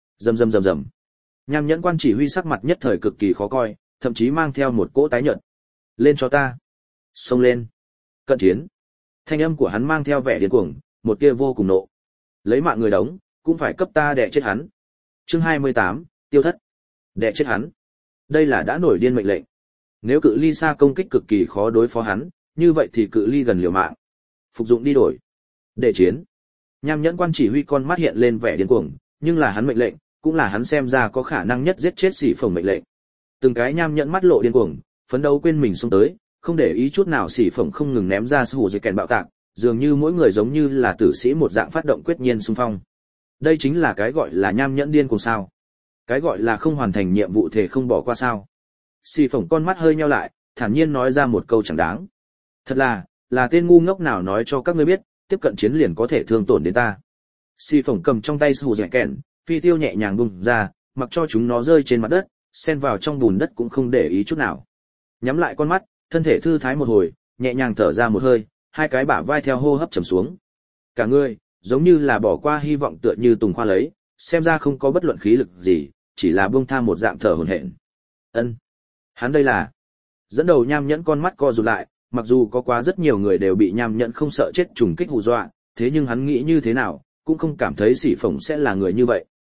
Rầm. Nham nhẫn quan chỉ huy sắc mặt nhất thời cực kỳ khó coi, thậm chí mang theo một cỗ tái nhợt. Lên cho ta. Xông lên. Cận chiến. Thanh âm của hắn mang theo vẻ điên cuồng, một tia vô cùng nộ. Lấy mạng người đống, cũng phải cấp ta đè chết hắn. Chương 28, tiêu thất. Đè chết hắn. Đây là đã nổi điên mệnh lệnh. Nếu cự ly xa công kích cực kỳ khó đối phó hắn, như vậy thì cự ly gần liều mạng. Phục dụng đi đổi. Để chiến. Nham nhẫn quan chỉ huy con mắt hiện lên vẻ điên cuồng, nhưng là hắn mệnh lệnh, cũng là hắn xem ra có khả năng nhất giết chết xỉ phổng mệnh lệnh. Từng cái nham nhẫn mắt lộ điên cuồng, phấn đấu quên mình xông tới, không để ý chút nào xỉ phổng không ngừng ném ra sủ dây kèn bạo tạc, dường như mỗi người giống như là tử sĩ một dạng phát động quyết nhiên xung phong. Đây chính là cái gọi là nham nhẫn điên cuồng sao? Cái gọi là không hoàn thành nhiệm vụ thể không bỏ qua sao? Xỉ phổng con mắt hơi nheo lại, thản nhiên nói ra một câu chẳng đáng. Thật là tên ngu ngốc nào nói cho các ngươi biết, tiếp cận chiến liền có thể thương tổn đến ta. Xỉ phổng cầm trong tay sủ dây kèn, phi tiêu nhẹ nhàng bung ra, mặc cho chúng nó rơi trên mặt đất, xen vào trong bùn đất cũng không để ý chút nào. Nhắm lại con mắt, thân thể thư thái một hồi, nhẹ nhàng thở ra một hơi, hai cái bả vai theo hô hấp trầm xuống. Cả người giống như là bỏ qua hy vọng tựa như tùng khoa lấy, xem ra không có bất luận khí lực gì, chỉ là buông tha một dạng thở hổn hển. Ân, hắn đây là. Dẫn đầu nham nhẫn con mắt co rụt lại, mặc dù có quá rất nhiều người đều bị nham nhẫn không sợ chết trùng kích hù dọa, thế nhưng hắn nghĩ như thế nào, cũng không cảm thấy xỉ phổng sẽ là người như vậy.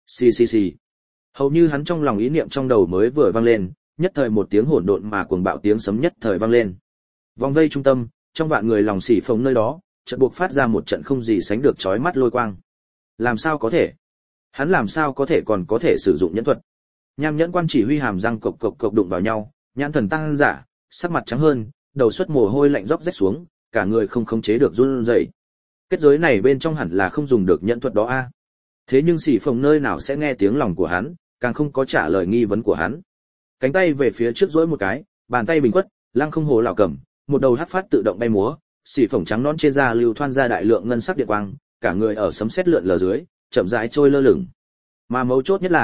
Xì. Hầu như hắn trong lòng ý niệm trong đầu mới vừa vang lên, nhất thời một tiếng hỗn độn mà cuồng bạo tiếng sấm nhất thời vang lên. Vòng vây trung tâm, trong vạn người lòng xỉ phồng nơi đó, chợt buộc phát ra một trận không gì sánh được chói mắt lôi quang. Làm sao có thể? Hắn làm sao có thể còn có thể sử dụng nhẫn thuật? Nham nhẫn quan chỉ huy hàm răng cộc đụng vào nhau, nhãn thần tăng giả, sắc mặt trắng hơn, đầu xuất mồ hôi lạnh róc rách xuống, cả người không khống chế được run rẩy. Kết giới này bên trong hẳn là không dùng được nhẫn thuật đó a. Thế nhưng xỉ phồng nơi nào sẽ nghe tiếng lòng của hắn, càng không có trả lời nghi vấn của hắn. Cánh tay về phía trước duỗi một cái, bàn tay bình quất, lăng không hồ lão cầm, một đầu hắc phát tự động bay múa, xỉ phồng trắng nõn trên da lưu thoăn ra đại lượng ngân sắc điện quang, cả người ở sấm sét lượn lờ dưới, chậm rãi trôi lơ lửng. Mà mấu chốt nhất là,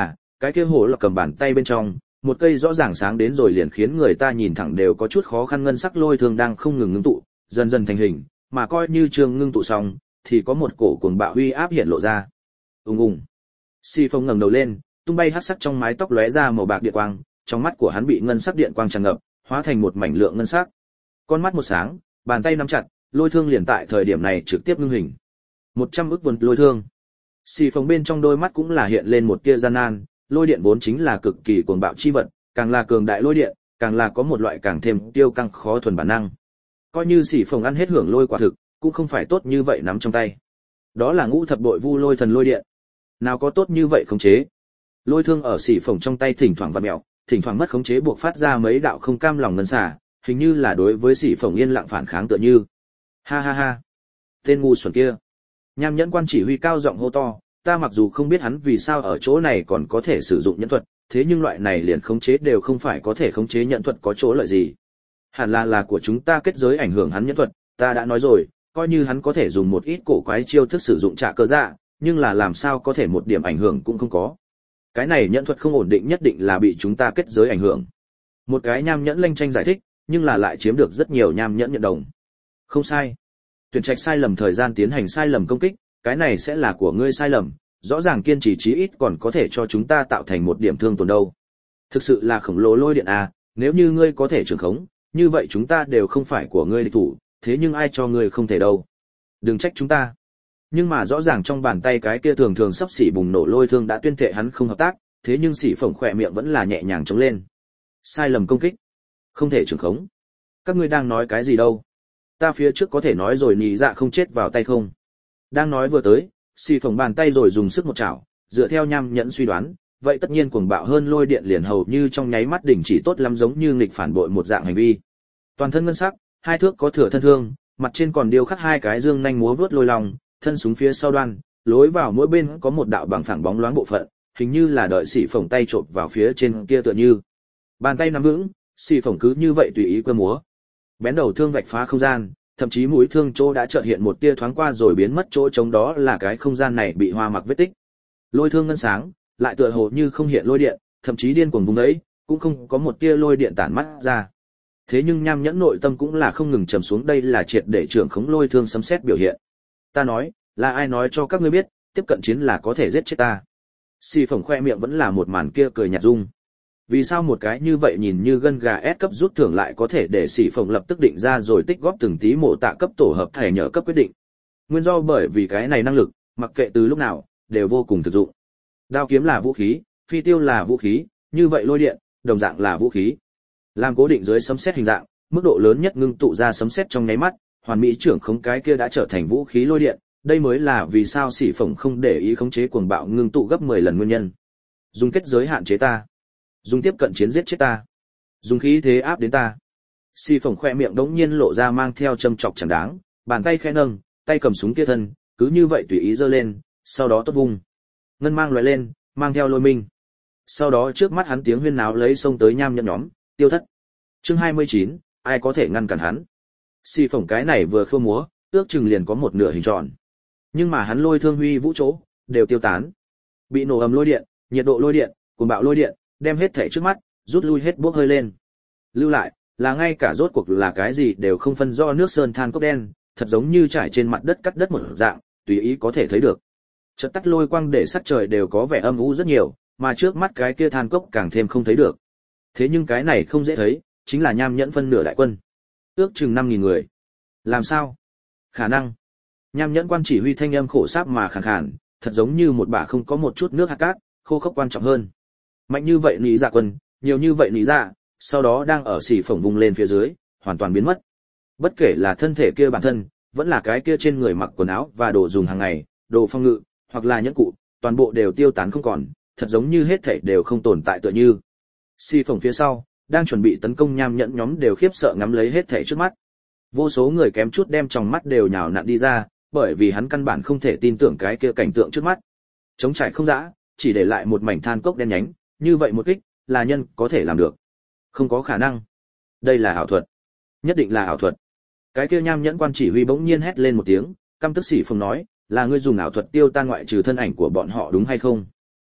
cái kia hổ là cầm bàn tay bên trong, một cây rõ ràng sáng đến rồi liền khiến người ta nhìn thẳng đều có chút khó khăn ngân sắc lôi thương đang không ngừng ngưng tụ, dần dần thành hình, mà coi như trường ngưng tụ xong, thì có một cổ cuồng bạo uy áp hiện lộ ra. Ùng ùng. Si Phong ngẩng đầu lên, tung bay hắc sắc trong mái tóc lóe ra màu bạc điện quang, trong mắt của hắn bị ngân sắc điện quang tràn ngập, hóa thành một mảnh lượng ngân sắc. Con mắt một sáng, bàn tay nắm chặt, lôi thương liền tại thời điểm này trực tiếp ngưng hình. 100 ức vốn lôi thương. Si Phong bên trong đôi mắt cũng là hiện lên một tia gian nan, lôi điện vốn chính là cực kỳ cuồng bạo chi vật, càng là cường đại lôi điện, càng là có một loại càng thêm tiêu căng khó thuần bản năng. Coi như Si Phong ăn hết hưởng lôi quả thực, cũng không phải tốt như vậy nắm trong tay. Đó là ngũ thập bội vu lôi thần lôi điện. Nào có tốt như vậy khống chế. Lôi thương ở Si Phong trong tay thỉnh thoảng vặn mèo, thỉnh thoảng mất khống chế buộc phát ra mấy đạo không cam lòng ngân xả, hình như là đối với Si Phong yên lặng phản kháng tựa như. Ha ha ha. Tên ngu xuẩn kia. Nham Nhẫn Quan chỉ huy cao giọng hô to, ta mặc dù không biết hắn vì sao ở chỗ này còn có thể sử dụng nhẫn thuật, thế nhưng loại này liền khống chế đều không phải có thể khống chế nhẫn thuật có chỗ lợi gì. Hẳn là của chúng ta kết giới ảnh hưởng hắn nhẫn thuật, ta đã nói rồi, coi như hắn có thể dùng một ít cổ quái chiêu thức sử dụng trả cơ dạ, nhưng là làm sao có thể một điểm ảnh hưởng cũng không có. Cái này nhẫn thuật không ổn định nhất định là bị chúng ta kết giới ảnh hưởng. Một cái nham nhẫn lanh tranh giải thích, nhưng là lại chiếm được rất nhiều nham nhẫn nhận đồng. Không sai. Tuyển trạch sai lầm thời gian tiến hành sai lầm công kích, cái này sẽ là của ngươi sai lầm, rõ ràng kiên trì chí ít còn có thể cho chúng ta tạo thành một điểm thương tổn đâu. Thực sự là khổng lồ lôi điện à, nếu như ngươi có thể trường khống, như vậy chúng ta đều không phải của ngươi địch thủ, thế nhưng ai cho ngươi không thể đâu. Đừng trách chúng ta. Nhưng mà rõ ràng trong bàn tay cái kia thường thường sắp xỉ bùng nổ lôi thương đã tuyên thệ hắn không hợp tác, thế nhưng Sĩ Phổng khỏe miệng vẫn là nhẹ nhàng chống lên. Sai lầm công kích, không thể trường khống. Các ngươi đang nói cái gì đâu? Ta phía trước có thể nói rồi nhị dạ không chết vào tay không? Đang nói vừa tới, Sĩ Phổng bàn tay rồi dùng sức một chảo, dựa theo Nham Nhẫn suy đoán, vậy tất nhiên cuồng bạo hơn lôi điện liền hầu như trong nháy mắt đỉnh chỉ tốt lắm giống như nghịch phản bội một dạng hành vi. Toàn thân ngân sắc, hai thước có thừa thân thương, mặt trên còn điêu khắc hai cái dương nhanh múa vớt lôi long, thân súng phía sau đoan, lối vào mỗi bên có một đạo bằng phẳng bóng loáng bộ phận, hình như là đợi Sĩ Phổng tay chộp vào phía trên kia tựa như. Bàn tay nắm vững, Sĩ Phổng cứ như vậy tùy ý cơ múa. Bén đầu thương vạch phá không gian, thậm chí mũi thương chỗ đã chợt hiện một tia thoáng qua rồi biến mất chỗ trống đó là cái không gian này bị hoa mặc vết tích. Lôi thương ngân sáng, lại tựa hồ như không hiện lôi điện, thậm chí điên cuồng vùng đấy, cũng không có một tia lôi điện tản mắt ra. Thế nhưng Nham Nhẫn nội tâm cũng là không ngừng trầm xuống, đây là triệt để trưởng khống lôi thương sấm sét biểu hiện. Ta nói, là ai nói cho các ngươi biết, tiếp cận chiến là có thể giết chết ta? Sĩ Phổng khoe miệng vẫn là một màn kia cười nhạt dung. Vì sao một cái như vậy nhìn như gân gà ép cấp rút thưởng lại có thể để Sĩ Phổng lập tức định ra rồi tích góp từng tí mộ tạ cấp tổ hợp thể nhờ cấp quyết định? Nguyên do bởi vì cái này năng lực, mặc kệ từ lúc nào, đều vô cùng thực dụng. Đao kiếm là vũ khí, phi tiêu là vũ khí, như vậy lôi điện, đồng dạng là vũ khí. Làm cố định dưới sấm sét hình dạng, mức độ lớn nhất ngưng tụ ra sấm sét trong nháy mắt, hoàn mỹ trưởng khống cái kia đã trở thành vũ khí lôi điện, đây mới là vì sao Sĩ Phổng không để ý khống chế cuồng bạo ngưng tụ gấp 10 lần nguyên nhân. Dùng kết giới hạn chế ta, dùng tiếp cận chiến giết chết ta, dùng khí thế áp đến ta. Sĩ Phổng khoe miệng đống nhiên lộ ra mang theo châm chọc chẳng đáng, bàn tay khẽ nâng, tay cầm súng kia thân, cứ như vậy tùy ý giơ lên, sau đó tốt vung. Ngân mang lóe lên, mang theo lôi minh. Sau đó trước mắt hắn tiếng huyên náo lấy xông tới Nham Nhẫn nhóm, tiêu thất. Chương 29, ai có thể ngăn cản hắn? Sĩ Phổng cái này vừa khua múa, ước chừng liền có một nửa hình tròn. Nhưng mà hắn lôi thương huy vũ chỗ, đều tiêu tán. Bị nổ ầm lôi điện, nhiệt độ lôi điện, cuồng bạo lôi điện, đem hết thể trước mắt, rút lui hết bốc hơi lên. Lưu lại, là ngay cả rốt cuộc là cái gì đều không phân do nước sơn than cốc đen, thật giống như trải trên mặt đất cắt đất một dạng, tùy ý có thể thấy được. Chợt tắt lôi quang để sắc trời đều có vẻ âm u rất nhiều, mà trước mắt cái kia than cốc càng thêm không thấy được. Thế nhưng cái này không dễ thấy, chính là Nham Nhẫn phân nửa đại quân. Ước chừng 5.000 người. Làm sao? Khả năng. Nham Nhẫn Quan chỉ huy thanh âm khổ sáp mà khàn khàn, thật giống như một bả không có một chút nước hạt cát, khô khốc quan trọng hơn. Mạnh như vậy nị dạ quân, nhiều như vậy nị dạ, sau đó đang ở Sĩ Phổng vùng lên phía dưới, hoàn toàn biến mất. Bất kể là thân thể kia bản thân, vẫn là cái kia trên người mặc quần áo và đồ dùng hàng ngày, đồ phong ngự, hoặc là nhẫn cụ, toàn bộ đều tiêu tán không còn, thật giống như hết thảy đều không tồn tại tựa như. Sĩ Phổng phía sau, đang chuẩn bị tấn công Nham Nhẫn nhóm đều khiếp sợ ngắm lấy hết thảy trước mắt. Vô số người kém chút đem tròng mắt đều nhào nặn đi ra, bởi vì hắn căn bản không thể tin tưởng cái kia cảnh tượng trước mắt. Trống trải không dã, chỉ để lại một mảnh than cốc đen nhánh, như vậy một kích, là nhân có thể làm được. Không có khả năng. Đây là ảo thuật. Nhất định là ảo thuật. Cái kia Nham Nhẫn Quan chỉ huy bỗng nhiên hét lên một tiếng, căm tức Sĩ Phổng nói, là ngươi dùng ảo thuật tiêu tan ngoại trừ thân ảnh của bọn họ đúng hay không?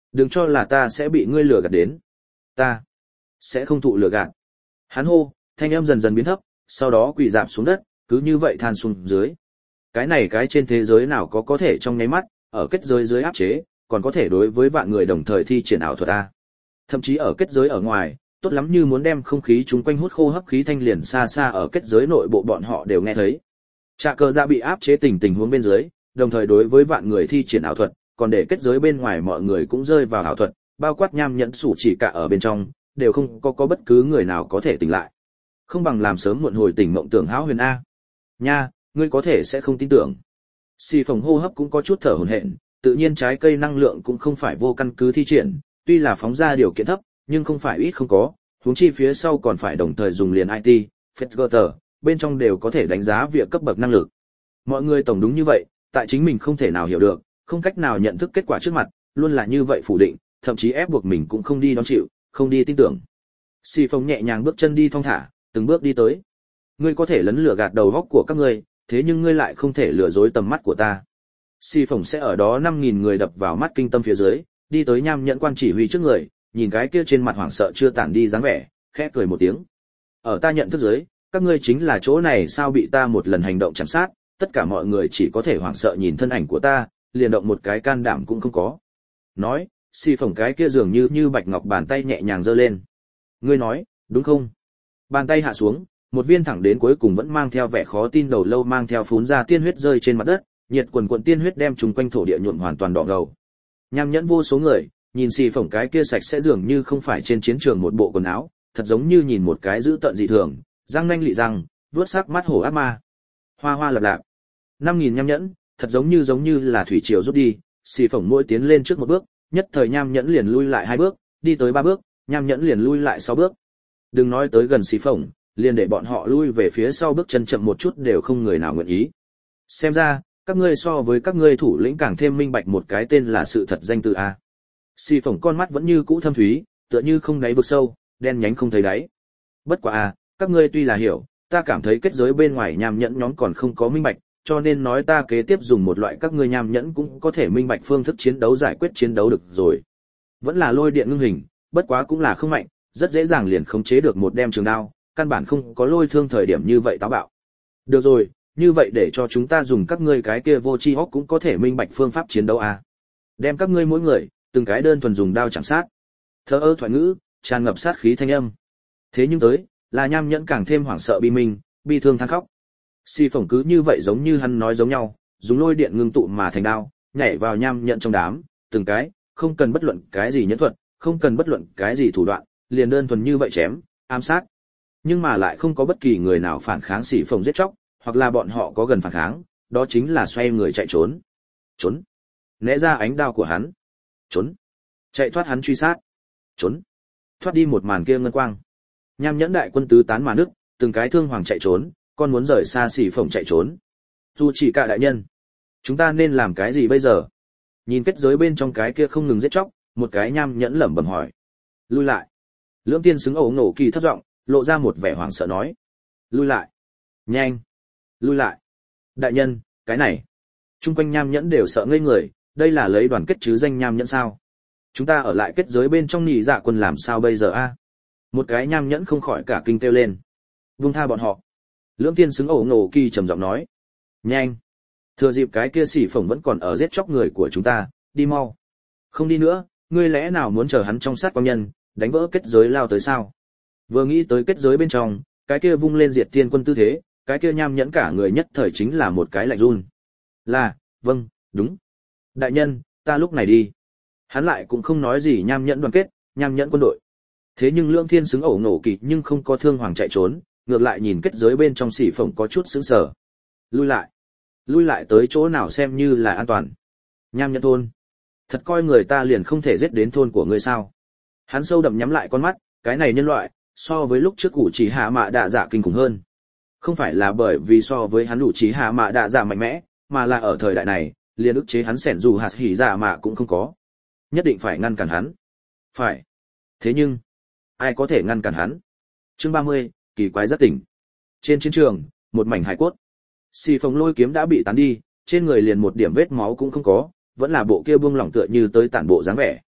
Đừng cho là ta sẽ bị ngươi lừa gạt đến. Ta sẽ không thụ lừa gạt. Hắn hô, thanh âm dần dần biến thấp, sau đó quỳ rạp xuống đất, cứ như vậy than xuống dưới. Cái này cái trên thế giới nào có thể trong nháy mắt, ở kết giới dưới áp chế, còn có thể đối với vạn người đồng thời thi triển ảo thuật a. Thậm chí ở kết giới ở ngoài, tốt lắm như muốn đem không khí chúng quanh hút khô hấp khí thanh liền xa xa ở kết giới nội bộ bọn họ đều nghe thấy. Trạ cờ dạ bị áp chế tình huống bên dưới, đồng thời đối với vạn người thi triển ảo thuật, còn để kết giới bên ngoài mọi người cũng rơi vào ảo thuật, bao quát nham nhẫn sủ chỉ cả ở bên trong, đều không có bất cứ người nào có thể tỉnh lại. Không bằng làm sớm muộn hồi tỉnh mộng tưởng hão huyền a. Nha, ngươi có thể sẽ không tin tưởng. Xì Phồng hô hấp cũng có chút thở hổn hển, tự nhiên trái cây năng lượng cũng không phải vô căn cứ thi triển, tuy là phóng ra điều kiện thấp, nhưng không phải ít không có, huống chi phía sau còn phải đồng thời dùng liền IT, Fedgutter, bên trong đều có thể đánh giá việc cấp bậc năng lực. Mọi người tổng đúng như vậy, tại chính mình không thể nào hiểu được, không cách nào nhận thức kết quả trước mặt, luôn là như vậy phủ định, thậm chí ép buộc mình cũng không đi đón chịu, không đi tin tưởng. Xì Phồng nhẹ nhàng bước chân đi thong thả, từng bước đi tới. Ngươi có thể lấn lừa gạt đầu óc của các ngươi, thế nhưng ngươi lại không thể lừa dối tầm mắt của ta. Xì Phồng sẽ ở đó 5.000 người đập vào mắt kinh tâm phía dưới, đi tới nham nhẫn quan chỉ huy trước người, nhìn cái kia trên mặt hoảng sợ chưa tản đi dáng vẻ, khẽ cười một tiếng. Ở ta nhận thức dưới, các ngươi chính là chỗ này sao bị ta một lần hành động chạm sát, tất cả mọi người chỉ có thể hoảng sợ nhìn thân ảnh của ta, liền động một cái can đảm cũng không có. Nói, Xì Phồng cái kia dường như bạch ngọc bàn tay nhẹ nhàng giơ lên. Ngươi nói, đúng không? Bàn tay hạ xuống, một viên thẳng đến cuối cùng vẫn mang theo vẻ khó tin đầu lâu mang theo phún ra tiên huyết rơi trên mặt đất, nhiệt quần quần tiên huyết đem chúng quanh thổ địa nhuộm hoàn toàn đỏ ngầu. Nham nhẫn vô số người, nhìn Xì Phồng cái kia sạch sẽ dường như không phải trên chiến trường một bộ quần áo, thật giống như nhìn một cái dữ tợn dị thường, răng nanh lị răng, vuốt sắc mắt hổ ác ma. Hoa hoa lập lạp. 5.000 nham nhẫn, thật giống như là thủy triều rút đi, Xì Phồng mỗi tiến lên trước một bước, nhất thời nham nhẫn liền lui lại 2 bước, đi tới 3 bước, nham nhẫn liền lui lại 6 bước. Đừng nói tới gần Xì Phồng, liền để bọn họ lui về phía sau bước chân chậm một chút đều không người nào nguyện ý. Xem ra, các ngươi so với các ngươi thủ lĩnh càng thêm minh bạch một cái tên là sự thật danh từ a. Xì Phồng con mắt vẫn như cũ thâm thúy, tựa như không đáy vực sâu, đen nhánh không thấy đáy. Bất quá a, các ngươi tuy là hiểu, ta cảm thấy kết giới bên ngoài nham nhẫn nhóm còn không có minh bạch, cho nên nói ta kế tiếp dùng một loại các ngươi nham nhẫn cũng có thể minh bạch phương thức chiến đấu giải quyết chiến đấu được rồi. Vẫn là lôi điện ngưng hình, bất quá cũng là không mạnh, rất dễ dàng liền khống chế được một đem trường đao, căn bản không có lôi thương thời điểm như vậy táo bạo. Được rồi, như vậy để cho chúng ta dùng các ngươi cái kia vô tri hốc cũng có thể minh bạch phương pháp chiến đấu à. Đem các ngươi mỗi người, từng cái đơn thuần dùng đao chạm sát. Thơ ơ thoại ngữ, tràn ngập sát khí thanh âm. Thế nhưng tới, là nham nhẫn càng thêm hoảng sợ bi minh, bi thương than khóc. Xì Phồng cứ như vậy giống như hắn nói giống nhau, dùng lôi điện ngưng tụ mà thành đao, nhảy vào nham nhẫn trong đám, từng cái, không cần bất luận cái gì nhẫn thuật, không cần bất luận cái gì thủ đoạn, liền đơn thuần như vậy chém, ám sát. Nhưng mà lại không có bất kỳ người nào phản kháng Xì Phồng giết chóc, hoặc là bọn họ có gần phản kháng, đó chính là xoay người chạy trốn. Trốn. Né ra ánh đao của hắn. Trốn. Chạy thoát hắn truy sát. Trốn. Thoát đi một màn kia ngân quang. Nham nhẫn đại quân tứ tán mà nước, từng cái thương hoàng chạy trốn, con muốn rời xa Xì Phồng chạy trốn. Dù chỉ cả đại nhân, chúng ta nên làm cái gì bây giờ? Nhìn kết giới bên trong cái kia không ngừng giết chóc, một cái nham nhẫn lẩm bẩm hỏi. Lui lại. Lưỡng tiên xứng ổ nổ kỳ thấp giọng, lộ ra một vẻ hoảng sợ nói. Lui lại. Nhanh. Lui lại. Đại nhân, cái này. Trung quanh nham nhẫn đều sợ ngây người, đây là lấy đoàn kết chứ danh nham nhẫn sao? Chúng ta ở lại kết giới bên trong nhị dạ quân làm sao bây giờ a? Một cái nham nhẫn không khỏi cả kinh kêu lên. Buông tha bọn họ. Lưỡng tiên xứng ổ nổ kỳ trầm giọng nói. Nhanh. Thừa dịp cái kia Xì Phồng vẫn còn ở giết chóc người của chúng ta, đi mau. Không đi nữa, ngươi lẽ nào muốn chờ hắn trong sát quang nhân, đánh vỡ kết giới lao tới sao? Vừa nghĩ tới kết giới bên trong, cái kia vung lên diệt thiên quân tư thế, cái kia nham nhẫn cả người nhất thời chính là một cái lạnh run. Là, vâng, đúng. Đại nhân, ta lúc này đi. Hắn lại cũng không nói gì nham nhẫn đoàn kết, nham nhẫn quân đội. Thế nhưng Lưỡng Thiên xứng ổ nổ kỳ nhưng không có thương hoàng chạy trốn, ngược lại nhìn kết giới bên trong Xì Phồng có chút sững sờ. Lui lại. Lui lại tới chỗ nào xem như là an toàn. Nham nhẫn thôn. Thật coi người ta liền không thể giết đến thôn của ngươi sao? Hắn sâu đậm nhắm lại con mắt, cái này nhân loại, so với lúc trước Cụ Chỉ Hạ Mạ Đạ Dạ kinh khủng hơn. Không phải là bởi vì so với hắn Cụ Chỉ Hạ Mạ Đạ Dạ mạnh mẽ, mà là ở thời đại này, liền ức chế hắn sẻn dù hạt hỉ dạ mạ cũng không có. Nhất định phải ngăn cản hắn. Phải. Thế nhưng, ai có thể ngăn cản hắn? Chương 30, kỳ quái giác tỉnh. Trên chiến trường, một mảnh hải cốt. Xì Phồng lôi kiếm đã bị tán đi, trên người liền một điểm vết máu cũng không có, vẫn là bộ kia buông lỏng tựa như tới tản bộ dáng vẻ.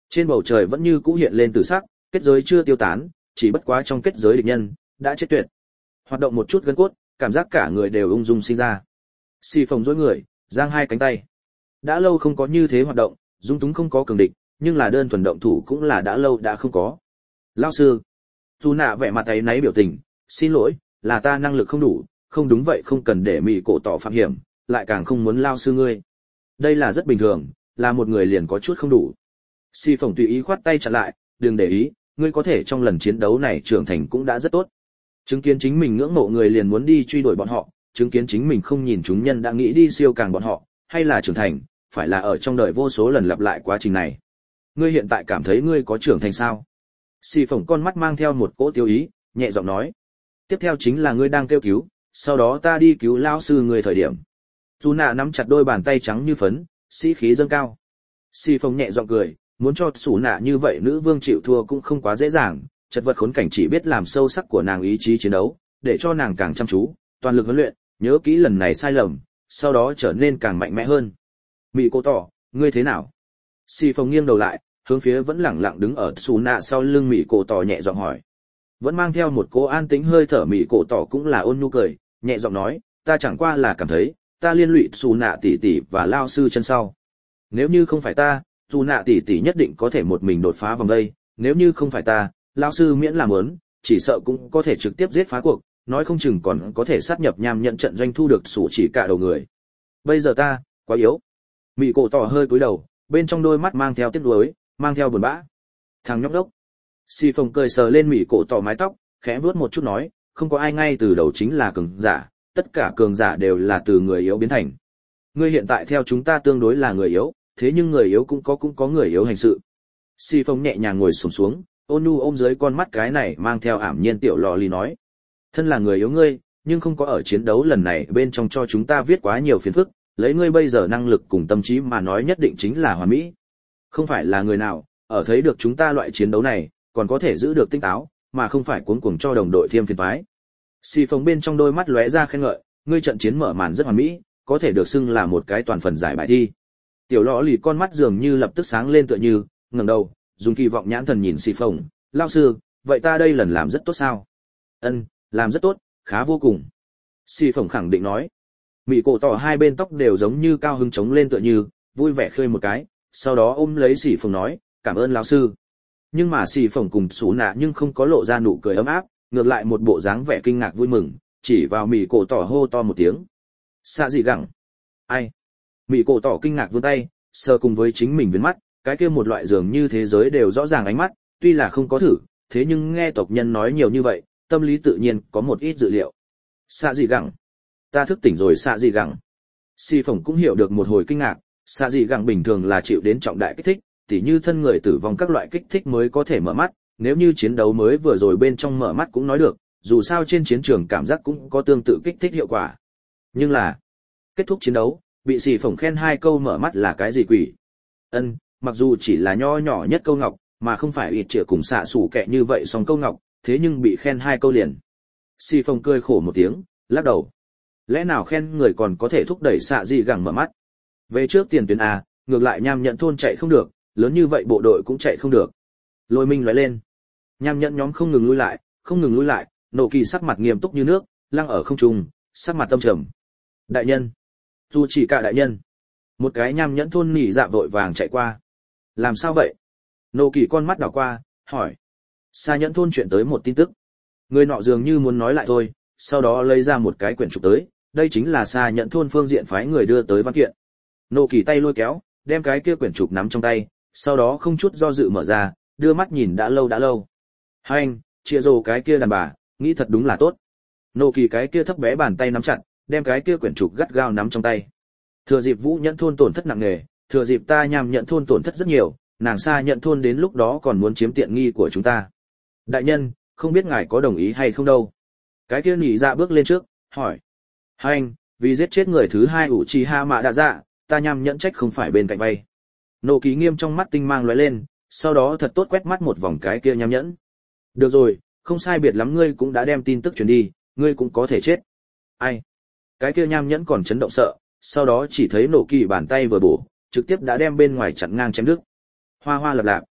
Trên bầu trời vẫn như cũ hiện lên tử sắc, kết giới chưa tiêu tán, chỉ bất quá trong kết giới địch nhân đã chết tuyệt. Hoạt động một chút gân cốt, cảm giác cả người đều ung dung sinh ra. Xì phồng dối người, giang hai cánh tay. Đã lâu không có như thế hoạt động, dung túng không có cường địch, nhưng là đơn thuần động thủ cũng là đã lâu đã không có. Lão sư, dù nạ vẻ mặt ấy náy biểu tình, xin lỗi, là ta năng lực không đủ, không đúng vậy không cần để mị cổ tỏ phạm hiểm, lại càng không muốn lao sư ngươi. Đây là rất bình thường, là một người liền có chút không đủ. Xì phồng tùy ý khoát tay chặn lại, đừng để ý, ngươi có thể trong lần chiến đấu này trưởng thành cũng đã rất tốt. Chứng kiến chính mình ngưỡng mộ người liền muốn đi truy đuổi bọn họ, chứng kiến chính mình không nhìn chúng nhân đã nghĩ đi siêu càng bọn họ, hay là trưởng thành, phải là ở trong đời vô số lần lặp lại quá trình này. Ngươi hiện tại cảm thấy ngươi có trưởng thành sao? Xì phồng con mắt mang theo một cỗ tiêu ý, nhẹ giọng nói. Tiếp theo chính là ngươi đang kêu cứu, sau đó ta đi cứu lão sư ngươi thời điểm. Dù nạ nắm chặt đôi bàn tay trắng như phấn, sĩ khí dâng cao. Xì phồng nhẹ giọng cười, muốn cho Sủ nạ như vậy nữ vương chịu thua cũng không quá dễ dàng, chật vật khốn cảnh chỉ biết làm sâu sắc của nàng ý chí chiến đấu, để cho nàng càng chăm chú, toàn lực huấn luyện, nhớ kỹ lần này sai lầm, sau đó trở nên càng mạnh mẽ hơn. Mị cô tỏ, ngươi thế nào? Xì phồng nghiêng đầu lại, hướng phía vẫn lẳng lặng đứng ở Sủ nạ sau lưng Mị cô tỏ nhẹ giọng hỏi. Vẫn mang theo một cỗ an tĩnh hơi thở Mị cô tỏ cũng là ôn nhu cười, nhẹ giọng nói, ta chẳng qua là cảm thấy, ta liên lụy Sủ nạ tỷ tỷ và lao sư chân sau. Nếu như không phải ta, dù nạ tỷ tỷ nhất định có thể một mình đột phá vòng đây, nếu như không phải ta, lão sư miễn làm ớn, chỉ sợ cũng có thể trực tiếp giết phá cuộc, nói không chừng còn có thể sát nhập nham nhận trận doanh thu được sủ chỉ cả đầu người. Bây giờ ta, quá yếu. Mị cổ tỏ hơi cúi đầu, bên trong đôi mắt mang theo tiếc nuối, mang theo buồn bã. Thằng nhóc đốc. Xì phồng cười sờ lên mị cổ tỏ mái tóc, khẽ vuốt một chút nói, không có ai ngay từ đầu chính là cường giả, tất cả cường giả đều là từ người yếu biến thành. Ngươi hiện tại theo chúng ta tương đối là người yếu, thế nhưng người yếu cũng có người yếu hành sự. Si Phong nhẹ nhàng ngồi xổm xuống, ôn nhu ôm dưới con mắt cái này mang theo ảm nhiên tiểu lò lì nói. Thân là người yếu ngươi, nhưng không có ở chiến đấu lần này bên trong cho chúng ta viết quá nhiều phiền phức, lấy ngươi bây giờ năng lực cùng tâm trí mà nói nhất định chính là hoàn mỹ. Không phải là người nào, ở thấy được chúng ta loại chiến đấu này, còn có thể giữ được tinh táo, mà không phải cuống cuồng cho đồng đội thêm phiền toái. Si Phong bên trong đôi mắt lóe ra khen ngợi, ngươi trận chiến mở màn rất hoàn mỹ, có thể được xưng là một cái toàn phần giải bài thi. Tiểu lọ lì con mắt dường như lập tức sáng lên tựa như, ngẩng đầu, dùng kỳ vọng nhãn thần nhìn Xì Phồng, lao sư, vậy ta đây lần làm rất tốt sao? Ân, làm rất tốt, khá vô cùng. Xì Phồng khẳng định nói. Mị cổ tỏ hai bên tóc đều giống như cao hứng trống lên tựa như, vui vẻ khơi một cái, sau đó ôm lấy Xì Phồng nói, cảm ơn lão sư. Nhưng mà Xì Phồng cùng Sú Nạ nhưng không có lộ ra nụ cười ấm áp, ngược lại một bộ dáng vẻ kinh ngạc vui mừng, chỉ vào mị cổ tỏ hô to một tiếng. Xạ gì gẳng? Ai? Mị cổ tỏ kinh ngạc vươn tay, sờ cùng với chính mình với mắt, cái kia một loại dường như thế giới đều rõ ràng ánh mắt, tuy là không có thử, thế nhưng nghe tộc nhân nói nhiều như vậy, tâm lý tự nhiên có một ít dự liệu. Xạ gì gẳng? Ta thức tỉnh rồi xạ gì gẳng? Si Phồng cũng hiểu được một hồi kinh ngạc, xạ gì gẳng bình thường là chịu đến trọng đại kích thích, tỉ như thân người tử vong các loại kích thích mới có thể mở mắt, nếu như chiến đấu mới vừa rồi bên trong mở mắt cũng nói được, dù sao trên chiến trường cảm giác cũng có tương tự kích thích hiệu quả. Nhưng là, kết thúc chiến đấu, bị Xì Phồng khen hai câu mở mắt là cái gì quỷ? Ân, mặc dù chỉ là nho nhỏ nhất câu ngọc, mà không phải ịt trịa cùng xạ sủ kẹ như vậy song câu ngọc, thế nhưng bị khen hai câu liền. Xì Phồng cười khổ một tiếng, lắc đầu. Lẽ nào khen người còn có thể thúc đẩy xạ gì gẳng mở mắt? Về trước tiền tuyến A, ngược lại nham nhận thôn chạy không được, lớn như vậy bộ đội cũng chạy không được. Lôi minh lóe lên. Nham nhận nhóm không ngừng lui lại, nộ kỳ sắc mặt nghiêm túc như nước, lăng ở không trung, sắc mặt tâm trầm. Đại nhân, dù chỉ cả đại nhân. Một cái nham nhẫn thôn nỉ dạ vội vàng chạy qua. Làm sao vậy? Nô kỳ con mắt đảo qua, hỏi. Xa nhẫn thôn chuyện tới một tin tức. Người nọ dường như muốn nói lại thôi, sau đó lấy ra một cái quyển trục tới, đây chính là xa nhẫn thôn phương diện phái người đưa tới văn kiện. Nô kỳ tay lôi kéo, đem cái kia quyển trục nắm trong tay, sau đó không chút do dự mở ra, đưa mắt nhìn đã lâu. Hai anh, chia rồ cái kia đàn bà, nghĩ thật đúng là tốt. Nô kỳ cái kia thấp bé bàn tay nắm chặt, đem cái kia quyển trục gắt gao nắm trong tay. Thừa dịp Vũ Nhẫn thôn tổn thất nặng nề, thừa dịp ta Nham Nhẫn thôn tổn thất rất nhiều, nàng Sa Nhẫn thôn đến lúc đó còn muốn chiếm tiện nghi của chúng ta. Đại nhân, không biết ngài có đồng ý hay không đâu. Cái kia nhị dạ bước lên trước, hỏi. Hành, vì giết chết người thứ hai Uchiha Mạ Đa Dạ, ta Nham Nhẫn trách không phải bên cạnh vay. Nộ Ký nghiêm trong mắt tinh mang lóe lên, sau đó thật tốt quét mắt một vòng cái kia Nham Nhẫn. Được rồi, không sai biệt lắm ngươi cũng đã đem tin tức truyền đi, ngươi cũng có thể chết. Ai? Cái kia Nham Nhẫn còn chấn động sợ, sau đó chỉ thấy Nộ Kỳ bàn tay vừa bổ, trực tiếp đã đem bên ngoài chặn ngang chém đứt. Hoa hoa lập lạp,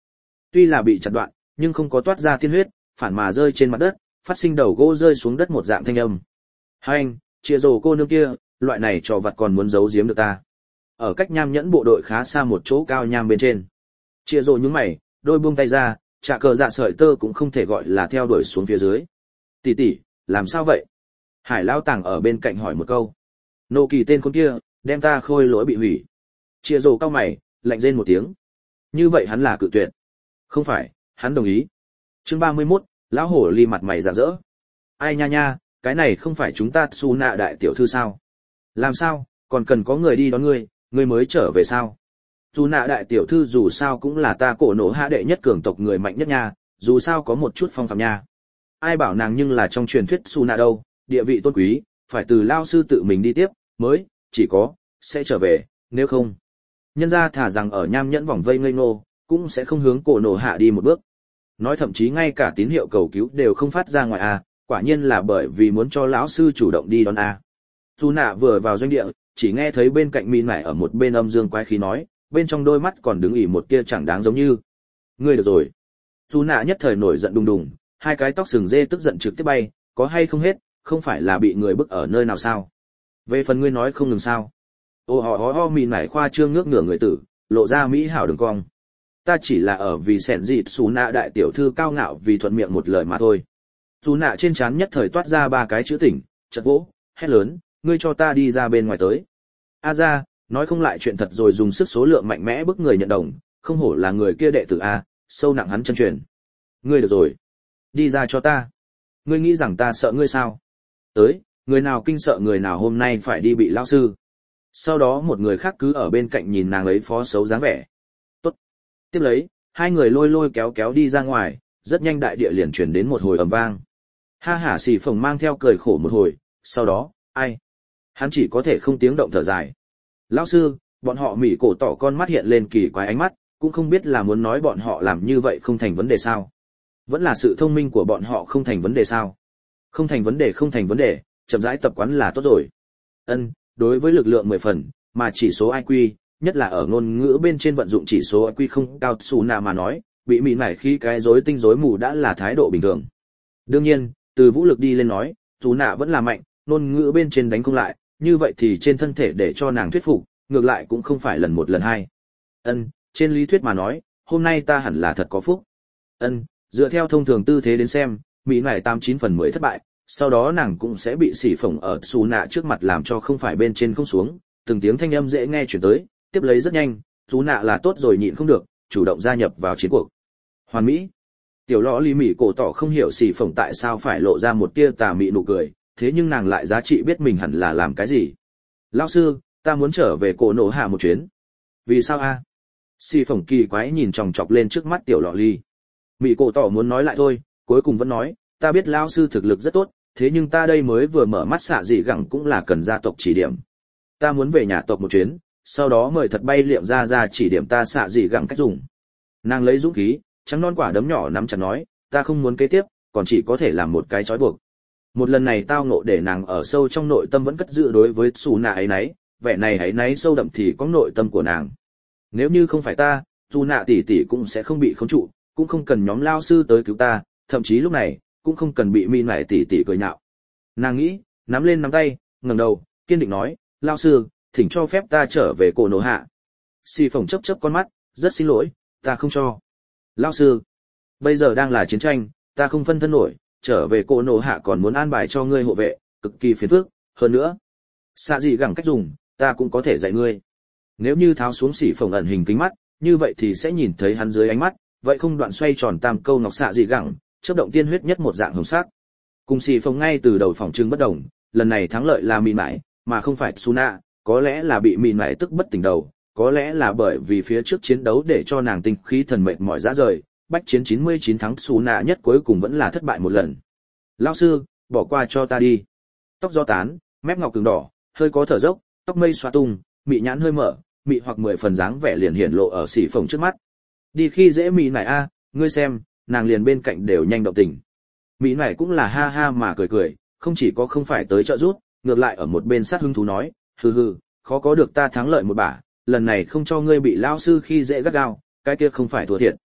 Tuy là bị chặt đoạn, nhưng không có toát ra tiên huyết, phản mà rơi trên mặt đất, phát sinh đầu gỗ rơi xuống đất một dạng thanh âm. Hành, chia rồ cô nương kia, loại này trò vặt còn muốn giấu giếm được ta. Ở cách nham nhẫn bộ đội khá xa một chỗ cao nham bên trên. Chia rồ nhướng mày, đôi buông tay ra, trả cờ dạ sợi tơ cũng không thể gọi là theo đuổi xuống phía dưới. Tỷ tỷ, làm sao vậy? Hải Lão Tàng ở bên cạnh hỏi một câu. Nô kỳ tên con kia, đem ta khôi lỗi bị hủy. Chia rồ cau mày, lạnh rên một tiếng. Như vậy hắn là cự tuyệt. Không phải, hắn đồng ý. Chương 31, lão hổ ly mặt mày rạng rỡ. Ai nha nha, cái này không phải chúng ta Su Nạ đại tiểu thư sao? Làm sao, còn cần có người đi đón ngươi mới trở về sao? Su Nạ đại tiểu thư dù sao cũng là ta cổ nổ hạ đệ nhất cường tộc người mạnh nhất nha, dù sao có một chút phong phạm nha. Ai bảo nàng nhưng là trong truyền thuyết Su Nạ đâu, địa vị tôn quý, phải từ lao sư tự mình đi tiếp, mới, chỉ có, sẽ trở về, nếu không. Nhân ra thả rằng ở nham nhẫn vòng vây ngây ngô, cũng sẽ không hướng cổ nổ hạ đi một bước. Nói thậm chí ngay cả tín hiệu cầu cứu đều không phát ra ngoài a, quả nhiên là bởi vì muốn cho lão sư chủ động đi đón a. Su Nạ vừa vào doanh địa, chỉ nghe thấy bên cạnh Min Nải ở một bên âm dương quái khí nói, bên trong đôi mắt còn đứng ỉ một kia chẳng đáng giống như. Ngươi được rồi. Su Nạ nhất thời nổi giận đùng đùng, hai cái tóc sừng dê tức giận trực tiếp bay, có hay không hết, không phải là bị người bức ở nơi nào sao? Về phần ngươi nói không ngừng sao? Ô ho Min Nải khoa trương ngước ngửa người tử, lộ ra mỹ hảo đường cong. Ta chỉ là ở vì sẻn dịt Su Nạ đại tiểu thư cao ngạo vì thuận miệng một lời mà thôi. Su Nạ trên trán nhất thời toát ra ba cái chữ tỉnh, chật vỗ, hét lớn, ngươi cho ta đi ra bên ngoài tới. A ra, nói không lại chuyện thật rồi dùng sức số lượng mạnh mẽ bức người nhận đồng, không hổ là người kia đệ tử A, sâu nặng hắn chân truyền. Ngươi được rồi. Đi ra cho ta. Ngươi nghĩ rằng ta sợ ngươi sao? Tới, người nào kinh sợ người nào hôm nay phải đi bị lão sư. Sau đó một người khác cứ ở bên cạnh nhìn nàng ấy phó xấu dáng vẻ. Tốt. Tiếp lấy, hai người lôi kéo đi ra ngoài, rất nhanh đại địa liền chuyển đến một hồi ầm vang. Ha hả xì phồng mang theo cười khổ một hồi, sau đó, ai? Hắn chỉ có thể không tiếng động thở dài. Lão sư, bọn họ mỉ cổ tỏ con mắt hiện lên kỳ quái ánh mắt, cũng không biết là muốn nói bọn họ làm như vậy không thành vấn đề sao? Vẫn là sự thông minh của bọn họ không thành vấn đề sao? Không thành vấn đề, chậm rãi tập quán là tốt rồi. Ân, đối với lực lượng 10 phần, mà chỉ số IQ, nhất là ở ngôn ngữ bên trên vận dụng chỉ số IQ không cao Su Nạ mà nói, bị mỉ nải khi cái rối tinh rối mù đã là thái độ bình thường. Đương nhiên, từ vũ lực đi lên nói, Su Nạ vẫn là mạnh, ngôn ngữ bên trên đánh không lại, như vậy thì trên thân thể để cho nàng thuyết phục, ngược lại cũng không phải lần một lần hai. Ân, trên lý thuyết mà nói, hôm nay ta hẳn là thật có phúc. Ân, dựa theo thông thường tư thế đến xem, mỹ này 89 phần 10 thất bại, sau đó nàng cũng sẽ bị sỉ phỏng ở Su Nạ trước mặt làm cho không phải bên trên không xuống, từng tiếng thanh âm dễ nghe chuyển tới, tiếp lấy rất nhanh, Su Nạ là tốt rồi nhịn không được, chủ động gia nhập vào chiến cuộc. Hoàn mỹ. Tiểu lõ ly mỹ cổ tỏ không hiểu sỉ phỏng tại sao phải lộ ra một tia tà mị nụ cười, thế nhưng nàng lại giá trị biết mình hẳn là làm cái gì. Lão sư, ta muốn trở về cổ nổ hạ một chuyến. Vì sao a? Sỉ phỏng kỳ quái nhìn chòng chọc lên trước mắt tiểu lọ ly. Mỹ cổ tỏ muốn nói lại thôi, cuối cùng vẫn nói, ta biết lão sư thực lực rất tốt, thế nhưng ta đây mới vừa mở mắt xạ dị gẳng cũng là cần gia tộc chỉ điểm. Ta muốn về nhà tộc một chuyến, sau đó mời thật bay liệm ra chỉ điểm ta xạ dị gẳng cách dùng. Nàng lấy dũng khí, trắng non quả đấm nhỏ nắm chặt nói, ta không muốn kế tiếp, còn chỉ có thể làm một cái trói buộc. Một lần này tao ngộ để nàng ở sâu trong nội tâm vẫn cất giữ đối với Su Nạ ấy nấy, vẻ này ấy nấy sâu đậm thì có nội tâm của nàng. Nếu như không phải ta, Su Nạ tỷ tỷ cũng sẽ không bị khống trụ, cũng không cần nhóm lao sư tới cứu ta, thậm chí lúc này cũng không cần bị Min Nải tỷ tỷ cười nhạo. Nàng nghĩ, nắm lên nắm tay, ngẩng đầu, kiên định nói, lao sư, thỉnh cho phép ta trở về cổ nổ hạ. Xì phồng chớp con mắt, rất xin lỗi, ta không cho. Lao sư, bây giờ đang là chiến tranh, ta không phân thân nổi, trở về cổ nổ hạ còn muốn an bài cho ngươi hộ vệ, cực kỳ phiền phức, hơn nữa. Xạ dị gẳng cách dùng, ta cũng có thể dạy ngươi. Nếu như tháo xuống xỉ phồng ẩn hình kính mắt, như vậy thì sẽ nhìn thấy hắn dưới ánh mắt, vậy không đoạn xoay tròn tam câu ngọc xạ dị gẳng, chớp động tiên huyết nhất một dạng hồng sắc. Cùng xỉ phồng ngay từ đầu phòng trưng bất đồng, lần này thắng lợi là Min Nải, mà không phải Su Nạ, có lẽ là bị Min Nải tức bất tỉnh đầu, có lẽ là bởi vì phía trước chiến đấu để cho nàng tinh khí thần mệt mỏi rã rời, bách chiến 99 thắng Su Nạ nhất cuối cùng vẫn là thất bại một lần. Lão sư, bỏ qua cho ta đi. Tóc gió tán, mép ngọc cứng đỏ, hơi có thở dốc, tóc mây xoa tung, mị nhãn hơi mở, mị hoặc 10 phần dáng vẻ liền hiển lộ ở xỉ phồng trước mắt. Đi khi dễ Min Nải a, ngươi xem, nàng liền bên cạnh đều nhanh động tình. Min Nải cũng là ha ha mà cười, không chỉ có không phải tới trợ giúp, ngược lại ở một bên sát hứng thú nói, hừ, khó có được ta thắng lợi một bả, lần này không cho ngươi bị lão sư khi dễ gắt gao, cái kia không phải thua thiệt.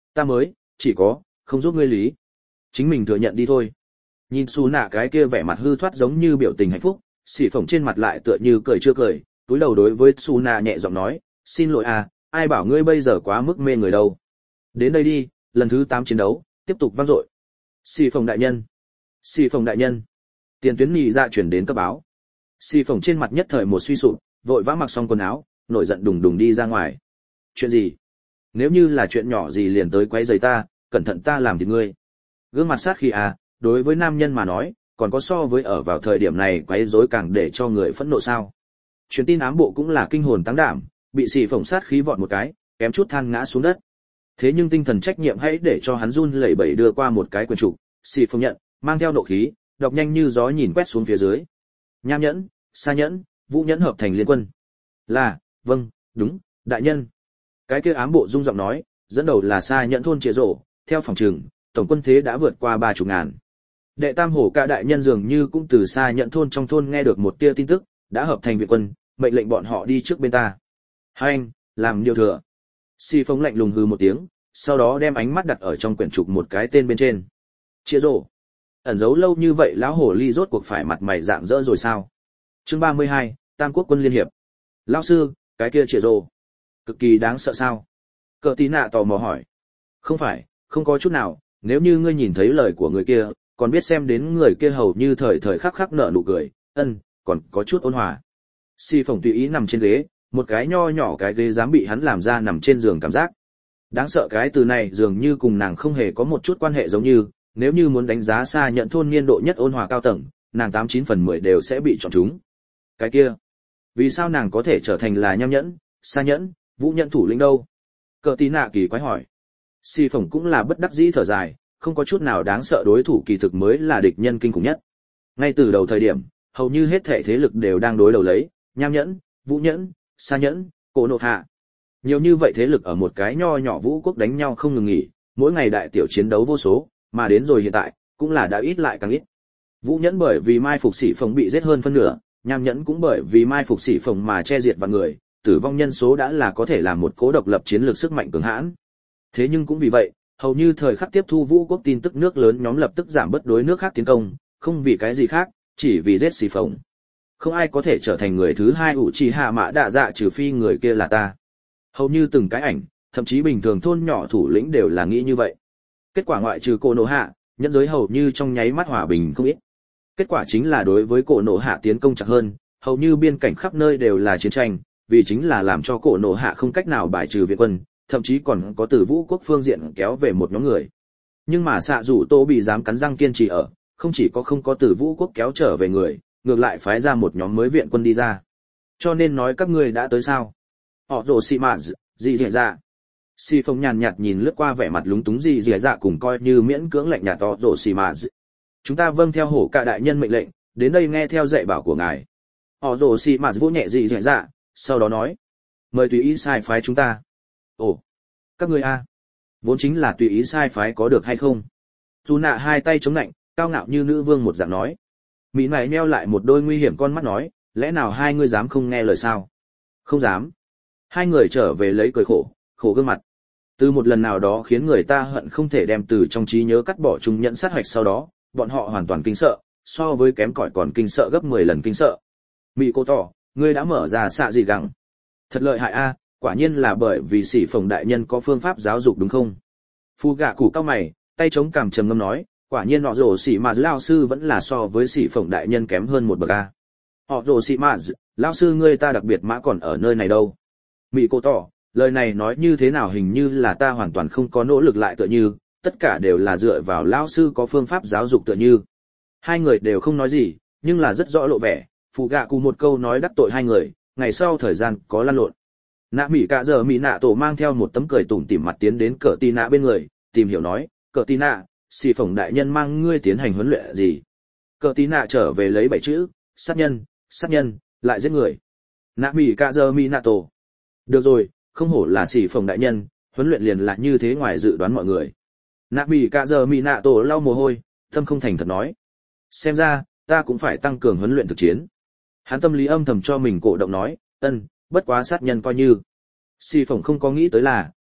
Ta mới, chỉ có, không giúp ngươi lý. Chính mình thừa nhận đi thôi. Nhìn Su Nạ cái kia vẻ mặt hư thoát giống như biểu tình hạnh phúc, Sĩ Phổng trên mặt lại tựa như cười chưa cười, túi đầu đối với Su Nạ nhẹ giọng nói, xin lỗi à, ai bảo ngươi bây giờ quá mức mê người đâu. Đến đây đi, lần thứ 8 chiến đấu, tiếp tục vang dội. Sĩ Phổng đại nhân, Sĩ Phổng đại nhân. Tiền tuyến nhị ra chuyển đến cấp báo. Sĩ Phổng trên mặt nhất thời một suy sụp, vội vã mặc xong quần áo, nổi giận đùng đùng đi ra ngoài. Chuyện gì? Nếu như là chuyện nhỏ gì liền tới quấy rầy ta, cẩn thận ta làm thịt ngươi. Gương mặt sát khí à, đối với nam nhân mà nói, còn có so với ở vào thời điểm này quấy rối càng để cho người phẫn nộ sao? Truyền tin ám bộ cũng là kinh hồn tăng đảm, bị Sĩ Phổng sát khí vọt một cái, kém chút than ngã xuống đất. Thế nhưng tinh thần trách nhiệm hãy để cho hắn run lẩy bẩy đưa qua một cái quyền trục, Sĩ Phổng nhận, mang theo nộ khí, đọc nhanh như gió nhìn quét xuống phía dưới. Nham Nhẫn, Sa Nhẫn, Vũ Nhẫn hợp thành liên quân. Là, vâng, đúng, đại nhân. Cái kia ám bộ rung giọng nói, dẫn đầu là Sa Nhẫn thôn Trịa Rổ, theo phòng trường, tổng quân thế đã vượt qua 30.000. Đệ Tam Hổ Cả đại nhân dường như cũng từ Sa Nhẫn thôn trong thôn nghe được một tia tin tức, đã hợp thành viện quân, mệnh lệnh bọn họ đi trước bên ta. Hai anh, làm điều thừa. Sĩ Phổng lạnh lùng hừ một tiếng, sau đó đem ánh mắt đặt ở trong quyển trục một cái tên bên trên. Trịa Rổ. Ẩn giấu lâu như vậy lão hổ ly rốt cuộc phải mặt mày rạng rỡ rồi sao? Chương 32, Tam Quốc quân liên hiệp. Lão sư, cái kia Trịa Rổ cực kỳ đáng sợ sao? Cờ Tí Nạ tò mò hỏi. Không phải, không có chút nào, nếu như ngươi nhìn thấy lời của người kia, còn biết xem đến người kia hầu như thời thời khắc khắc nở nụ cười, còn có chút ôn hòa. Sĩ Phổng tùy ý nằm trên ghế, một cái nho nhỏ cái ghế dám bị hắn làm ra nằm trên giường cảm giác. Đáng sợ cái từ này dường như cùng nàng không hề có một chút quan hệ giống như, nếu như muốn đánh giá Sa Nhẫn thôn niên độ nhất ôn hòa cao tầng, nàng 89 phần 10 đều sẽ bị chọn chúng. Cái kia, vì sao nàng có thể trở thành là Nham Nhẫn, Sa Nhẫn, Vũ Nhẫn thủ lĩnh đâu? Cờ Tí Nạ kỳ quái hỏi. Sĩ Phổng cũng là bất đắc dĩ thở dài, không có chút nào đáng sợ, đối thủ kỳ thực mới là địch nhân kinh khủng nhất. Ngay từ đầu thời điểm, hầu như hết thảy thế lực đều đang đối đầu lấy, Nham Nhẫn, Vũ Nhẫn, Sa Nhẫn, Cổ Nộ Hạ. Nhiều như vậy thế lực ở một cái nho nhỏ vũ quốc đánh nhau không ngừng nghỉ, mỗi ngày đại tiểu chiến đấu vô số, mà đến rồi hiện tại, cũng là đã ít lại càng ít. Vũ Nhẫn bởi vì mai phục Sĩ Phổng bị giết hơn phân nửa, Nham Nhẫn cũng bởi vì mai phục Sĩ Phổng mà che diệt vạn người, tử vong nhân số đã là có thể làm một cố độc lập chiến lược sức mạnh cường hãn. Thế nhưng cũng vì vậy, hầu như thời khắc tiếp thu vũ quốc tin tức nước lớn nhóm lập tức giảm bớt đối nước khác tiến công, không vì cái gì khác, chỉ vì giết Sĩ Phổng. Không ai có thể trở thành người thứ hai Uchiha Mã Đạ Dạ trừ phi người kia là ta. Hầu như từng cái ảnh, thậm chí bình thường thôn nhỏ thủ lĩnh đều là nghĩ như vậy. Kết quả ngoại trừ Cổ Nộ Hạ, nhân giới hầu như trong nháy mắt hòa bình không ít. Kết quả chính là đối với Cổ Nộ Hạ tiến công chặt hơn, hầu như biên cảnh khắp nơi đều là chiến tranh, vì chính là làm cho Cổ Nộ Hạ không cách nào bài trừ viện quân, thậm chí còn có từ vũ quốc phương diện kéo về một nhóm người. Nhưng mà xạ rủ Tô bị dám cắn răng kiên trì ở, không chỉ có không có từ vũ quốc kéo trở về người, ngược lại phái ra một nhóm mới viện quân đi ra. Cho nên nói các ngươi đã tới sao? Họ rồ xì mạ gì dẻ dạ. Sĩ Phổng nhàn nhạt nhìn lướt qua vẻ mặt lúng túng gì dẻ dạ cùng coi như miễn cưỡng lạnh nhạt họ rồ xì mạ. Chúng ta vâng theo Hổ Cả đại nhân mệnh lệnh, đến đây nghe theo dạy bảo của ngài. Họ rồ xì mạ vỗ nhẹ gì dẻ dạ, sau đó nói. Mời tùy ý sai phái chúng ta. Ồ, các ngươi a, vốn chính là tùy ý sai phái có được hay không? Dù nạ hai tay chống nạnh, cao ngạo như nữ vương một dạng nói. Mỹ này nheo lại một đôi nguy hiểm con mắt nói, lẽ nào hai ngươi dám không nghe lời sao? Không dám. Hai người trở về lấy cười khổ gương mặt. Từ một lần nào đó khiến người ta hận không thể đem từ trong trí nhớ cắt bỏ chúng nhận sát hoạch, sau đó, bọn họ hoàn toàn kinh sợ, so với kém cỏi còn kinh sợ gấp 10 lần kinh sợ. Mỹ cô tỏ, ngươi đã mở ra xạ gì gặng. Thật lợi hại a, quả nhiên là bởi vì Sĩ Phổng đại nhân có phương pháp giáo dục đúng không? Phu gạ củ cao mày, tay chống cằm trầm ngâm nói, quả nhiên họ rồ Sĩ mà lão sư vẫn là so với Sĩ Phổng đại nhân kém hơn một bậc a. Họ rồ Sĩ mà lão sư ngươi ta đặc biệt mã còn ở nơi này đâu? Mỹ cô tỏ, lời này nói như thế nào hình như là ta hoàn toàn không có nỗ lực lại tựa như, tất cả đều là dựa vào lão sư có phương pháp giáo dục tựa như. Hai người đều không nói gì, nhưng là rất rõ lộ vẻ, phụ gạ cùng một câu nói đắc tội hai người, ngày sau thời gian có lăn lộn. Nạ Mỹ cả giờ Mỹ nạ tổ mang theo một tấm cười tủm tỉm mặt tiến đến Cờ Tí Nạ bên người, tìm hiểu nói, Cờ Tí Nạ, Sĩ Phổng đại nhân mang ngươi tiến hành huấn luyện gì? Cờ Tí Nạ trở về lấy 7 chữ, sát nhân, lại giết người. Nạ Mỹ cả giờ Mỹ nạ tổ. Được rồi, không hổ là Sĩ Phổng đại nhân, huấn luyện liền là như thế ngoài dự đoán mọi người. Nạ Mỹ cả giờ Mỹ nạ tổ lau mồ hôi, tâm không thành thật nói. Xem ra, ta cũng phải tăng cường huấn luyện thực chiến. Hắn tâm lý âm thầm cho mình cổ động nói, bất quá sát nhân coi như. Sĩ Phổng không có nghĩ tới là,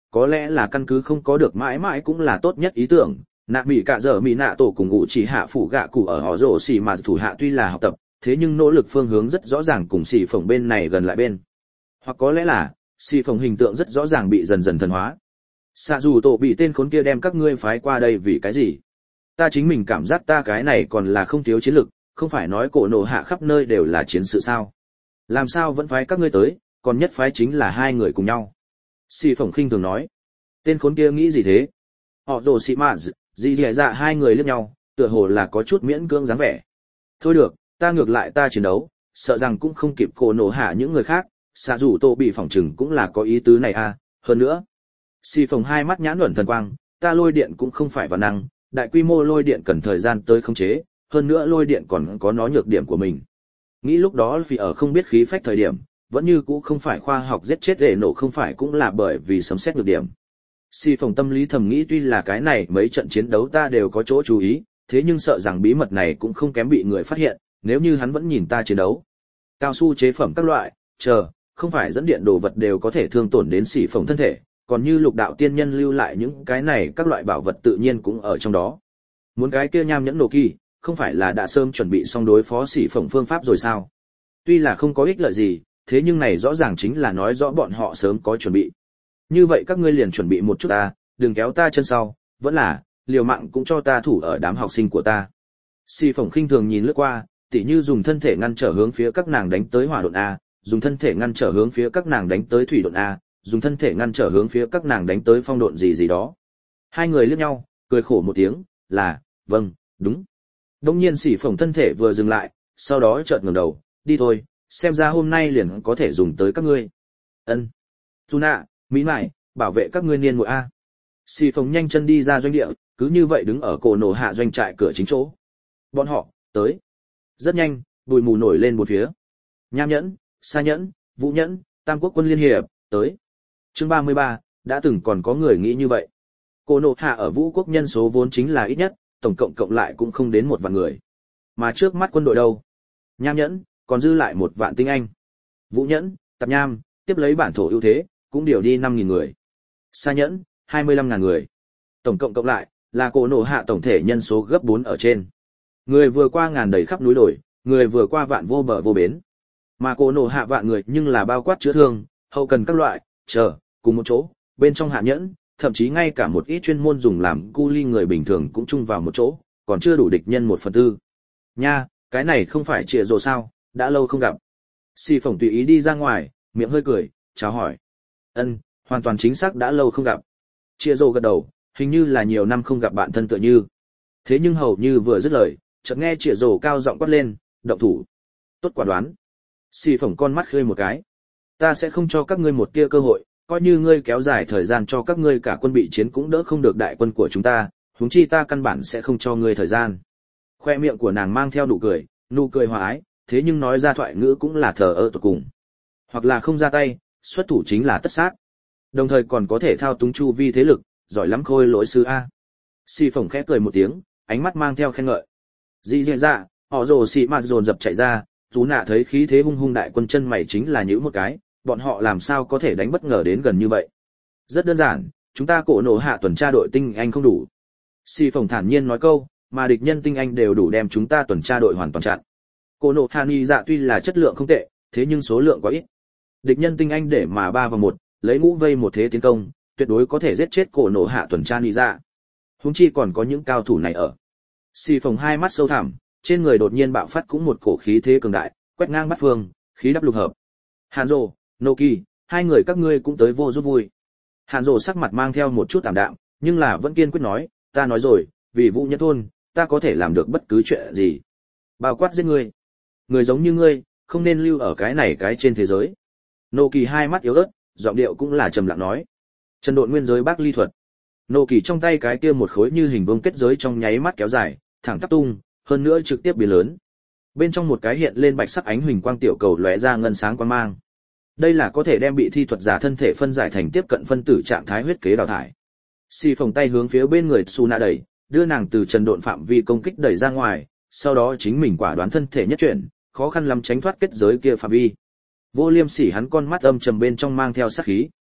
có lẽ là căn cứ không có được mãi mãi cũng là tốt nhất ý tưởng. Nạ bị cả giờ mỹ nạ tổ cùng ngụ chỉ hạ phủ gạ cụ ở họ rổ xì mà thủ hạ tuy là học tập, thế nhưng nỗ lực phương hướng rất rõ ràng cùng xì phồng bên này gần lại bên. Hoặc có lẽ là xì phồng hình tượng rất rõ ràng bị dần dần thần hóa. Xạ dù tổ bị tên khốn kia đem các ngươi phái qua đây vì cái gì? Ta chính mình cảm giác ta cái này còn là không thiếu chiến lực, không phải nói cổ nổ hạ khắp nơi đều là chiến sự sao? Làm sao vẫn phái các ngươi tới, còn nhất phái chính là hai người cùng nhau. Xì phồng khinh thường nói. Tên khốn kia nghĩ gì thế? Họ rồ xì mà dì dì dạ hai người liếc nhau, tựa hồ là có chút miễn cưỡng dáng vẻ. Thôi được, ta ngược lại ta chiến đấu, sợ rằng cũng không kịp cổ nổ hạ những người khác, xạ dù tô bị phỏng chừng cũng là có ý tứ này à, hơn nữa. Xì phồng hai mắt nhãn luẩn thần quang, ta lôi điện cũng không phải vào năng, đại quy mô lôi điện cần thời gian tới khống chế, hơn nữa lôi điện còn có nó nhược điểm của mình. Nghĩ lúc đó vì ở không biết khí phách thời điểm, vẫn như cũ không phải khoa học giết chết để nổ không phải cũng là bởi vì sấm xét nhược điểm. Xì phồng tâm lý thầm nghĩ tuy là cái này mấy trận chiến đấu ta đều có chỗ chú ý, thế nhưng sợ rằng bí mật này cũng không kém bị người phát hiện, nếu như hắn vẫn nhìn ta chiến đấu. Cao su chế phẩm các loại, không phải dẫn điện đồ vật đều có thể thương tổn đến xì phồng thân thể, còn như lục đạo tiên nhân lưu lại những cái này các loại bảo vật tự nhiên cũng ở trong đó. Muốn cái kia nham nhẫn nổ kỳ, không phải là đã sớm chuẩn bị xong đối phó xì phồng phương pháp rồi sao? Tuy là không có ích lợi gì, thế nhưng này rõ ràng chính là nói rõ bọn họ sớm có chuẩn bị. Như vậy các ngươi liền chuẩn bị một chút ta, đừng kéo ta chân sau, vẫn là, liều mạng cũng cho ta thủ ở đám học sinh của ta. Xì phồng khinh thường nhìn lướt qua, tỉ như dùng thân thể ngăn trở hướng phía các nàng đánh tới hỏa độn A, dùng thân thể ngăn trở hướng phía các nàng đánh tới thủy độn A, dùng thân thể ngăn trở hướng phía các nàng đánh tới phong độn gì đó. Hai người liếc nhau, cười khổ một tiếng, là, vâng, đúng. Đông nhiên xì phồng thân thể vừa dừng lại, sau đó chợt ngẩng đầu, đi thôi, xem ra hôm nay liền có thể dùng tới các ngươi. Ân. Tuna, Mỹ Mại, bảo vệ các ngươi niên muội a. Xì phồng nhanh chân đi ra doanh địa, cứ như vậy đứng ở cổ nổ hạ doanh trại cửa chính chỗ. Bọn họ, tới. Rất nhanh, bụi mù nổi lên bốn phía. Nham nhẫn, Sa nhẫn, Vũ nhẫn, Tam quốc quân liên hiệp, tới. Chương 33, đã từng còn có người nghĩ như vậy. Cổ nổ hạ ở Vũ quốc nhân số vốn chính là ít nhất, tổng cộng lại cũng không đến 1 vạn người. Mà trước mắt quân đội đâu? Nham nhẫn, còn dư lại 1 vạn tinh anh. Vũ nhẫn, Tạp nham, tiếp lấy bản thổ ưu thế, cũng điều đi 5.000 người. Sa nhẫn, 25.000 người. Tổng cộng lại, là cổ nổ hạ tổng thể nhân số gấp 4 ở trên. Người vừa qua ngàn đầy khắp núi đồi, người vừa qua vạn vô bờ vô bến. Mà cổ nổ hạ vạn người nhưng là bao quát chữa thương, hậu cần các loại, cùng một chỗ, bên trong hạ nhẫn, thậm chí ngay cả một ít chuyên môn dùng làm cu ly người bình thường cũng chung vào một chỗ, còn chưa đủ địch nhân 1/4. Nha, cái này không phải trịa rồ sao, đã lâu không gặp. Xì phỏng tùy ý đi ra ngoài, miệng hơi cười, chào hỏi. Ân, hoàn toàn chính xác đã lâu không gặp. Chia rồ gật đầu, hình như là nhiều năm không gặp bạn thân tựa như. Thế nhưng hầu như vừa dứt lời, chợt nghe Chia rồ cao giọng quát lên, động thủ. Tốt quả đoán. Xì phỏng con mắt khơi một cái. Ta sẽ không cho các ngươi một tia cơ hội, coi như ngươi kéo dài thời gian cho các ngươi cả quân bị chiến cũng đỡ không được đại quân của chúng ta, huống chi ta căn bản sẽ không cho ngươi thời gian. Khoe miệng của nàng mang theo nụ cười hòa ái, thế nhưng nói ra thoại ngữ cũng là thờ ơ tột cùng. Hoặc là không ra tay, xuất thủ chính là tất sát. Đồng thời còn có thể thao túng chu vi thế lực, giỏi lắm khôi lỗi sư a. Xì phỏng khẽ cười một tiếng, ánh mắt mang theo khen ngợi. Dì dì dạ, họ rồ xì mà dồn dập chạy ra, Tú Nạ thấy khí thế hung hung đại quân chân mày chính là nhíu một cái, bọn họ làm sao có thể đánh bất ngờ đến gần như vậy. Rất đơn giản, chúng ta cổ nổ hạ tuần tra đội tinh anh không đủ. Xì phỏng thản nhiên nói câu, mà địch nhân tinh anh đều đủ đem chúng ta tuần tra đội hoàn toàn chặn. Cổ nổ hạ ni dạ tuy là chất lượng không tệ, thế nhưng số lượng quá ít. Địch nhân tinh anh để mà 3 vào 1, lấy ngũ vây một thế tiến công, tuyệt đối có thể giết chết cổ nổ hạ tuần tra ni dạ. Huống chi còn có những cao thủ này ở. Xì phồng hai mắt sâu thẳm, trên người đột nhiên bạo phát cũng một cổ khí thế cường đại, quét ngang bát phương, khí đắp lục hợp. Hàn Dụ, Noki, hai người các ngươi cũng tới vô giúp vui. Hàn Dụ sắc mặt mang theo một chút tạm đạm, nhưng là vẫn kiên quyết nói, ta nói rồi, vì Vũ Nhất thôn, ta có thể làm được bất cứ chuyện gì. Bao quát giết ngươi. Người giống như ngươi, không nên lưu ở cái này cái trên thế giới. Noki hai mắt yếu ớt, giọng điệu cũng là trầm lặng nói. Trần độn nguyên giới bác ly thuật. Noki trong tay cái kia một khối như hình vuông kết giới trong nháy mắt kéo dài, thẳng tắp tung, hơn nữa trực tiếp biến lớn. Bên trong một cái hiện lên bạch sắc ánh huỳnh quang tiểu cầu lóe ra ngân sáng quang mang. Đây là có thể đem bị thi thuật giả thân thể phân giải thành tiếp cận phân tử trạng thái huyết kế đào thải. Xì phồng tay hướng phía bên người Tsuna đẩy, đưa nàng từ trần độn phạm vi công kích đẩy ra ngoài, sau đó chính mình quả đoán thân thể nhất chuyển, khó khăn lắm tránh thoát kết giới kia phạm vi. Vô Liêm Sỉ hắn con mắt âm trầm bên trong mang theo sát khí.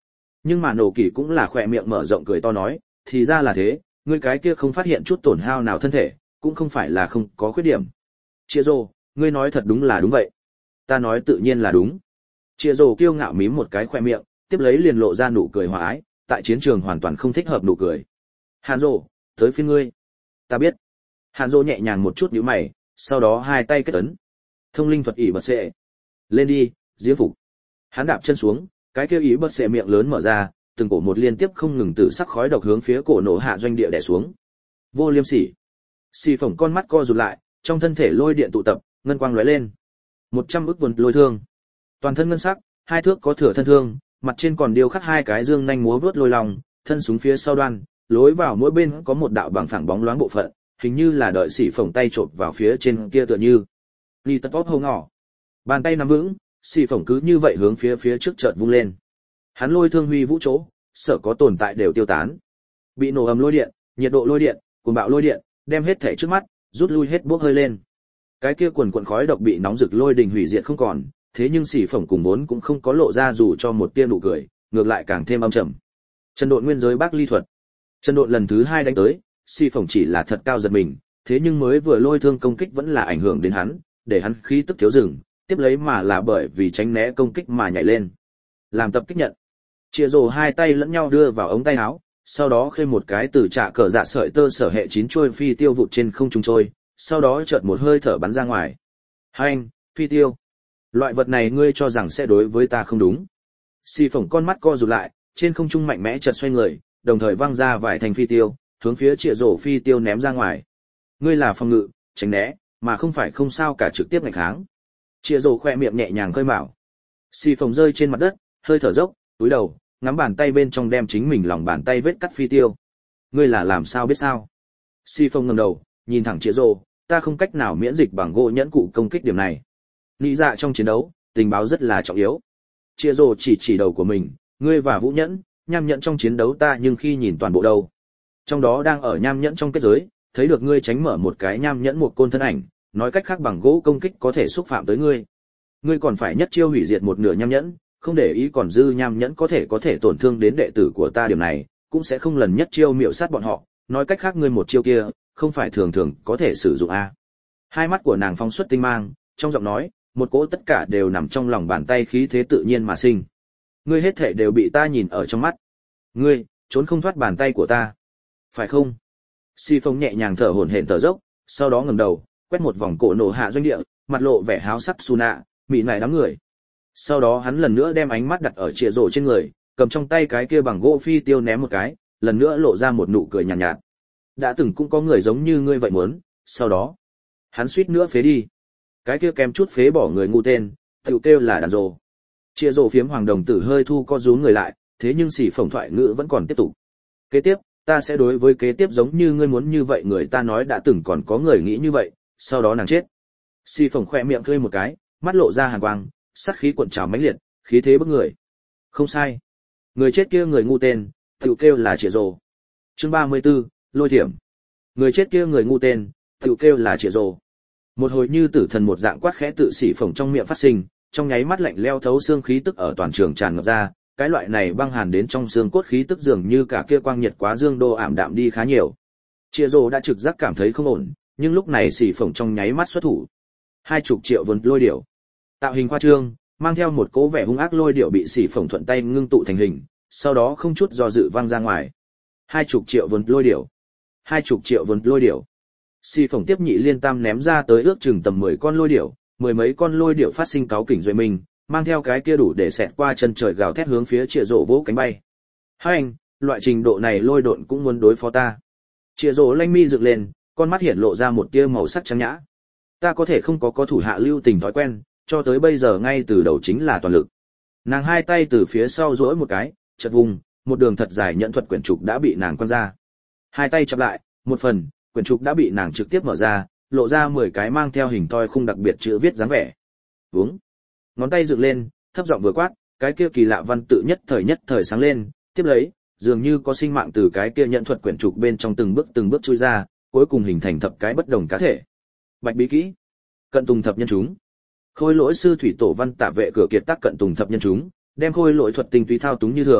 Nhưng mà nổ kỳ cũng là khỏe miệng mở rộng cười to nói, thì ra là thế, ngươi cái kia không phát hiện chút tổn hao nào thân thể, cũng không phải là không có khuyết điểm. Chia rồ, ngươi nói thật đúng là đúng vậy. Ta nói tự nhiên là đúng. Chia rồ kiêu ngạo mím một cái khỏe miệng, tiếp lấy liền lộ ra nụ cười hòa ái, tại chiến trường hoàn toàn không thích hợp nụ cười. Hàn rồ, tới phiên ngươi. Ta biết. Hàn rồ nhẹ nhàng một chút nhíu mày, sau đó hai tay kết ấn. Thông linh thuật ỷ bật xệ. Lên đi, diễm phục. Hắn đạp chân xuống, cái kia ỷ bật xệ miệng lớn mở ra, từng cổ một liên tiếp không ngừng tự sắc khói độc hướng phía cổ nổ hạ doanh địa đè xuống. Vô liêm sỉ. Xì phổng con mắt co rụt lại, trong thân thể lôi điện tụ tập, ngân quang lóe lên. 100 ức vườn lôi thương. Toàn thân ngân sắc, 2 thước có thừa thân thương, mặt trên còn điêu khắc 2 cái dương nhanh múa vớt lôi long, thân súng phía sau đoan, lối vào mỗi bên có một đạo bằng phẳng bóng loáng bộ phận, hình như là đợi xỉ phổng tay chộp vào phía trên kia tựa như. Ly tất tóp hô ngỏ. Bàn tay nắm vững, xỉ phổng cứ như vậy hướng phía trước chợt vung lên. Hắn lôi thương huy vũ chỗ, sở có tồn tại đều tiêu tán. Bị nổ ầm lôi điện, nhiệt độ lôi điện, cuồng bạo lôi điện, đem hết thể trước mắt, rút lui hết bốc hơi lên. Cái kia quần quần khói độc bị nóng rực lôi đình hủy diệt không còn, thế nhưng xỉ phổng cùng vốn cũng không có lộ ra dù cho một tia nụ cười, ngược lại càng thêm âm trầm. Trần Độn nguyên giới bác ly thuật. Trần Độn lần thứ 2 đánh tới, xỉ phổng chỉ là thật cao giật mình, thế nhưng mới vừa lôi thương công kích vẫn là ảnh hưởng đến hắn, để hắn khí tức thiếu dừng, tiếp lấy mà là bởi vì tránh né công kích mà nhảy lên. Làm tập kích nhận. Chia rồ hai tay lẫn nhau đưa vào ống tay áo, sau đó khơi một cái từ trạ cờ dạ sợi tơ sở hệ 9 trôi phi tiêu vụt trên không trung trôi, sau đó chợt một hơi thở bắn ra ngoài. Hành, phi tiêu. Loại vật này ngươi cho rằng sẽ đối với ta không đúng. Xì phổng con mắt co rụt lại, trên không trung mạnh mẽ chợt xoay người, đồng thời văng ra vài thành phi tiêu, hướng phía Triệu Dỗ phi tiêu ném ra ngoài. Ngươi là phòng ngự, tránh né, mà không phải không sao cả trực tiếp nghịch kháng. Triệu Dỗ khoe miệng nhẹ nhàng khơi mào. Xì phổng rơi trên mặt đất, hơi thở dốc, túi đầu, ngắm bàn tay bên trong đem chính mình lòng bàn tay vết cắt phi tiêu. Ngươi là làm sao biết sao? Xì phổng ngẩng đầu, nhìn thẳng Triệu Dỗ, ta không cách nào miễn dịch bằng gỗ nhẫn cụ công kích điểm này. Lý dạ trong chiến đấu, tình báo rất là trọng yếu. Chia rồ chỉ đầu của mình, ngươi và Vũ Nhẫn, Nham Nhẫn trong chiến đấu ta nhưng khi nhìn toàn bộ đâu. Trong đó đang ở Nham Nhẫn trong kết giới, thấy được ngươi tránh mở một cái Nham Nhẫn một côn thân ảnh, nói cách khác bằng gỗ công kích có thể xúc phạm tới ngươi. Ngươi còn phải nhất chiêu hủy diệt một nửa Nham Nhẫn, không để ý còn dư Nham Nhẫn có thể tổn thương đến đệ tử của ta điểm này, cũng sẽ không lần nhất chiêu miểu sát bọn họ, nói cách khác ngươi một chiêu kia, không phải thường thường có thể sử dụng a. Hai mắt của nàng phóng xuất tinh mang, trong giọng nói, một cỗ tất cả đều nằm trong lòng bàn tay khí thế tự nhiên mà sinh. Ngươi hết thảy đều bị ta nhìn ở trong mắt. Ngươi, trốn không thoát bàn tay của ta. Phải không? Si Phong nhẹ nhàng thở hổn hển thở dốc, sau đó ngẩng đầu, quét một vòng cổ nổ hạ doanh địa, mặt lộ vẻ háo sắc Suna, mị nải đám người. Sau đó hắn lần nữa đem ánh mắt đặt ở Triệu Dỗ trên người, cầm trong tay cái kia bằng gỗ phi tiêu ném một cái, lần nữa lộ ra một nụ cười nhàn nhạt. Đã từng cũng có người giống như ngươi vậy muốn, sau đó, hắn suýt nữa phế đi. Cái kia kém chút phế bỏ người ngu tên, tự kêu là đàn rồ. Chia rồ phiếm hoàng đồng tử hơi thu co rúm người lại, thế nhưng xỉ phổng thoại ngữ vẫn còn tiếp tục. Kế tiếp, ta sẽ đối với kế tiếp giống như ngươi muốn như vậy người ta nói đã từng còn có người nghĩ như vậy, sau đó nàng chết. Xỉ phổng khỏe miệng khơi một cái, mắt lộ ra hàn quang, sát khí cuộn trào mãnh liệt, khí thế bức người. Không sai. Người chết kia người ngu tên, tự kêu là Chia rồ. Chương 34, lôi thiểm. Người chết kia người ngu tên, tự kêu là Chia rồ. Một hồi như tử thần một dạng quát khẽ tự xỉ phồng trong miệng phát sinh, trong nháy mắt lạnh leo thấu xương khí tức ở toàn trường tràn ngập ra, cái loại này băng hàn đến trong xương cốt khí tức dường như cả kia quang nhiệt quá dương đô ảm đạm đi khá nhiều. Chia rồ đã trực giác cảm thấy không ổn, nhưng lúc này xỉ phồng trong nháy mắt xuất thủ. 20 triệu vốn lôi điểu, tạo hình khoa trương, mang theo một cỗ vẻ hung ác lôi điểu bị xỉ phồng thuận tay ngưng tụ thành hình, sau đó không chút do dự văng ra ngoài. 20 triệu vốn lôi điểu, 20 triệu vốn lôi điểu. Xì phổng tiếp nhị liên tam ném ra tới ước chừng tầm 10 con lôi điểu, mười mấy con lôi điểu phát sinh cáu kỉnh duệ mình, mang theo cái kia đủ để xẹt qua chân trời gào thét hướng phía Triệu Dỗ vỗ cánh bay. Hành, loại trình độ này lôi độn cũng muốn đối phó ta. Triệu Dỗ lanh mi dựng lên, con mắt hiển lộ ra một tia màu sắc trắng nhã. Ta có thể không có thủ hạ lưu tình thói quen, cho tới bây giờ ngay từ đầu chính là toàn lực. Nàng hai tay từ phía sau duỗi một cái, chợt vùng, một đường thật dài nhận thuật quyển trục đã bị nàng quăng ra. Hai tay chập lại, một phần quyển trục đã bị nàng trực tiếp mở ra, lộ ra 10 cái mang theo hình thoi khung đặc biệt chữ viết dáng vẻ. Uống. Ngón tay dựng lên, thấp giọng vừa quát, cái kia kỳ lạ văn tự nhất thời sáng lên, tiếp lấy, dường như có sinh mạng từ cái kia nhận thuật quyển trục bên trong từng bước chui ra, cuối cùng hình thành thập cái bất đồng cá thể. Bạch bí kỹ, cận tùng thập nhân chúng. Khôi lỗi sư thủy tổ văn tạ vệ cửa kiệt tác cận tùng thập nhân chúng, đem khôi lỗi thuật tinh túy thao túng như thường,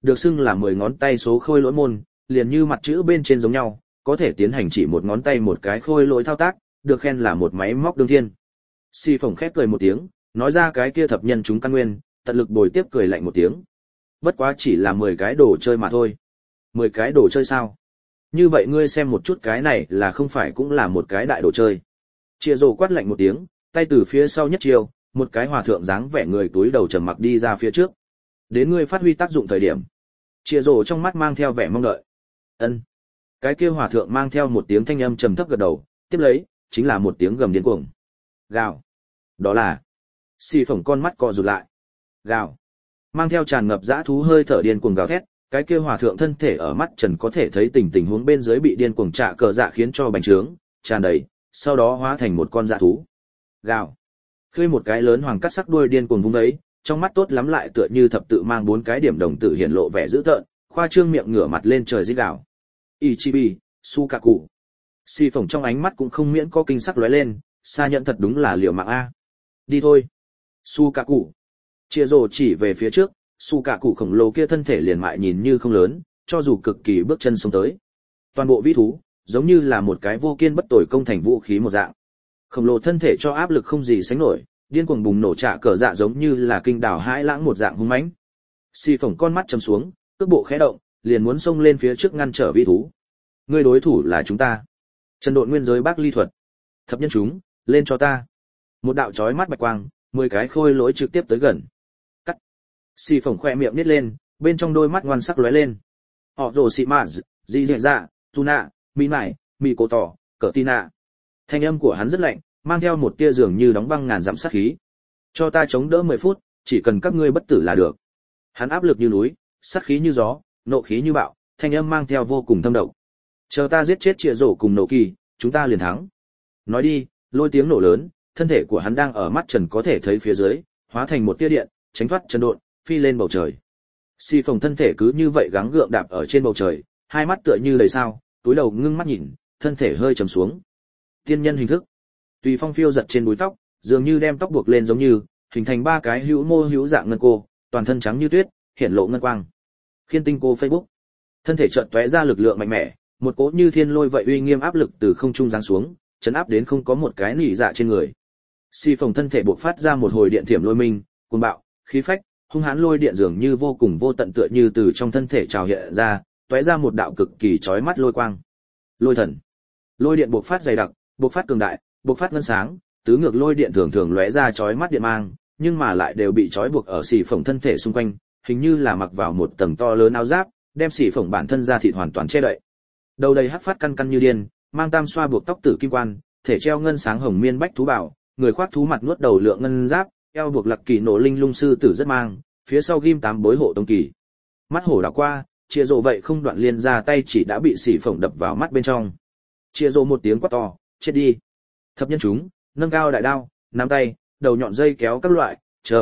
được xưng là 10 ngón tay số khôi lỗi môn, liền như mặt chữ bên trên giống nhau, có thể tiến hành chỉ một ngón tay một cái khôi lỗi thao tác, được khen là một máy móc đương thiên. Si Phổng khép cười một tiếng, nói ra cái kia thập nhân chúng căn nguyên, tận lực bồi tiếp cười lạnh một tiếng. Bất quá chỉ là 10 cái đồ chơi mà thôi. 10 cái đồ chơi sao? Như vậy ngươi xem một chút cái này là không phải cũng là một cái đại đồ chơi. Chia rồ quát lạnh một tiếng, tay từ phía sau nhất chiều, một cái hòa thượng dáng vẻ người túi đầu trầm mặc đi ra phía trước. Đến ngươi phát huy tác dụng thời điểm. Chia rồ trong mắt mang theo vẻ mong đợi. Ân. Cái kia hòa thượng mang theo một tiếng thanh âm trầm thấp gật đầu, tiếp lấy chính là một tiếng gầm điên cuồng. Gào. Đó là. Si Phổng con mắt co rụt lại. Gào. Mang theo tràn ngập dã thú hơi thở điên cuồng gào thét, cái kia hòa thượng thân thể ở mắt trần có thể thấy tình huống bên dưới bị điên cuồng trạ cờ dạ khiến cho bành trướng, tràn đầy, sau đó hóa thành một con dã thú. Gào. Khơi một cái lớn hoàng cắt sắc đuôi điên cuồng vung ấy, trong mắt tốt lắm lại tựa như thập tự mang 4 cái điểm đồng tử hiện lộ vẻ dữ tợn, khoa trương miệng ngửa mặt lên trời rít gào. Ichibi, Sukaku. Si Phổng trong ánh mắt cũng không miễn có kinh sắc lóe lên, xa nhận thật đúng là liều mạng a. Đi thôi. Sukaku. Chia rồ chỉ về phía trước, Sukaku khổng lồ kia thân thể liền mại nhìn như không lớn, cho dù cực kỳ bước chân xuống tới. Toàn bộ vĩ thú, giống như là một cái vô kiên bất tồi công thành vũ khí một dạng. Khổng lồ thân thể cho áp lực không gì sánh nổi, điên cuồng bùng nổ trả cờ dạ giống như là kinh đảo hãi lãng một dạng hung mãnh. Si Phổng con mắt trầm xuống, cước bộ khẽ động, liền muốn xông lên phía trước ngăn trở vĩ thú. Ngươi đối thủ là chúng ta. Trần Độn nguyên giới bác ly thuật. Thập nhân chúng, lên cho ta. Một đạo chói mắt bạch quang, 10 cái khôi lỗi trực tiếp tới gần. Cắt. Si Phổng khoe miệng nít lên, bên trong đôi mắt ngoan sắc lóe lên. Họ rồ xị mạt, di dẹ dạ, Tuna, mỹ mải, mỹ cổ tỏ, cỡ tina. Thanh âm của hắn rất lạnh, mang theo một tia dường như đóng băng ngàn dặm sát khí. Cho ta chống đỡ 10 phút, chỉ cần các ngươi bất tử là được. Hắn áp lực như núi, sát khí như gió, nộ khí như bạo, thanh âm mang theo vô cùng thâm độc. Chờ ta giết chết Triệu Dỗ cùng Nộ Kỳ, chúng ta liền thắng. Nói đi, lôi tiếng nổ lớn, thân thể của hắn đang ở mắt trần có thể thấy phía dưới, hóa thành một tia điện, tránh thoát Trần Độn, phi lên bầu trời. Si Phổng thân thể cứ như vậy gắng gượng đạp ở trên bầu trời, hai mắt tựa như đầy sao, túi đầu ngưng mắt nhìn, thân thể hơi trầm xuống. Tiên nhân hình thức, tùy phong phiêu giật trên búi tóc, dường như đem tóc buộc lên giống như, hình thành 3 cái hữu mô hữu dạng ngân cô, toàn thân trắng như tuyết, hiện lộ ngân quang. Khiên tinh cô Facebook, thân thể chợt tóe ra lực lượng mạnh mẽ, một cỗ như thiên lôi vậy uy nghiêm áp lực từ không trung giáng xuống, chấn áp đến không có một cái nỉ dạ trên người. Si Phổng thân thể bộc phát ra một hồi điện thiểm lôi minh, cuồng bạo, khí phách, hung hãn lôi điện dường như vô cùng vô tận tựa như từ trong thân thể trào hiện ra, tóe ra một đạo cực kỳ chói mắt lôi quang. Lôi thần. Lôi điện bộc phát dày đặc, bộc phát cường đại, bộc phát ngân sáng, tứ ngược lôi điện thường thường lóe ra chói mắt điện mang, nhưng mà lại đều bị trói buộc ở Si Phổng thân thể xung quanh, hình như là mặc vào một tầng to lớn áo giáp, đem Si Phổng bản thân ra thịt hoàn toàn che đậy. Đầu đầy hắc phát căn căn như điên, mang tam xoa buộc tóc tử kim quan, thể treo ngân sáng hồng miên bách thú bảo, người khoác thú mặt nuốt đầu lượng ngân giáp, eo buộc lặc kỳ nổ linh lung sư tử rất mang, phía sau ghim 8 bối hộ tông kỳ. Mắt hổ đảo qua, Chia Rồ vậy không đoạn liên ra tay chỉ đã bị Si Phổng đập vào mắt bên trong. Chia Rồ một tiếng quát to, chết đi. Thập nhân chúng, nâng cao đại đao, nắm tay, đầu nhọn dây kéo các loại,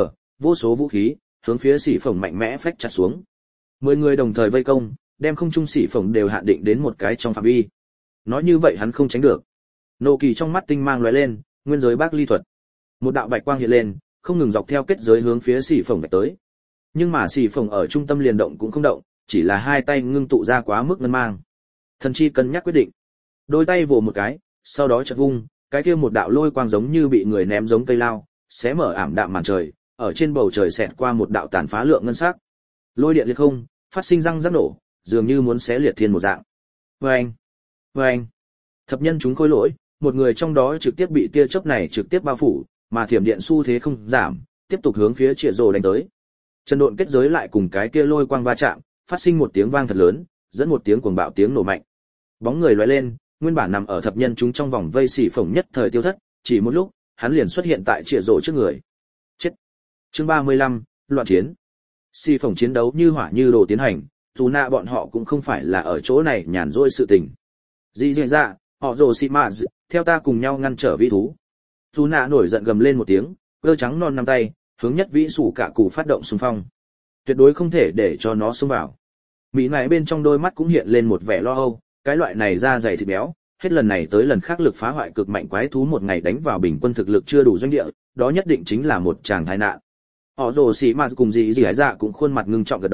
vô số vũ khí, hướng phía Si Phổng mạnh mẽ phách chặt xuống. 10 người đồng thời vây công, đem không trung Si Phổng đều hạn định đến một cái trong phạm vi. Nói như vậy hắn không tránh được. Nộ Kỳ trong mắt tinh mang lóe lên, nguyên giới bác ly thuật. Một đạo bạch quang hiện lên, không ngừng dọc theo kết giới hướng phía Si Phổng vạch tới. Nhưng mà Si Phổng ở trung tâm liền động cũng không động, chỉ là hai tay ngưng tụ ra quá mức ngân mang. Thần chi cân nhắc quyết định, đôi tay vồ một cái, sau đó chợt vung, cái kia một đạo lôi quang giống như bị người ném giống cây lao, xé mở ảm đạm màn trời, ở trên bầu trời xẹt qua một đạo tàn phá lượng ngân sắc. Lôi điện liệt không, phát sinh răng rắc nổ, dường như muốn xé liệt thiên một dạng. Oeng, oeng. Thập nhân chúng khôi lỗi, một người trong đó trực tiếp bị tia chớp này trực tiếp bao phủ, mà thiểm điện xu thế không giảm, tiếp tục hướng phía Triệu Dỗ đánh tới. Trần Độn kết giới lại cùng cái kia lôi quang va chạm, phát sinh một tiếng vang thật lớn, dẫn một tiếng cuồng bạo tiếng nổ mạnh. Bóng người lóe lên, nguyên bản nằm ở thập nhân chúng trong vòng vây Si Phổng nhất thời tiêu thất, chỉ một lúc, hắn liền xuất hiện tại Triệu Dỗ trước người. Chết. Chương 35, loạn chiến. Si Phổng chiến đấu như hỏa như đồ tiến hành, dù nạ bọn họ cũng không phải là ở chỗ này nhàn rỗi sự tình. Dị dẹ dạ, họ rồ xị mạ, theo ta cùng nhau ngăn trở vĩ thú. Dù nạ nổi giận gầm lên một tiếng, cơ trắng non nắm tay, hướng nhất vĩ sủ cả cụ phát động xung phong. Tuyệt đối không thể để cho nó xông vào. Mỹ này bên trong đôi mắt cũng hiện lên một vẻ lo âu, cái loại này da dày thịt béo, hết lần này tới lần khác lực phá hoại cực mạnh quái thú một ngày đánh vào bình quân thực lực chưa đủ doanh địa, đó nhất định chính là một tràng tai nạn. Họ rồ xì mà cùng gì gì hải dạ cũng khuôn mặt ngưng trọng gật đầu,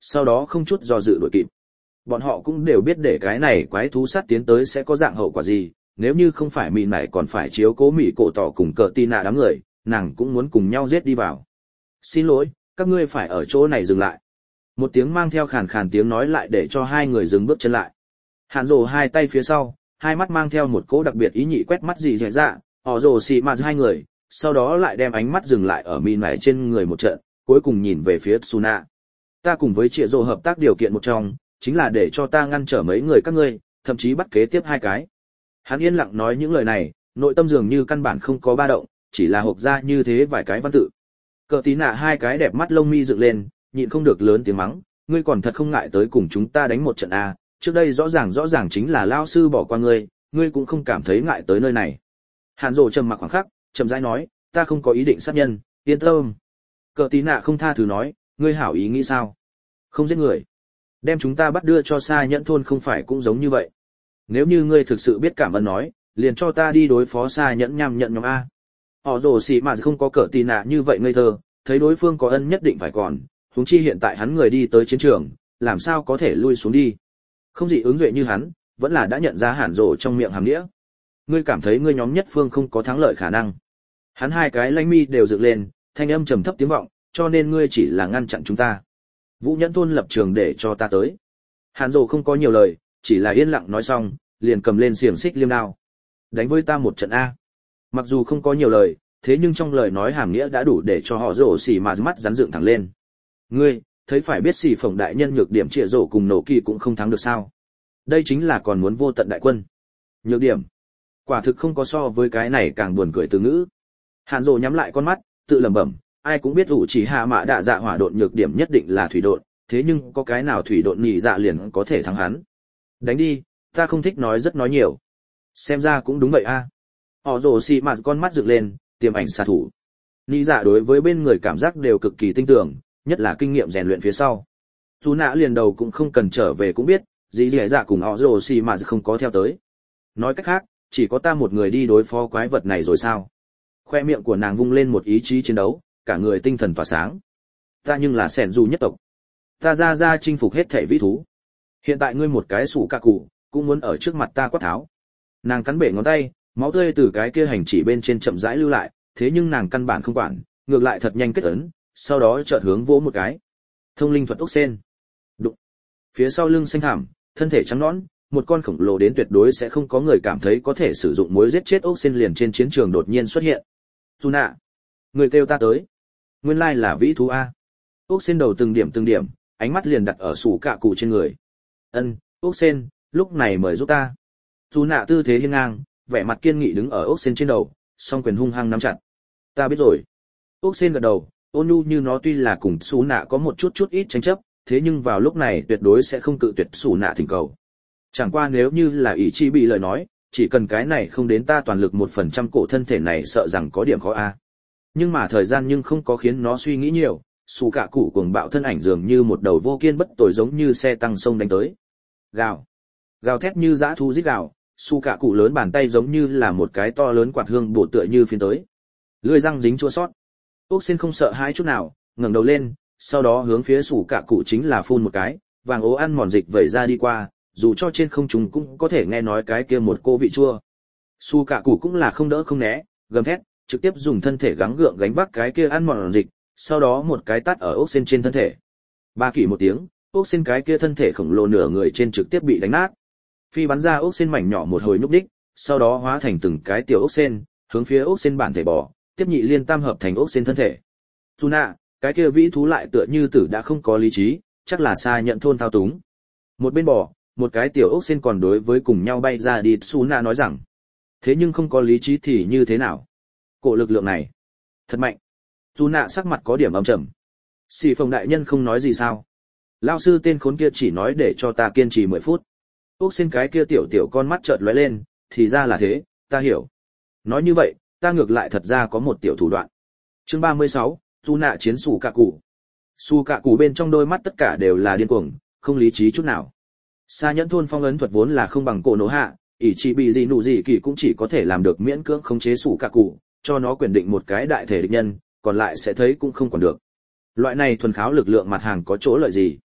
sau đó không chút do dự đuổi kịp. Bọn họ cũng đều biết để cái này quái thú sát tiến tới sẽ có dạng hậu quả gì, nếu như không phải mị này còn phải chiếu cố mị cổ tỏ cùng cờ tì nạ đám người, nàng cũng muốn cùng nhau giết đi vào. Xin lỗi, các ngươi phải ở chỗ này dừng lại. Một tiếng mang theo khàn khàn tiếng nói lại để cho hai người dừng bước chân lại. Hàn Dụ hai tay phía sau, hai mắt mang theo một cỗ đặc biệt ý nhị quét mắt dị dẻ dạ, họ rồ xì mà hai người, sau đó lại đem ánh mắt dừng lại ở mị này trên người một trận, cuối cùng nhìn về phía Tsuna. Ta cùng với Triệu Dụ hợp tác điều kiện một trong, chính là để cho ta ngăn trở mấy người các ngươi, thậm chí bắt kế tiếp hai cái. Hắn yên lặng nói những lời này, nội tâm dường như căn bản không có ba động, chỉ là hộc ra như thế vài cái văn tự. Cờ tí nạ hai cái đẹp mắt lông mi dựng lên, nhịn không được lớn tiếng mắng, ngươi còn thật không ngại tới cùng chúng ta đánh một trận à, trước đây rõ ràng chính là lao sư bỏ qua ngươi, ngươi cũng không cảm thấy ngại tới nơi này. Hàn Dụ trầm mặc khoảng khắc, chậm rãi nói, ta không có ý định sát nhân, yên tâm. Cờ tí nạ không tha thứ nói, ngươi hảo ý nghĩ sao? Không giết người. Đem chúng ta bắt đưa cho Sa Nhẫn thôn không phải cũng giống như vậy. Nếu như ngươi thực sự biết cảm ơn nói, liền cho ta đi đối phó Sa Nhẫn nhằm nhận nhóm A. Họ rồ xì mà không có cỡ tì nạ như vậy ngây thơ, thấy đối phương có ân nhất định phải còn, huống chi hiện tại hắn người đi tới chiến trường, làm sao có thể lui xuống đi. Không dị ứng duệ như hắn, vẫn là đã nhận ra Hàn Dụ trong miệng hàm nghĩa. Ngươi cảm thấy ngươi nhóm nhất phương không có thắng lợi khả năng. Hắn hai cái lanh mi đều dựng lên, thanh âm trầm thấp tiếng vọng, cho nên ngươi chỉ là ngăn chặn chúng ta. Vũ Nhẫn thôn lập trường để cho ta tới. Hàn Dụ không có nhiều lời, chỉ là yên lặng nói xong, liền cầm lên xiềng xích liêm đao. Đánh với ta một trận A. Mặc dù không có nhiều lời, thế nhưng trong lời nói hàm nghĩa đã đủ để cho họ rổ xỉ mà mắt rắn dựng thẳng lên. Ngươi, thấy phải biết xỉ phổng đại nhân nhược điểm Triệu Dụ cùng nổ kỳ cũng không thắng được sao. Đây chính là còn muốn vô tận đại quân. Nhược điểm. Quả thực không có so với cái này càng buồn cười từ ngữ. Hàn Dụ nhắm lại con mắt, tự lẩm bẩm, ai cũng biết ủ chỉ hạ mạ đạ dạ hỏa độn nhược điểm nhất định là thủy độn, thế nhưng có cái nào thủy độn nhị dạ liền có thể thắng hắn. Đánh đi, ta không thích nói rất nói nhiều. Xem ra cũng đúng vậy a. Họ rồ xì mà con mắt dựng lên, tiềm ảnh xạ thủ. Nhị dạ đối với bên người cảm giác đều cực kỳ tinh tưởng, nhất là kinh nghiệm rèn luyện phía sau. Dù nã liền đầu cũng không cần trở về cũng biết, dĩ dẻ dạ cùng họ rồ xì mà không có theo tới. Nói cách khác, chỉ có ta một người đi đối phó quái vật này rồi sao? Khoe miệng của nàng vung lên một ý chí chiến đấu, cả người tinh thần tỏa sáng. Ta nhưng là sẻn dù nhất tộc. Ta ra chinh phục hết thể vĩ thú. Hiện tại ngươi một cái sủ cạ cụ, cũng muốn ở trước mặt ta quát tháo. Nàng cắn bể ngón tay, máu tươi từ cái kia hành chỉ bên trên chậm rãi lưu lại, thế nhưng nàng căn bản không quản, ngược lại thật nhanh kết ấn, sau đó chợt hướng vỗ một cái. Thông linh thuật ốc sen. Đụng. Phía sau lưng xanh thảm, thân thể trắng nõn, một con khổng lồ đến tuyệt đối sẽ không có người cảm thấy có thể sử dụng muối giết chết ốc sen liền trên chiến trường đột nhiên xuất hiện. Tuna, người kêu ta tới. Nguyên lai là vĩ thú a. Ốc sen đầu từng điểm, ánh mắt liền đặt ở sủ cạ cụ trên người. Ân, ốc sen, lúc này mời giúp ta. Tuna tư thế hiên ngang, vẻ mặt kiên nghị đứng ở ốc sen trên đầu, song quyền hung hăng nắm chặt. Ta biết rồi. Ốc sen gật đầu, ôn nhu như nó tuy là cùng Sú Nạ có một chút ít tranh chấp, thế nhưng vào lúc này tuyệt đối sẽ không cự tuyệt Sú Nạ thỉnh cầu. Chẳng qua nếu như là ý chi bị lời nói, chỉ cần cái này không đến ta toàn lực 1% cổ thân thể này sợ rằng có điểm khó a. Nhưng mà thời gian nhưng không có khiến nó suy nghĩ nhiều, Sú Cạ Cụ cuồng bạo thân ảnh dường như một đầu vô kiên bất tồi giống như xe tăng sông đánh tới. Gào, gào thét như dã thú rít gào, Sú Cạ Cụ lớn bàn tay giống như là một cái to lớn quạt hương bổ tựa như phiến tới. Lưỡi răng dính chua xót. Ốc Sen không sợ hãi chút nào, ngẩng đầu lên, sau đó hướng phía Sú Cạ Cụ chính là phun một cái, vàng ố ăn mòn dịch vẩy ra đi qua, dù cho trên không trung cũng có thể nghe nói cái kia một cô vị chua. Sú Cạ Cụ cũng là không đỡ không né, gầm thét, trực tiếp dùng thân thể gắng gượng gánh vác cái kia ăn mòn dịch, sau đó một cái tát ở ốc sen trên thân thể. Ba kỷ một tiếng, ốc sen cái kia thân thể khổng lồ nửa người trên trực tiếp bị đánh nát. Phi bắn ra ốc sen mảnh nhỏ một hồi núp đích, sau đó hóa thành từng cái tiểu ốc sen, hướng phía ốc sen bản thể bò, tiếp nhị liên tam hợp thành ốc sen thân thể. Tuna, cái kia vĩ thú lại tựa như tử đã không có lý trí, chắc là Sa Nhận thôn thao túng. Một bên bò, một cái tiểu ốc sen còn đối với cùng nhau bay ra đi Tuna nói rằng, thế nhưng không có lý trí thì như thế nào? Cổ lực lượng này thật mạnh. Tuna sắc mặt có điểm âm trầm. Sĩ Phong đại nhân không nói gì sao? Lão sư tên khốn kia chỉ nói để cho ta kiên trì 10 phút. Ốc sen cái kia tiểu con mắt chợt lóe lên, thì ra là thế, ta hiểu. Nói như vậy, ta ngược lại thật ra có một tiểu thủ đoạn. Chương 36, Tuna chiến Sú Cạ Cụ. Sú Cạ Cụ bên trong đôi mắt tất cả đều là điên cuồng, không lý trí chút nào. Sa Nhẫn thôn phong ấn thuật vốn là không bằng cổ nổ hạ, ỷ chỉ bị gì nụ gì kỳ cũng chỉ có thể làm được miễn cưỡng khống chế Sú Cạ Cụ, cho nó quyền định một cái đại thể địch nhân, còn lại sẽ thấy cũng không còn được. Loại này thuần kháo lực lượng mặt hàng có chỗ lợi gì?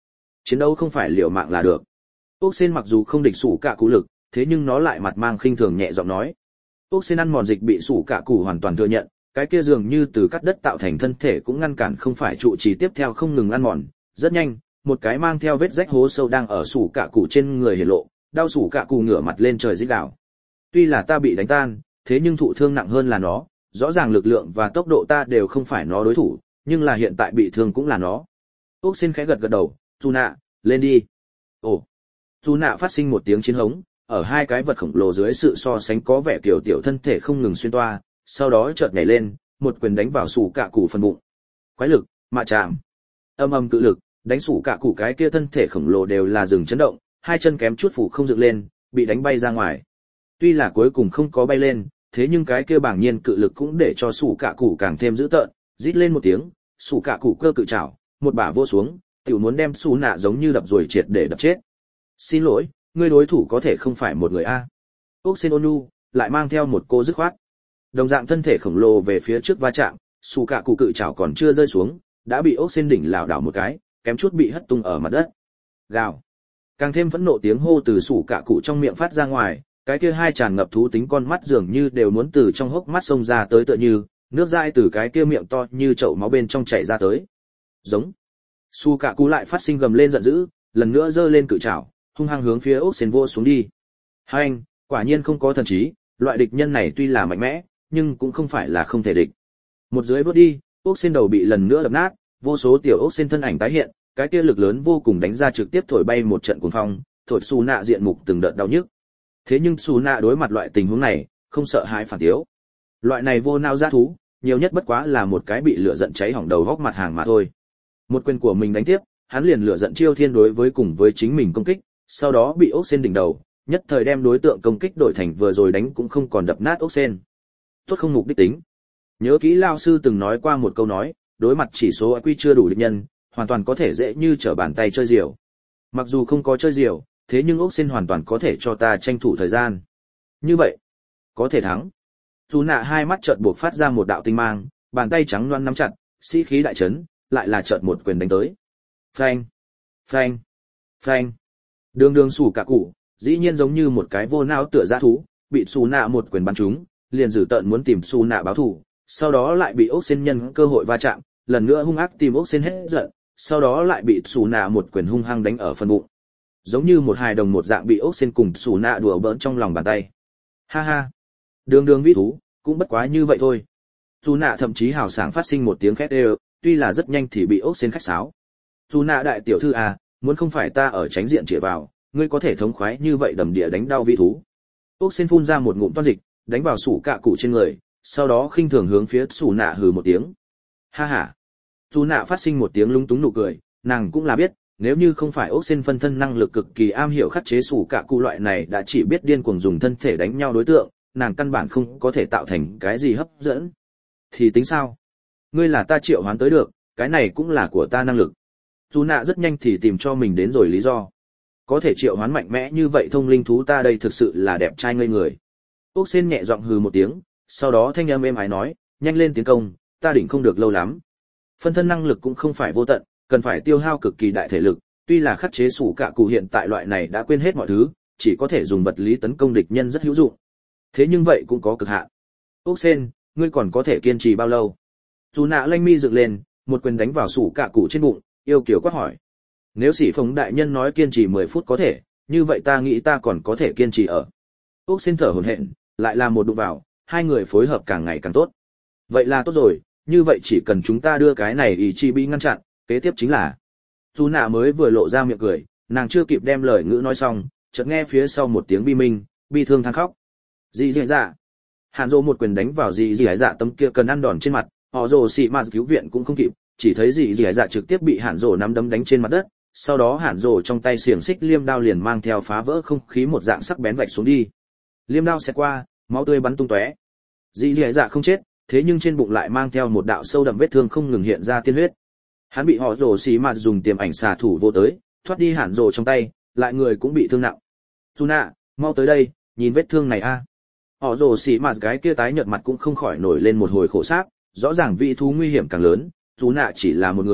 chiến đấu không phải liều mạng là được. Ốc Sen mặc dù không địch sủ cả cụ lực, thế nhưng nó lại mặt mang khinh thường nhẹ giọng nói. Ốc Sen ăn mòn dịch bị sủ cả cụ hoàn toàn thừa nhận, cái kia dường như từ cắt đất tạo thành thân thể cũng ngăn cản không phải trụ trì tiếp theo không ngừng ăn mòn. Rất nhanh, một cái mang theo vết rách hố sâu đang ở sủ cả cụ trên người hiển lộ, đau sủ cả cụ ngửa mặt lên trời rít gào. Tuy là ta bị đánh tan, thế nhưng thụ thương nặng hơn là nó, rõ ràng lực lượng và tốc độ ta đều không phải nó đối thủ, nhưng là hiện tại bị thương cũng là nó. Ốc Sen khẽ gật gật đầu, "Chu nạ, lên đi." Ồ. Chu nạ phát sinh một tiếng chiến hống, ở hai cái vật khổng lồ dưới sự so sánh có vẻ kiểu tiểu thân thể không ngừng xuyên toa, sau đó chợt nhảy lên, một quyền đánh vào sủ cả cụ phần bụng. Quái lực, mạ chạm. Âm âm cự lực, đánh sủ cả cụ cái kia thân thể khổng lồ đều là dừng chấn động, hai chân kém chút phủ không dựng lên, bị đánh bay ra ngoài. Tuy là cuối cùng không có bay lên, thế nhưng cái kia bảng nhiên cự lực cũng để cho sủ cả cụ càng thêm dữ tợn, rít lên một tiếng, sủ cả cụ cơ cự chảo, một bả vô xuống, tiểu muốn đem sủ nạ giống như đập rồi triệt để đập chết. Xin lỗi, ngươi đối thủ có thể không phải một người a. Ốc Sen Onu lại mang theo một cô dứt khoát. Đồng dạng thân thể khổng lồ về phía trước va chạm, sủ cả cụ cự chảo còn chưa rơi xuống, đã bị Ốc Sen đỉnh lảo đảo một cái, kém chút bị hất tung ở mặt đất. Gào. Càng thêm phẫn nộ tiếng hô từ sủ cả cụ trong miệng phát ra ngoài, cái kia hai tràn ngập thú tính con mắt dường như đều muốn từ trong hốc mắt xông ra tới tựa như, nước dãi từ cái kia miệng to như chậu máu bên trong chảy ra tới. Giống. Sủ cả cụ lại phát sinh gầm lên giận dữ, lần nữa giơ lên cự chảo, hung hăng hướng phía Ốc Sen vô xuống đi. Hai anh, quả nhiên không có thần trí, loại địch nhân này tuy là mạnh mẽ, nhưng cũng không phải là không thể địch. Một dưới vút đi, Ốc Sen đầu bị lần nữa đập nát, vô số tiểu Ốc Sen thân ảnh tái hiện, cái kia lực lớn vô cùng đánh ra trực tiếp thổi bay một trận cuồng phong, thổi Sú Nạ diện mục từng đợt đau nhức. Thế nhưng Sú Nạ đối mặt loại tình huống này, không sợ hãi phản tiếu. Loại này vô nao dã thú, nhiều nhất bất quá là một cái bị lửa giận cháy hỏng đầu góc mặt hàng mà thôi. Một quyền của mình đánh tiếp, hắn liền lửa giận chiêu thiên đối với cùng với chính mình công kích, sau đó bị Ốc Sen đỉnh đầu, nhất thời đem đối tượng công kích đổi thành vừa rồi đánh cũng không còn đập nát Ốc Sen. Tốt không mục đích tính. Nhớ kỹ lao sư từng nói qua một câu nói, đối mặt chỉ số IQ chưa đủ địch nhân, hoàn toàn có thể dễ như trở bàn tay chơi diều. Mặc dù không có chơi diều, thế nhưng Ốc Sen hoàn toàn có thể cho ta tranh thủ thời gian. Như vậy, có thể thắng. Sú Nạ hai mắt chợt buộc phát ra một đạo tinh mang, bàn tay trắng loăn nắm chặt, sĩ khí đại chấn, lại là chợt một quyền đánh tới. Phanh, phanh, phanh. Đường sủ cả cụ, dĩ nhiên giống như một cái vô não tựa dã thú, bị Sú Nạ một quyền bắn trúng, liền dữ tợn muốn tìm Sú Nạ báo thù, sau đó lại bị Ốc Sen nhân cơ hội va chạm, lần nữa hung ác tìm Ốc Sen hết giận, sau đó lại bị Sú Nạ một quyền hung hăng đánh ở phần bụng. Giống như một hài đồng một dạng bị Ốc Sen cùng Sú Nạ đùa bỡn trong lòng bàn tay. Ha ha, đường vĩ thú, cũng bất quá như vậy thôi. Sú Nạ thậm chí hào sảng phát sinh một tiếng khét ê, tuy là rất nhanh thì bị Ốc Sen khách sáo. Sú Nạ đại tiểu thư à, muốn không phải ta ở tránh diện chĩa vào, ngươi có thể thống khoái như vậy đầm địa đánh đau vĩ thú. Ốc Sen phun ra một ngụm toan dịch, đánh vào sủ cạ cụ trên người, sau đó khinh thường hướng phía Sú Nạ hừ một tiếng. Ha ha. Sú Nạ phát sinh một tiếng lúng túng nụ cười, nàng cũng là biết, nếu như không phải Ốc Sen phân thân năng lực cực kỳ am hiểu khắc chế sủ cạ cụ loại này đã chỉ biết điên cuồng dùng thân thể đánh nhau đối tượng, nàng căn bản không có thể tạo thành cái gì hấp dẫn. Thì tính sao? Ngươi là ta triệu hoán tới được, cái này cũng là của ta năng lực. Sú Nạ rất nhanh thì tìm cho mình đến rồi lý do. Có thể triệu hoán mạnh mẽ như vậy thông linh thú ta đây thực sự là đẹp trai ngây người. Ốc Sen nhẹ giọng hừ một tiếng, sau đó thanh âm êm ái nói, nhanh lên tiến công, ta đỉnh không được lâu lắm. Phân thân năng lực cũng không phải vô tận, cần phải tiêu hao cực kỳ đại thể lực, tuy là khắc chế sủ cạ cụ hiện tại loại này đã quên hết mọi thứ, chỉ có thể dùng vật lý tấn công địch nhân rất hữu dụng. Thế nhưng vậy cũng có cực hạn. Ốc Sen, ngươi còn có thể kiên trì bao lâu? Sú Nạ lanh mi dựng lên, một quyền đánh vào sủ cạ cụ trên bụng, yêu kiều quát hỏi. Nếu Sĩ Phóng đại nhân nói kiên trì 10 phút có thể, như vậy ta nghĩ ta còn có thể kiên trì ở. Ốc Sen thở hổn hển, lại là một đụng vào, hai người phối hợp càng ngày càng tốt. Vậy là tốt rồi, như vậy chỉ cần chúng ta đưa cái này Ichibi ngăn chặn, kế tiếp chính là. Sú Nạ mới vừa lộ ra miệng cười, nàng chưa kịp đem lời ngữ nói xong, chợt nghe phía sau một tiếng bi minh, bi thương than khóc. Dị Dị Dạ. Hàn Dỗ một quyền đánh vào Dị Dị Dạ tấm kia cần ăn đòn trên mặt, họ Dỗ xị mà cứu viện cũng không kịp, chỉ thấy Dị Dị Dạ trực tiếp bị Hàn Dỗ nắm đấm đánh trên mặt đất, sau đó Hàn Dỗ trong tay xiềng xích liêm đao liền mang theo phá vỡ không khí một dạng sắc bén vạch xuống đi. Liêm đao xẹt qua, máu tươi bắn tung tóe. Dị Dị Dạ không chết, thế nhưng trên bụng lại mang theo một đạo sâu đậm vết thương không ngừng hiện ra tiên huyết. Hắn bị họ Dỗ xì mà dùng tiềm ảnh xạ thủ vô tới, thoát đi Hàn Dỗ trong tay, lại người cũng bị thương nặng. Sú Nạ, mau tới đây, nhìn vết thương này a. Họ Dỗ xì mà cái kia tái nhợt mặt cũng không khỏi nổi lên một hồi khổ sáp, rõ ràng vị thú nguy hiểm càng lớn, Sú Nạ chỉ là một người,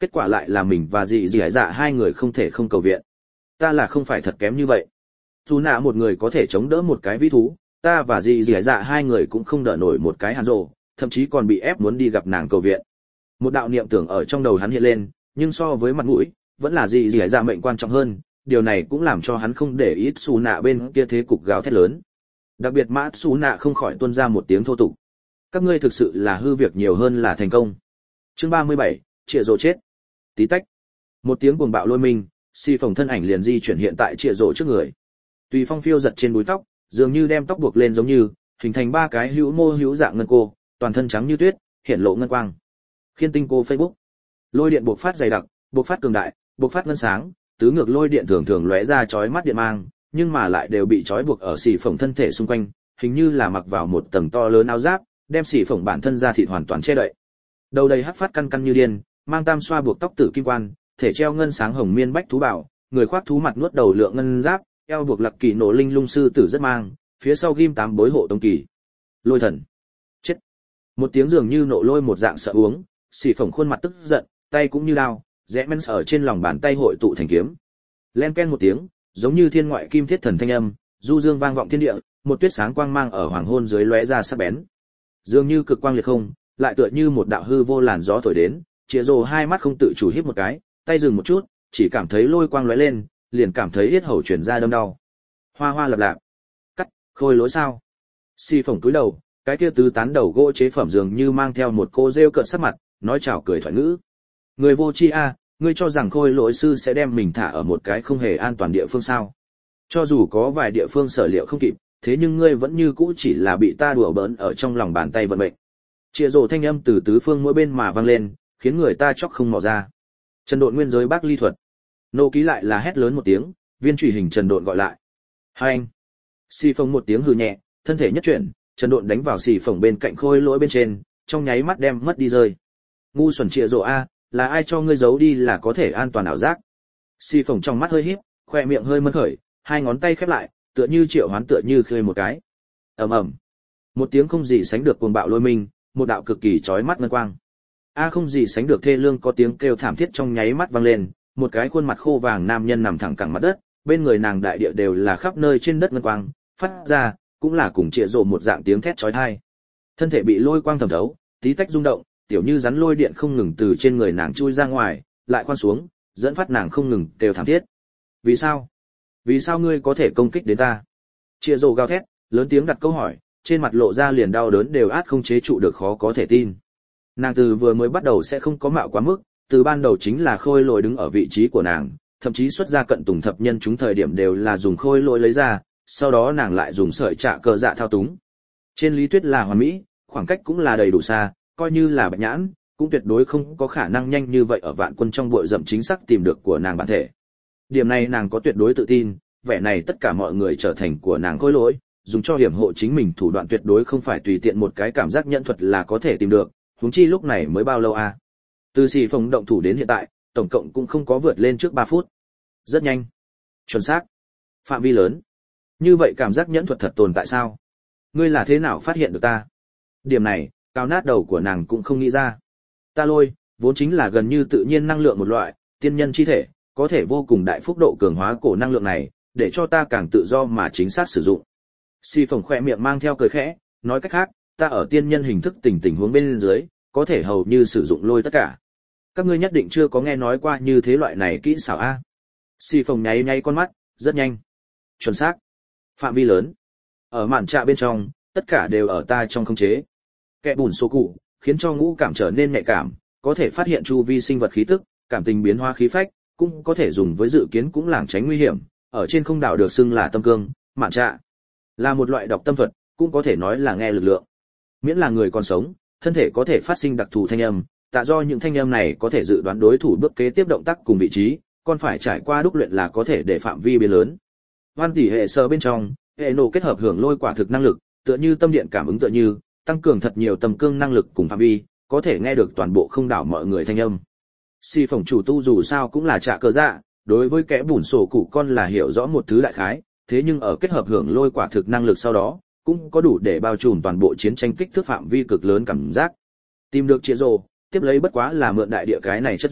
Kết quả lại là mình và dì dì dạ hai người không thể không cầu viện. Ta là không phải thật kém như vậy. Dù nạ một người có thể chống đỡ một cái vĩ thú, ta và dì dì dạ hai người cũng không đỡ nổi một cái hàn rồ, thậm chí còn bị ép muốn đi gặp nàng cầu viện. Một đạo niệm tưởng ở trong đầu hắn hiện lên, nhưng so với mặt mũi, vẫn là dì dì dạ mệnh quan trọng hơn. Điều này cũng làm cho hắn không để ý Xù Nạ bên kia thế cục gào thét lớn. Đặc biệt Mã Xù Nạ không khỏi tuôn ra một tiếng thô tục. Các ngươi thực sự là hư việc nhiều hơn là thành công. Chương 37, Trịa Rồ chết. Tí tách. Một tiếng cuồng bạo lôi minh, xì phồng thân ảnh liền di chuyển hiện tại Trịa Rồ trước người. Tùy phong phiêu giật trên búi tóc, dường như đem tóc buộc lên giống như, hình thành ba cái hữu mô hữu dạng ngân cô, toàn thân trắng như tuyết, hiện lộ ngân quang. Khiên tinh cô Facebook. Lôi điện bộc phát dày đặc, bộc phát cường đại, bộc phát ngân sáng, tứ ngược lôi điện thường thường lóe ra chói mắt điện mang, nhưng mà lại đều bị trói buộc ở xì phồng thân thể xung quanh, hình như là mặc vào một tầng to lớn áo giáp, đem xì phồng bản thân da thịt hoàn toàn che đậy. Đầu đầy hắc phát căn căn như điên, mang tam xoa buộc tóc tử kim quan, thể treo ngân sáng hồng miên bách thú bảo, người khoác thú mặt nuốt đầu lượng ngân giáp, eo buộc lặc kỳ nổ linh lung sư tử rất mang, phía sau ghim tám bối hộ tông kỳ. Lôi thần. Chết. Một tiếng dường như nộ lôi một dạng sợ uống, xì phồng khuôn mặt tức giận, tay cũng như đao, rẽ men ở trên lòng bàn tay hội tụ thành kiếm. Len ken một tiếng, giống như thiên ngoại kim thiết thần thanh âm, du dương vang vọng thiên địa, một tuyết sáng quang mang ở hoàng hôn dưới lóe ra sắc bén. Dường như cực quang liệt không, lại tựa như một đạo hư vô làn gió thổi đến, Chĩa Rồ hai mắt không tự chủ híp một cái, tay dừng một chút, chỉ cảm thấy lôi quang lóe lên, liền cảm thấy yết hầu truyền ra đâm đau. Hoa hoa lập lạp. Cắt, khôi lỗi sao? Xì phồng túi đầu, cái kia tứ tán đầu gỗ chế phẩm dường như mang theo một cô rêu cợt sắc mặt, nói chào cười thoại ngữ. Người vô tri a, ngươi cho rằng khôi lỗi sư sẽ đem mình thả ở một cái không hề an toàn địa phương sao? Cho dù có vài địa phương sở liệu không kịp, thế nhưng ngươi vẫn như cũ chỉ là bị ta đùa bỡn ở trong lòng bàn tay vận mệnh. Chĩa Rồ thanh âm từ tứ phương mỗi bên mà vang lên, khiến người ta chóc không mò ra. Trần Độn nguyên giới bác ly thuật. Nô ký lại là hét lớn một tiếng, viên chủy hình Trần Độn gọi lại. Hai anh. Xì phồng một tiếng hừ nhẹ, thân thể nhất chuyển, Trần Độn đánh vào xì phồng bên cạnh khôi lỗi bên trên, trong nháy mắt đem mất đi rơi. Ngu xuẩn Chĩa Rồ a, là ai cho ngươi giấu đi là có thể an toàn ảo giác? Xì phồng trong mắt hơi híp, khoe miệng hơi mơn khởi, hai ngón tay khép lại, tựa như triệu hoán tựa như khơi một cái. Ầm ầm. Một tiếng không gì sánh được cuồng bạo lôi minh, một đạo cực kỳ chói mắt ngân quang. A không gì sánh được thê lương có tiếng kêu thảm thiết trong nháy mắt vang lên, một cái khuôn mặt khô vàng nam nhân nằm thẳng cẳng mặt đất, bên người nàng đại địa đều là khắp nơi trên đất ngân quang, phát ra cũng là cùng Chĩa Rồ một dạng tiếng thét chói tai. Thân thể bị lôi quang thẩm thấu, tí tách rung động, tiểu như rắn lôi điện không ngừng từ trên người nàng chui ra ngoài, lại khoan xuống, dẫn phát nàng không ngừng kêu thảm thiết. Vì sao? Vì sao ngươi có thể công kích đến ta? Chĩa Rồ gào thét, lớn tiếng đặt câu hỏi, trên mặt lộ ra liền đau đớn đều át không chế trụ được khó có thể tin. Nàng từ vừa mới bắt đầu sẽ không có mạo quá mức, từ ban đầu chính là khôi lỗi đứng ở vị trí của nàng, thậm chí xuất ra cận tùng thập nhân chúng thời điểm đều là dùng khôi lỗi lấy ra, sau đó nàng lại dùng sợi trạ cờ dạ thao túng. Trên lý thuyết là hoàn mỹ, khoảng cách cũng là đầy đủ xa, coi như là bạch nhãn, cũng tuyệt đối không có khả năng nhanh như vậy ở vạn quân trong bụi rậm chính xác tìm được của nàng bản thể. Điểm này nàng có tuyệt đối tự tin, vẻ này tất cả mọi người trở thành của nàng khôi lỗi, dùng cho hiểm hộ chính mình thủ đoạn tuyệt đối không phải tùy tiện một cái cảm giác nhận thuật là có thể tìm được, huống chi lúc này mới bao lâu à? Từ xì phồng động thủ đến hiện tại, tổng cộng cũng không có vượt lên trước 3 phút. Rất nhanh, chuẩn xác, phạm vi lớn. Như vậy cảm giác nhẫn thuật thật tồn tại sao? Ngươi là thế nào phát hiện được ta? Điểm này, cao nát đầu của nàng cũng không nghĩ ra. Ta lôi, vốn chính là gần như tự nhiên năng lượng một loại, tiên nhân chi thể, có thể vô cùng đại phúc độ cường hóa cổ năng lượng này, để cho ta càng tự do mà chính xác sử dụng. Xì phồng khỏe miệng mang theo cười khẽ, nói cách khác, ta ở tiên nhân hình thức tình huống bên dưới, có thể hầu như sử dụng lôi tất cả. Các ngươi nhất định chưa có nghe nói qua như thế loại này kỹ xảo a. Xì phồng nháy nháy con mắt, rất nhanh, chuẩn xác, phạm vi lớn. Ở màn trạ bên trong, tất cả đều ở ta trong khống chế. Kẻ bùn số cụ, khiến cho ngũ cảm trở nên nhạy cảm, có thể phát hiện chu vi sinh vật khí tức, cảm tình biến hóa khí phách, cũng có thể dùng với dự kiến cũng lảng tránh nguy hiểm. Ở trên không đảo được xưng là tâm cương, màn trạ là một loại đọc tâm thuật, cũng có thể nói là nghe lực lượng. Miễn là người còn sống, thân thể có thể phát sinh đặc thù thanh âm, tạ do những thanh âm này có thể dự đoán đối thủ bước kế tiếp động tác cùng vị trí, còn phải trải qua đúc luyện là có thể để phạm vi biến lớn. Hoan tỷ hệ sơ bên trong, hệ nổ kết hợp hưởng lôi quả thực năng lực, tựa như tâm điện cảm ứng tựa như, tăng cường thật nhiều tầm cương năng lực cùng phạm vi, có thể nghe được toàn bộ không đảo mọi người thanh âm. Si phỏng chủ tu dù sao cũng là trạ cơ dạ, đối với kẻ bùn sổ cụ con là hiểu rõ một thứ đại khái, thế nhưng ở kết hợp hưởng lôi quả thực năng lực sau đó, cũng có đủ để bao trùm toàn bộ chiến tranh kích thước phạm vi cực lớn cảm giác. Tìm được Chĩa Rồ, tiếp lấy bất quá là mượn đại địa cái này chất dẫn,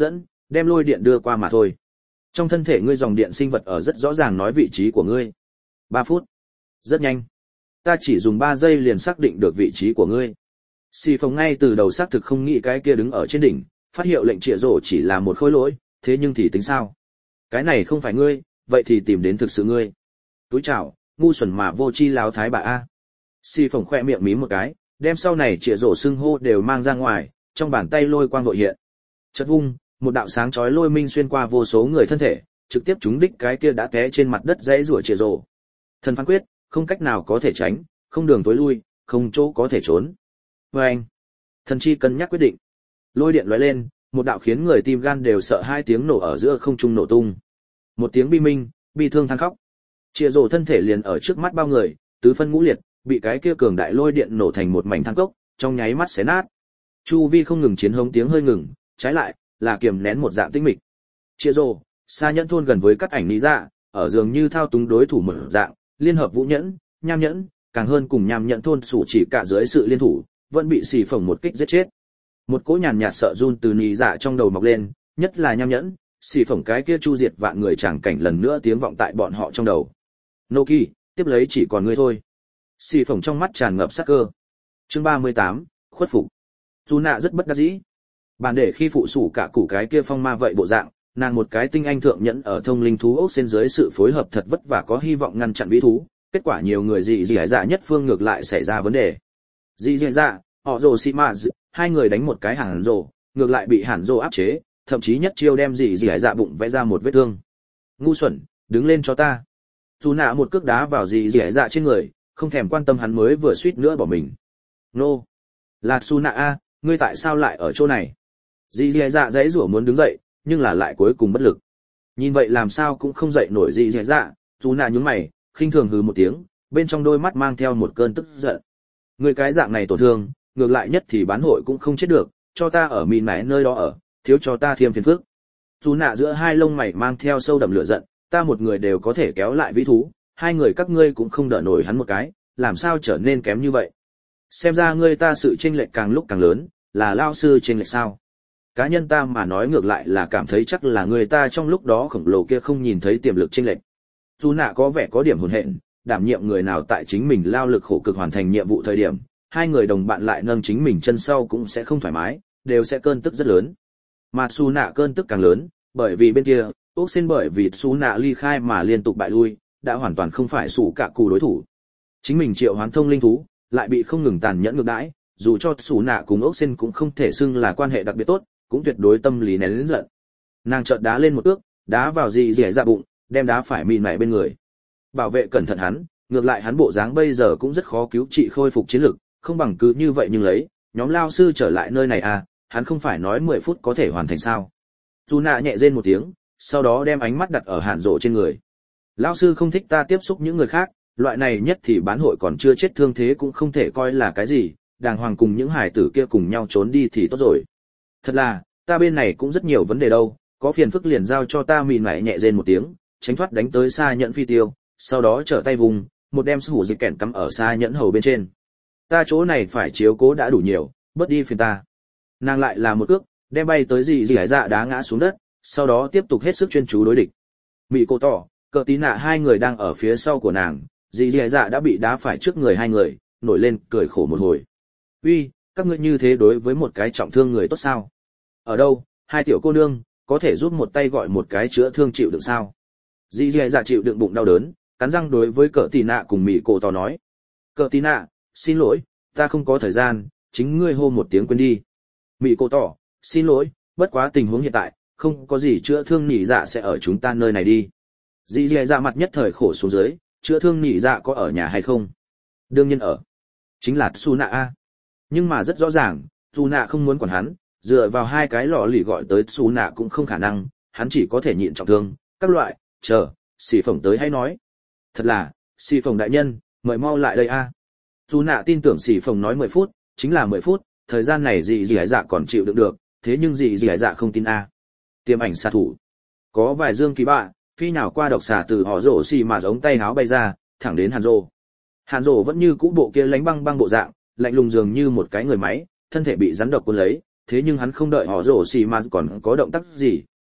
đem lôi điện đưa qua mà thôi. Trong thân thể ngươi dòng điện sinh vật ở rất rõ ràng nói vị trí của ngươi. 3 phút. Rất nhanh. Ta chỉ dùng 3 giây liền xác định được vị trí của ngươi. Xì Phồng ngay từ đầu xác thực không nghĩ cái kia đứng ở trên đỉnh, phát hiệu lệnh Trịa Rồ chỉ là một khối lỗi, thế nhưng thì tính sao? Cái này không phải ngươi, vậy thì tìm đến thực sự ngươi. Túi chào, ngu xuẩn mà vô chi láo thái bà a. Xì Phồng khoe miệng mím một cái, đem sau này Trịa Rồ xưng hô đều mang ra ngoài, trong bàn tay lôi quang vội hiện. Chợt vung, một đạo sáng chói lôi minh xuyên qua vô số người thân thể, trực tiếp trúng đích cái kia đã té trên mặt đất dãy rủa Trịa Rồ. Thần phán quyết, không cách nào có thể tránh, không đường tối lui, không chỗ có thể trốn. Và anh, thần chi cân nhắc quyết định. Lôi điện lóe lên, một đạo khiến người tim gan đều sợ hai tiếng nổ ở giữa không trung nổ tung. Một tiếng bi minh, bi thương than khóc. Trịa Rồ thân thể liền ở trước mắt bao người, tứ phân ngũ liệt, bị cái kia cường đại lôi điện nổ thành một mảnh than cốc, trong nháy mắt xé nát. Chu vi không ngừng chiến hống tiếng hơi ngừng, trái lại là kiềm nén một dạng tĩnh mịch. Trịa Rồ, xa nhẫn thôn gần với các ảnh lý dạ, ở dường như thao túng đối thủ một dạng, liên hợp vũ nhẫn, nham nhẫn, càng hơn cùng nham nhẫn thôn sủ chỉ cả dưới sự liên thủ, vẫn bị xì phồng một kích giết chết. Một cỗ nhàn nhạt sợ run từ nị dạ trong đầu mọc lên, nhất là nham nhẫn, xì phồng cái kia chu diệt vạn người chẳng cảnh lần nữa tiếng vọng tại bọn họ trong đầu. Noki, tiếp lấy chỉ còn ngươi thôi. Xì phồng trong mắt tràn ngập sát cơ. Chương 38, khuất phục. Nạ rất bất đắc dĩ. Bản để khi phụ sủ cả củ cái kia phong ma vậy bộ dạng, nàng một cái tinh anh thượng nhẫn ở thông linh thú ốc sen dưới sự phối hợp thật vất vả có hy vọng ngăn chặn vĩ thú, kết quả nhiều người dị dạ nhất phương ngược lại xảy ra vấn đề. Dị dạ, họ rồ xì mà hai người đánh một cái hẳn rồ, ngược lại bị hẳn rồ áp chế, thậm chí nhất chiêu đem dị dạ bụng vẽ ra một vết thương. Ngu xuẩn, đứng lên cho ta. Nạ một cước đá vào dị dạ trên người, không thèm quan tâm hắn mới vừa suýt nữa bỏ mình. Nô, là Nạ a, ngươi tại sao lại ở chỗ này? Dị dạ dãy rủa muốn đứng dậy, nhưng là lại cuối cùng bất lực. Nhìn vậy làm sao cũng không dậy nổi dị dạ, Nạ nhướng mày, khinh thường hừ một tiếng, bên trong đôi mắt mang theo một cơn tức giận. Người cái dạng này tổn thương, ngược lại nhất thì bán hội cũng không chết được, cho ta ở mìn mẻ nơi đó ở, thiếu cho ta thêm phiền phức. Nạ giữa hai lông mày mang theo sâu đậm lửa giận, ta một người đều có thể kéo lại vĩ thú, hai người các ngươi cũng không đỡ nổi hắn một cái, làm sao trở nên kém như vậy? Xem ra ngươi ta sự chênh lệch càng lúc càng lớn, là lao sư chênh lệch sao? Cá nhân ta mà nói ngược lại là cảm thấy chắc là người ta trong lúc đó khổng lồ kia không nhìn thấy tiềm lực chênh lệch. Nạ có vẻ có điểm hồn hện, đảm nhiệm người nào tại chính mình lao lực khổ cực hoàn thành nhiệm vụ thời điểm, hai người đồng bạn lại nâng chính mình chân sau cũng sẽ không thoải mái, đều sẽ cơn tức rất lớn. Mà Nạ cơn tức càng lớn, bởi vì bên kia, ốc xin bởi vì Nạ ly khai mà liên tục bại lui, đã hoàn toàn không phải sủ cả cù đối thủ. Chính mình triệu hoán thông linh thú, lại bị không ngừng tàn nhẫn ngược đãi, dù cho Nạ cùng ốc xin cũng không thể xưng là quan hệ đặc biệt tốt, cũng tuyệt đối tâm lý nén lớn giận. Nàng chợt đá lên một ước, đá vào dị dạ bụng, đem đá phải mìn mẹ bên người. Bảo vệ cẩn thận hắn, ngược lại hắn bộ dáng bây giờ cũng rất khó cứu trị khôi phục chiến lực, không bằng cứ như vậy nhưng lấy, nhóm lao sư trở lại nơi này à, hắn không phải nói 10 phút có thể hoàn thành sao? Nạ nhẹ rên một tiếng, sau đó đem ánh mắt đặt ở Hàn Dụ trên người. Lao sư không thích ta tiếp xúc những người khác, loại này nhất thì bán hội còn chưa chết thương thế cũng không thể coi là cái gì, đàng hoàng cùng những hải tử kia cùng nhau trốn đi thì tốt rồi. Thật là, ta bên này cũng rất nhiều vấn đề đâu, có phiền phức liền giao cho ta mìn mẹ nhẹ rên một tiếng, tránh thoát đánh tới xa nhẫn phi tiêu, sau đó trở tay vùng, một đem sủ dịch kèn cắm ở xa nhẫn hầu bên trên. Ta chỗ này phải chiếu cố đã đủ nhiều, bớt đi phiền ta. Nàng lại là một cước, đem bay tới dị dạ đá ngã xuống đất, sau đó tiếp tục hết sức chuyên chú đối địch. Mị Cổ Tỏ, Cờ Tí Nạ hai người đang ở phía sau của nàng, dị dạ đã bị đá phải trước người hai người, nổi lên cười khổ một hồi. Uy, các ngươi như thế đối với một cái trọng thương người tốt sao? Ở đâu, hai tiểu cô nương, có thể giúp một tay gọi một cái chữa thương chịu đựng sao? Dị dạ chịu đựng bụng đau đớn, cắn răng đối với Cờ Tí Nạ cùng Mị Cổ Tỏ nói. Cờ Tí Nạ, xin lỗi, ta không có thời gian, chính ngươi hô một tiếng quên đi. Mị Cổ Tỏ, xin lỗi, bất quá tình huống hiện tại, không có gì chữa thương nỉ dạ sẽ ở chúng ta nơi này đi. Dị dạ mặt nhất thời khổ xuống dưới, chữa thương nỉ dạ có ở nhà hay không? Đương nhiên ở. Chính là Nạ a. Nhưng mà rất rõ ràng, Nạ không muốn quản hắn, dựa vào hai cái lọ lì gọi tới Nạ cũng không khả năng, hắn chỉ có thể nhịn trọng thương, các loại, chờ, xì phồng tới hay nói. Thật là, xì phồng đại nhân, mời mau lại đây a. Nạ tin tưởng xì phồng nói 10 phút, chính là 10 phút, thời gian này dị dạ còn chịu đựng được, thế nhưng dị dạ không tin a. Tiêm ảnh xạ thủ. Có vài dương kỳ bạ, phi nhào qua độc xà từ họ rổ xì mà giống tay háo bay ra, thẳng đến Hàn Dụ. Hàn Dụ vẫn như cũ bộ kia lánh băng băng bộ dạng, lạnh lùng dường như một cái người máy, thân thể bị rắn độc cuốn lấy, thế nhưng hắn không đợi họ rổ xì mà còn có động tác gì,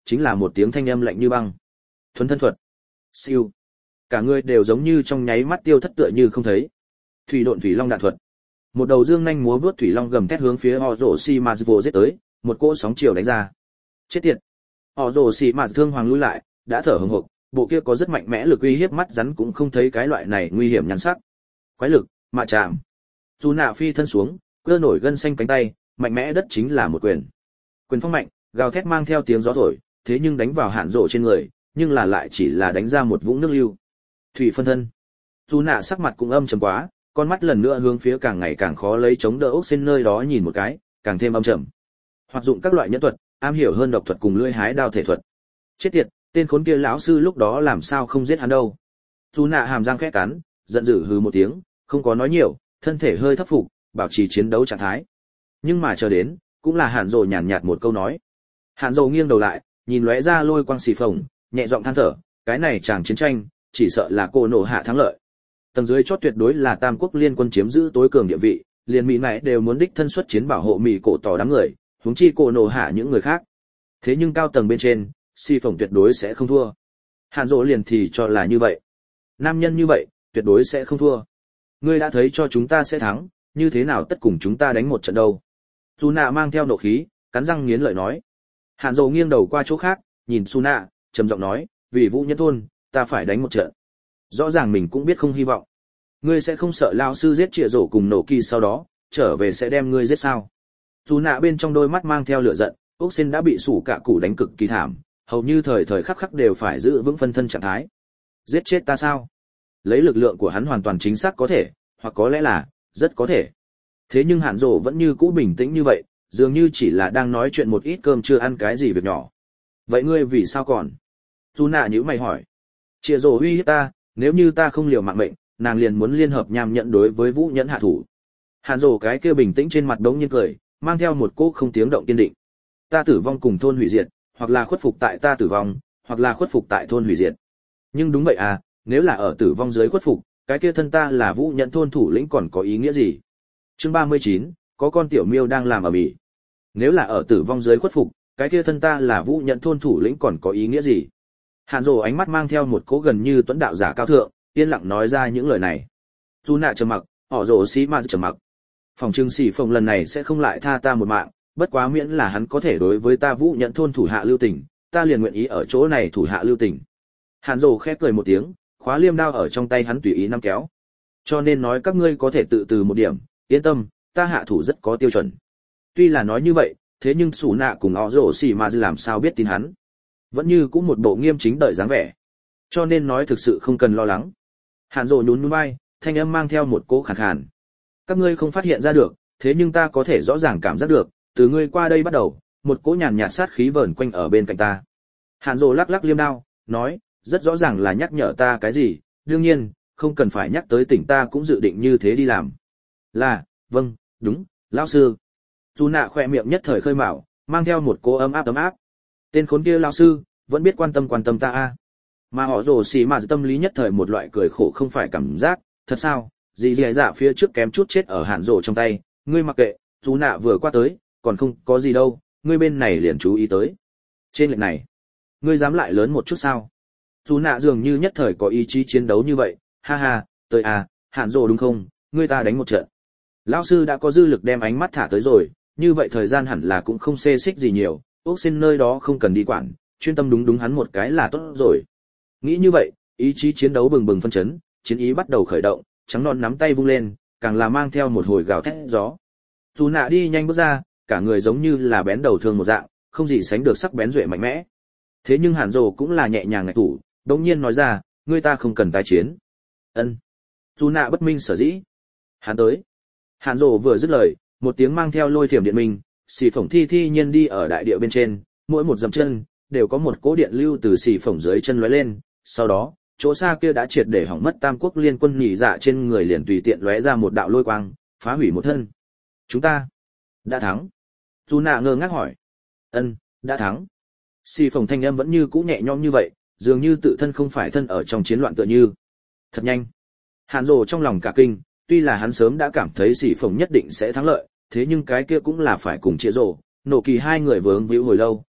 chính là một tiếng thanh âm lạnh như băng. Thuấn thân thuật. Siêu. Cả người đều giống như trong nháy mắt tiêu thất tựa như không thấy. Thủy độn thủy long đạn thuật. Một đầu dương nhanh múa vuốt thủy long gầm thét hướng phía Orochimaru giết tới, một cỗ sóng chiều đánh ra. Chết tiệt. Orochimaru thương hoàng lui lại, đã thở hổn hộc, bộ kia có rất mạnh mẽ lực uy hiếp mắt rắn cũng không thấy cái loại này nguy hiểm nhan sắc. Quái lực, mạ chạm. Dù nạ phi thân xuống, cơ nổi gân xanh cánh tay, mạnh mẽ đất chính là một quyền. Quyền phong mạnh, gào thét mang theo tiếng gió thổi, thế nhưng đánh vào Hàn Dỗ trên người, nhưng là lại chỉ là đánh ra một vũng nước lưu. Thủy phân thân. Dù nạ sắc mặt cũng âm trầm quá, con mắt lần nữa hướng phía càng ngày càng khó lấy chống đỡ ốc sen nơi đó nhìn một cái, càng thêm âm trầm. Hoạt dụng các loại nhẫn thuật, am hiểu hơn độc thuật cùng lưỡi hái đao thể thuật. Chết tiệt, tên khốn kia lão sư lúc đó làm sao không giết hắn đâu. Dù nạ hàm răng khẽ cắn, giận dữ hừ một tiếng, không có nói nhiều, thân thể hơi thấp phục, bảo trì chiến đấu trạng thái. Nhưng mà chờ đến, cũng là Hàn Dỗ nhàn nhạt một câu nói. Hàn Dỗ nghiêng đầu lại, nhìn lóe ra lôi quang xì phồng, nhẹ giọng than thở, cái này chàng chiến tranh, chỉ sợ là cô nổ hạ thắng lợi. Tầng dưới chót tuyệt đối là Tam Quốc liên quân chiếm giữ tối cường địa vị, liền Mỹ này đều muốn đích thân xuất chiến bảo hộ Mỹ cổ tỏ đám người, huống chi cô nổ hạ những người khác. Thế nhưng cao tầng bên trên, xì phồng tuyệt đối sẽ không thua. Hàn Dỗ liền thì cho là như vậy. Nam nhân như vậy, tuyệt đối sẽ không thua. Ngươi đã thấy cho chúng ta sẽ thắng, như thế nào tất cùng chúng ta đánh một trận đâu. Su nạ mang theo nộ khí, cắn răng nghiến lợi nói. Hàn Dỗ nghiêng đầu qua chỗ khác, nhìn Su nạ, trầm giọng nói, vì Vũ Nhẫn thôn, ta phải đánh một trận. Rõ ràng mình cũng biết không hy vọng. Ngươi sẽ không sợ lao sư giết Trịa Rổ cùng Nổ Kỳ sau đó, trở về sẽ đem ngươi giết sao? Su nạ bên trong đôi mắt mang theo lửa giận, ốc sen đã bị sủ cả củ đánh cực kỳ thảm, hầu như thời thời khắc khắc đều phải giữ vững phân thân trạng thái. Giết chết ta sao? Lấy lực lượng của hắn hoàn toàn chính xác có thể, hoặc có lẽ là, rất có thể. Thế nhưng Hàn Dỗ vẫn như cũ bình tĩnh như vậy, dường như chỉ là đang nói chuyện một ít cơm chưa ăn cái gì việc nhỏ. Vậy ngươi vì sao còn? Su nạ nhíu mày hỏi. Trịa Rổ uy hiếp ta, nếu như ta không liều mạng mệnh, nàng liền muốn liên hợp nham nhẫn đối với Vũ Nhẫn hạ thủ. Hàn Dỗ cái kia bình tĩnh trên mặt đống nhiên cười, mang theo một cỗ không tiếng động kiên định. Ta tử vong cùng thôn hủy diệt, hoặc là khuất phục tại ta tử vong, hoặc là khuất phục tại thôn hủy diệt. Nhưng đúng vậy à, nếu là ở tử vong dưới khuất phục, cái kia thân ta là Vũ Nhẫn thôn thủ lĩnh còn có ý nghĩa gì? Chương 39, có con tiểu miêu đang làm ở bỉ. Nếu là ở tử vong dưới khuất phục, cái kia thân ta là Vũ Nhẫn thôn thủ lĩnh còn có ý nghĩa gì? Hàn Dỗ ánh mắt mang theo một cỗ gần như tuấn đạo giả cao thượng, yên lặng nói ra những lời này. Dù nạ trầm mặc, họ Rồ xí ma trầm mặc. Phòng trưng xỉ phồng lần này sẽ không lại tha ta một mạng, bất quá miễn là hắn có thể đối với ta Vũ Nhẫn thôn thủ hạ lưu tình, ta liền nguyện ý ở chỗ này thủ hạ lưu tình. Hàn Dỗ khẽ cười một tiếng, khóa liêm đao ở trong tay hắn tùy ý nắm kéo. Cho nên nói các ngươi có thể tự từ một điểm, yên tâm, ta hạ thủ rất có tiêu chuẩn. Tuy là nói như vậy, thế nhưng Sủ Nạ cùng họ Rồ xỉ mà làm sao biết tin hắn? Vẫn như cũng một bộ nghiêm chính đợi dáng vẻ. Cho nên nói thực sự không cần lo lắng. Hàn Dỗ nhún nhún vai, thanh âm mang theo một cỗ khàn khàn. Các ngươi không phát hiện ra được, thế nhưng ta có thể rõ ràng cảm giác được, từ ngươi qua đây bắt đầu, một cỗ nhàn nhạt sát khí vờn quanh ở bên cạnh ta. Hàn Dỗ lắc lắc liêm đao, nói, rất rõ ràng là nhắc nhở ta cái gì, đương nhiên, không cần phải nhắc tới tỉnh ta cũng dự định như thế đi làm. Là, vâng, đúng, lão sư. Dù nạ khỏe miệng nhất thời khơi mào, mang theo một cỗ ấm áp. Tên khốn kia lão sư, vẫn biết quan tâm ta a. Mà họ Rồ xì mà tâm lý nhất thời một loại cười khổ không phải cảm giác, thật sao, gì dạ phía trước kém chút chết ở Hàn Dỗ trong tay, ngươi mặc kệ, chú nạ vừa qua tới, còn không có gì đâu, ngươi bên này liền chú ý tới. Trên lệnh này, ngươi dám lại lớn một chút sao? Chú nạ dường như nhất thời có ý chí chiến đấu như vậy, ha ha, tới à, Hàn Dỗ đúng không, ngươi ta đánh một trận. Lão sư đã có dư lực đem ánh mắt thả tới rồi, như vậy thời gian hẳn là cũng không xê xích gì nhiều, ốc xin nơi đó không cần đi quản, chuyên tâm đúng hắn một cái là tốt rồi. Nghĩ như vậy, ý chí chiến đấu bừng bừng phân chấn, chiến ý bắt đầu khởi động, trắng non nắm tay vung lên, càng là mang theo một hồi gào thét gió. Dù nạ đi nhanh bước ra, cả người giống như là bén đầu thương một dạng, không gì sánh được sắc bén duệ mạnh mẽ. Thế nhưng Hàn Dỗ cũng là nhẹ nhàng ngạch thủ, đột nhiên nói ra, ngươi ta không cần tái chiến. Ân. Dù nạ bất minh sở dĩ. Hắn tới. Hàn Dỗ vừa dứt lời, một tiếng mang theo lôi thiểm điện minh, xì phổng thi nhiên đi ở đại địa bên trên, mỗi một dậm chân đều có một cỗ điện lưu từ xì phổng dưới chân lóe lên, sau đó, chỗ xa kia đã triệt để hỏng mất Tam Quốc liên quân nhị dạ trên người liền tùy tiện lóe ra một đạo lôi quang, phá hủy một thân. Chúng ta đã thắng. Dù nạ ngơ ngác hỏi. Ân, đã thắng. Xì phổng thanh âm vẫn như cũ nhẹ nhõm như vậy, dường như tự thân không phải thân ở trong chiến loạn tựa như. Thật nhanh. Hàn Dỗ trong lòng cả kinh, tuy là hắn sớm đã cảm thấy xì phổng nhất định sẽ thắng lợi, thế nhưng cái kia cũng là phải cùng Trịa Rổ, Nổ Kỳ hai người vướng víu hồi lâu,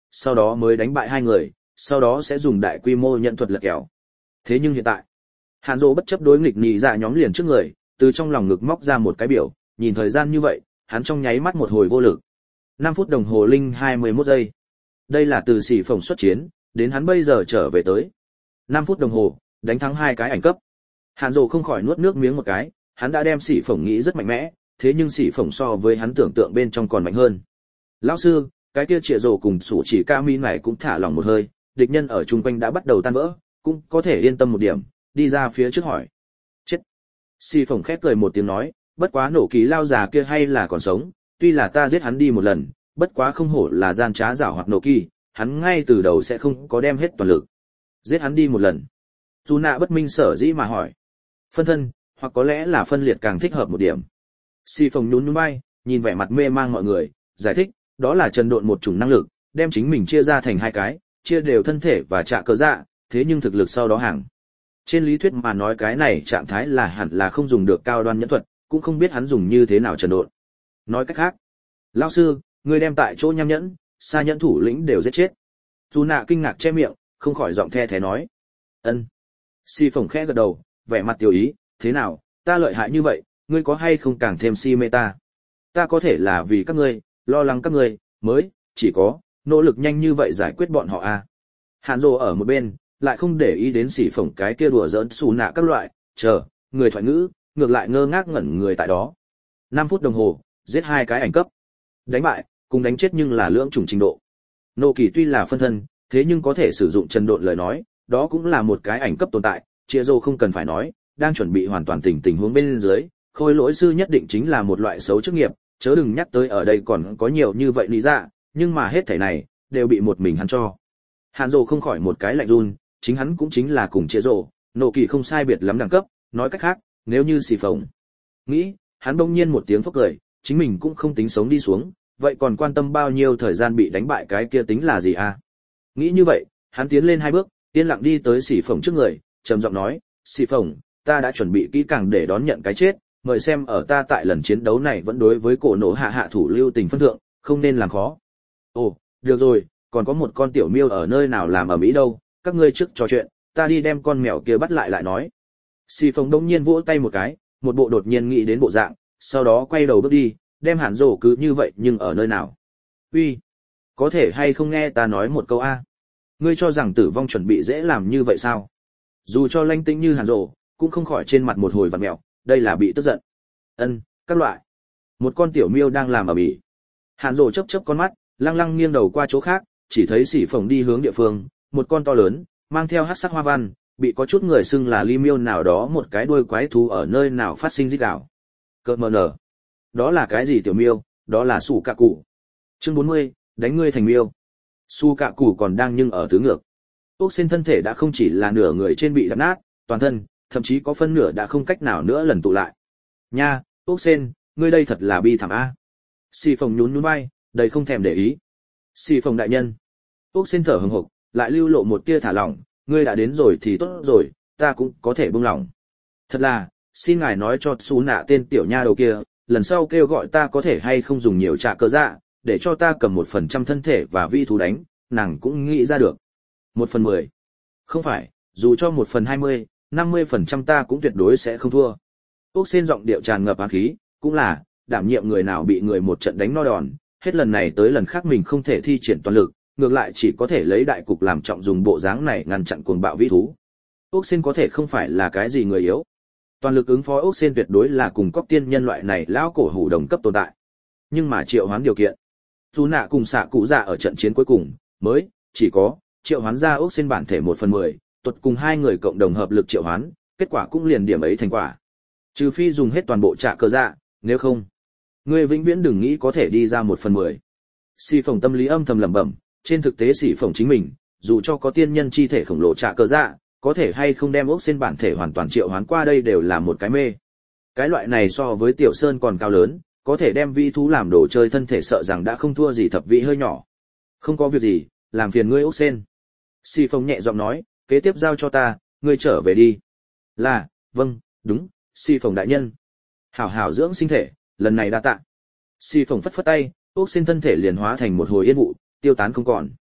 sau đó mới đánh bại hai người, sau đó sẽ dùng đại quy mô nhận thuật lật kèo. Thế nhưng hiện tại, Hàn Dỗ bất chấp đối nghịch nhị dạ nhóm liền trước người, từ trong lòng ngực móc ra một cái biểu, nhìn thời gian như vậy, hắn trong nháy mắt một hồi vô lực. 5 phút đồng hồ linh 21 giây. Đây là từ xỉ phổng xuất chiến, đến hắn bây giờ trở về tới. 5 phút đồng hồ, đánh thắng 2 cái ảnh cấp. Hàn Dỗ không khỏi nuốt nước miếng một cái, hắn đã đem xỉ phổng nghĩ rất mạnh mẽ, thế nhưng xỉ phổng so với hắn tưởng tượng bên trong còn mạnh hơn. Lão sư, cái kia Trịa Rồ cùng Sủ Chỉ Ca Mi này cũng thả lỏng một hơi, địch nhân ở chung quanh đã bắt đầu tan vỡ, cũng có thể yên tâm một điểm, đi ra phía trước hỏi. Chết. Xỉ phổng khép cười một tiếng nói, bất quá nổ kỳ lao già kia hay là còn sống, tuy là ta giết hắn đi một lần, bất quá không hổ là gian trá giảo hoạt nổ kỳ, hắn ngay từ đầu sẽ không có đem hết toàn lực. Giết hắn đi một lần. Dù nạ bất minh sở dĩ mà hỏi. Phân thân, hoặc có lẽ là phân liệt càng thích hợp một điểm. Xỉ phổng nhún nhún vai, nhìn vẻ mặt mê mang mọi người, giải thích, đó là trần độn một chủng năng lực, đem chính mình chia ra thành hai cái, chia đều thân thể và trạ cơ dạ, thế nhưng thực lực sau đó hàng. Trên lý thuyết mà nói cái này trạng thái là hẳn là không dùng được cao đoan nhẫn thuật, cũng không biết hắn dùng như thế nào trần độn. Nói cách khác, lão sư, người đem tại chỗ nham nhẫn, xa nhẫn thủ lĩnh đều giết chết. Dù nạ kinh ngạc che miệng, không khỏi giọng the thế nói. Ân. Xỉ phổng khẽ gật đầu, vẻ mặt tiểu ý, thế nào, ta lợi hại như vậy, ngươi có hay không càng thêm si mê ta? Ta có thể là vì các ngươi, lo lắng các ngươi, mới, chỉ có, nỗ lực nhanh như vậy giải quyết bọn họ à. Hàn Dỗ ở một bên, lại không để ý đến xỉ phổng cái kia đùa giỡn xù nạ các loại, chờ, người thoại ngữ, ngược lại ngơ ngác ngẩn người tại đó. 5 phút đồng hồ, giết 2 cái ảnh cấp. Đánh bại, cùng đánh chết nhưng là lưỡng chủng trình độ. Nô kỳ tuy là phân thân, thế nhưng có thể sử dụng trần độn lời nói, đó cũng là một cái ảnh cấp tồn tại, Trịa Rồ không cần phải nói, đang chuẩn bị hoàn toàn tình huống bên dưới, khôi lỗi sư nhất định chính là một loại xấu chức nghiệp, chớ đừng nhắc tới ở đây còn có nhiều như vậy lý dạ, nhưng mà hết thảy này đều bị một mình hắn cho. Hàn Dỗ không khỏi một cái lạnh run, chính hắn cũng chính là cùng Trịa Rồ, nộ kỳ không sai biệt lắm đẳng cấp, nói cách khác, nếu như xỉ phổng nghĩ, hắn bỗng nhiên một tiếng phốc cười, chính mình cũng không tính sống đi xuống, vậy còn quan tâm bao nhiêu thời gian bị đánh bại cái kia tính là gì à? Nghĩ như vậy, hắn tiến lên 2 bước, yên lặng đi tới xỉ phổng trước người, trầm giọng nói, xỉ phổng, ta đã chuẩn bị kỹ càng để đón nhận cái chết, mời xem ở ta tại lần chiến đấu này vẫn đối với cổ nổ hạ thủ lưu tình phân thượng, không nên làm khó. Ồ, được rồi, còn có một con tiểu miêu ở nơi nào làm ở Mỹ đâu, các ngươi trước trò chuyện, ta đi đem con mèo kia bắt lại nói. Xỉ phổng đông nhiên vỗ tay một cái, một bộ đột nhiên nghĩ đến bộ dạng, sau đó quay đầu bước đi, đem Hàn Dỗ cứ như vậy nhưng ở nơi nào. Uy, có thể hay không nghe ta nói một câu a? Ngươi cho rằng tử vong chuẩn bị dễ làm như vậy sao? Dù cho lanh tĩnh như Hàn Dỗ, cũng không khỏi trên mặt một hồi vặn mèo, đây là bị tức giận. Ân, các loại. Một con tiểu miêu đang làm ở bỉ. Hàn Dỗ chớp chớp con mắt, lăng lăng nghiêng đầu qua chỗ khác, chỉ thấy xỉ phổng đi hướng địa phương, một con to lớn, mang theo hắc sắc hoa văn, bị có chút người xưng là ly miêu nào đó một cái đuôi quái thú ở nơi nào phát sinh rít gào. Cơ mờ nở. Đó là cái gì tiểu miêu? Đó là sủ cạ cụ. Chương 40, đánh ngươi thành miêu. Su cạ cụ còn đang nhưng ở tứ ngược. Ốc Sen thân thể đã không chỉ là nửa người trên bị đập nát, toàn thân, thậm chí có phân nửa đã không cách nào nữa lần tụ lại. Nha, Ốc Sen, ngươi đây thật là bi thảm a. Xỉ phồng nhún nhún vai, đầy không thèm để ý. Xỉ phồng đại nhân. Ốc Sen thở hừng hực, lại lưu lộ một tia thả lỏng, ngươi đã đến rồi thì tốt rồi, ta cũng có thể buông lỏng. Thật là, xin ngài nói cho Sú Nạ tên tiểu nha đầu kia, lần sau kêu gọi ta có thể hay không dùng nhiều trạ cơ dạ, để cho ta cầm 1% thân thể và vi thú đánh, nàng cũng nghĩ ra được. 1/10. Không phải, dù cho 1/20, 50% ta cũng tuyệt đối sẽ không thua. Ốc Sen giọng điệu tràn ngập ác khí, cũng là, đảm nhiệm người nào bị người một trận đánh no đòn, hết lần này tới lần khác mình không thể thi triển toàn lực, ngược lại chỉ có thể lấy đại cục làm trọng dùng bộ dáng này ngăn chặn cuồng bạo vĩ thú. Ốc Sen có thể không phải là cái gì người yếu. Toàn lực ứng phó Ốc Sen tuyệt đối là cùng cóc tiên nhân loại này lão cổ hủ đồng cấp tồn tại. Nhưng mà triệu hoán điều kiện. Dù nạ cùng xạ cụ dạ ở trận chiến cuối cùng, mới, chỉ có, triệu hoán ra Ốc Sen bản thể 1/10, tuột cùng hai người cộng đồng hợp lực triệu hoán, kết quả cũng liền điểm ấy thành quả. Trừ phi dùng hết toàn bộ trạ cơ dạ, nếu không, ngươi vĩnh viễn đừng nghĩ có thể đi ra 1/10. Xỉ phồng tâm lý âm thầm lẩm bẩm, trên thực tế xỉ phồng chính mình, dù cho có tiên nhân chi thể khổng lồ trạ cơ dạ, có thể hay không đem Ốc Sen bản thể hoàn toàn triệu hoán qua đây đều là một cái mê. Cái loại này so với tiểu sơn còn cao lớn, có thể đem vi thú làm đồ chơi thân thể sợ rằng đã không thua gì thập vị hơi nhỏ. Không có việc gì, làm phiền ngươi Ốc Sen. Xỉ phồng nhẹ giọng nói, kế tiếp giao cho ta, ngươi trở về đi. Là, vâng, đúng, xỉ phồng đại nhân. Hảo hảo dưỡng sinh thể, lần này đa tạ. Xỉ phồng phất phất tay, Ốc Sen thân thể liền hóa thành một hồi yên vụ, tiêu tán không còn.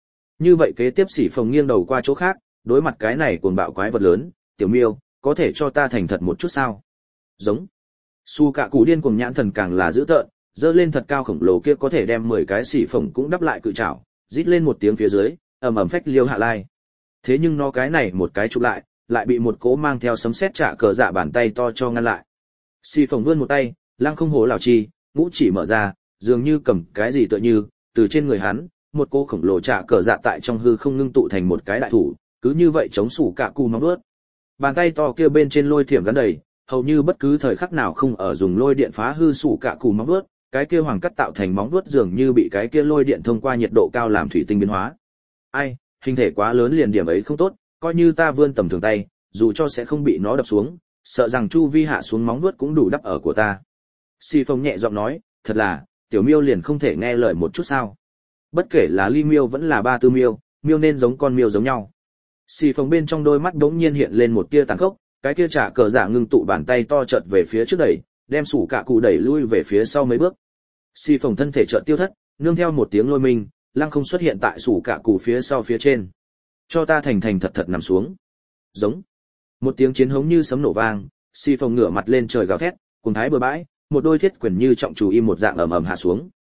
Như vậy kế tiếp Sĩ Phồng nghiêng đầu qua chỗ khác, đối mặt cái này cuồng bạo quái vật lớn, "Tiểu Miêu, có thể cho ta thành thật một chút sao?" Giống. Su Cạ Cụ điên cuồng nhãn thần càng là dữ tợn, giơ lên thật cao khổng lồ kia có thể đem 10 cái Sĩ Phồng cũng đắp lại cự trảo, rít lên một tiếng phía dưới, ầm ầm phách liêu hạ lai. Thế nhưng nó cái này một cái chụp lại bị một cỗ mang theo sấm sét trả cờ dạ bàn tay to cho ngăn lại. Sĩ Phồng vươn một tay, lăng không hổ lão chi, ngũ chỉ mở ra, dường như cầm cái gì tựa như, từ trên người hắn, một cô khổng lồ trả cờ dạ tại trong hư không ngưng tụ thành một cái đại thủ, cứ như vậy chống Sủ Cạ Cụ móng vuốt. Bàn tay to kia bên trên lôi thiểm gắn đầy, hầu như bất cứ thời khắc nào không ở dùng lôi điện phá hư Sủ Cạ Cụ móng vuốt, cái kia hoàng cắt tạo thành móng vuốt dường như bị cái kia lôi điện thông qua nhiệt độ cao làm thủy tinh biến hóa. Ai, hình thể quá lớn liền điểm ấy không tốt, coi như ta vươn tầm thường tay, dù cho sẽ không bị nó đập xuống, sợ rằng chu vi hạ xuống móng vuốt cũng đủ đắp ở của ta. Si Phong nhẹ giọng nói, thật là, tiểu miêu liền không thể nghe lời một chút sao? Bất kể là ly miêu vẫn là ba tư miêu, miêu nên giống con miêu giống nhau. Si Phong bên trong đôi mắt đống nhiên hiện lên một tia tàn khốc, cái kia trả cờ dạ ngưng tụ bàn tay to chợt về phía trước đẩy, đem Sủ Cạ Cụ đẩy lui về phía sau mấy bước. Si Phong thân thể chợt tiêu thất, nương theo một tiếng lôi minh, lăng không xuất hiện tại Sủ Cạ Cụ phía sau phía trên. Cho ta thành thành thật thật nằm xuống. Giống. Một tiếng chiến hống như sấm nổ vang, Si Phong ngửa mặt lên trời gào thét, cùng thái bừa bãi, một đôi thiết quyền như trọng chủ im một dạng ầm ầm hạ xuống.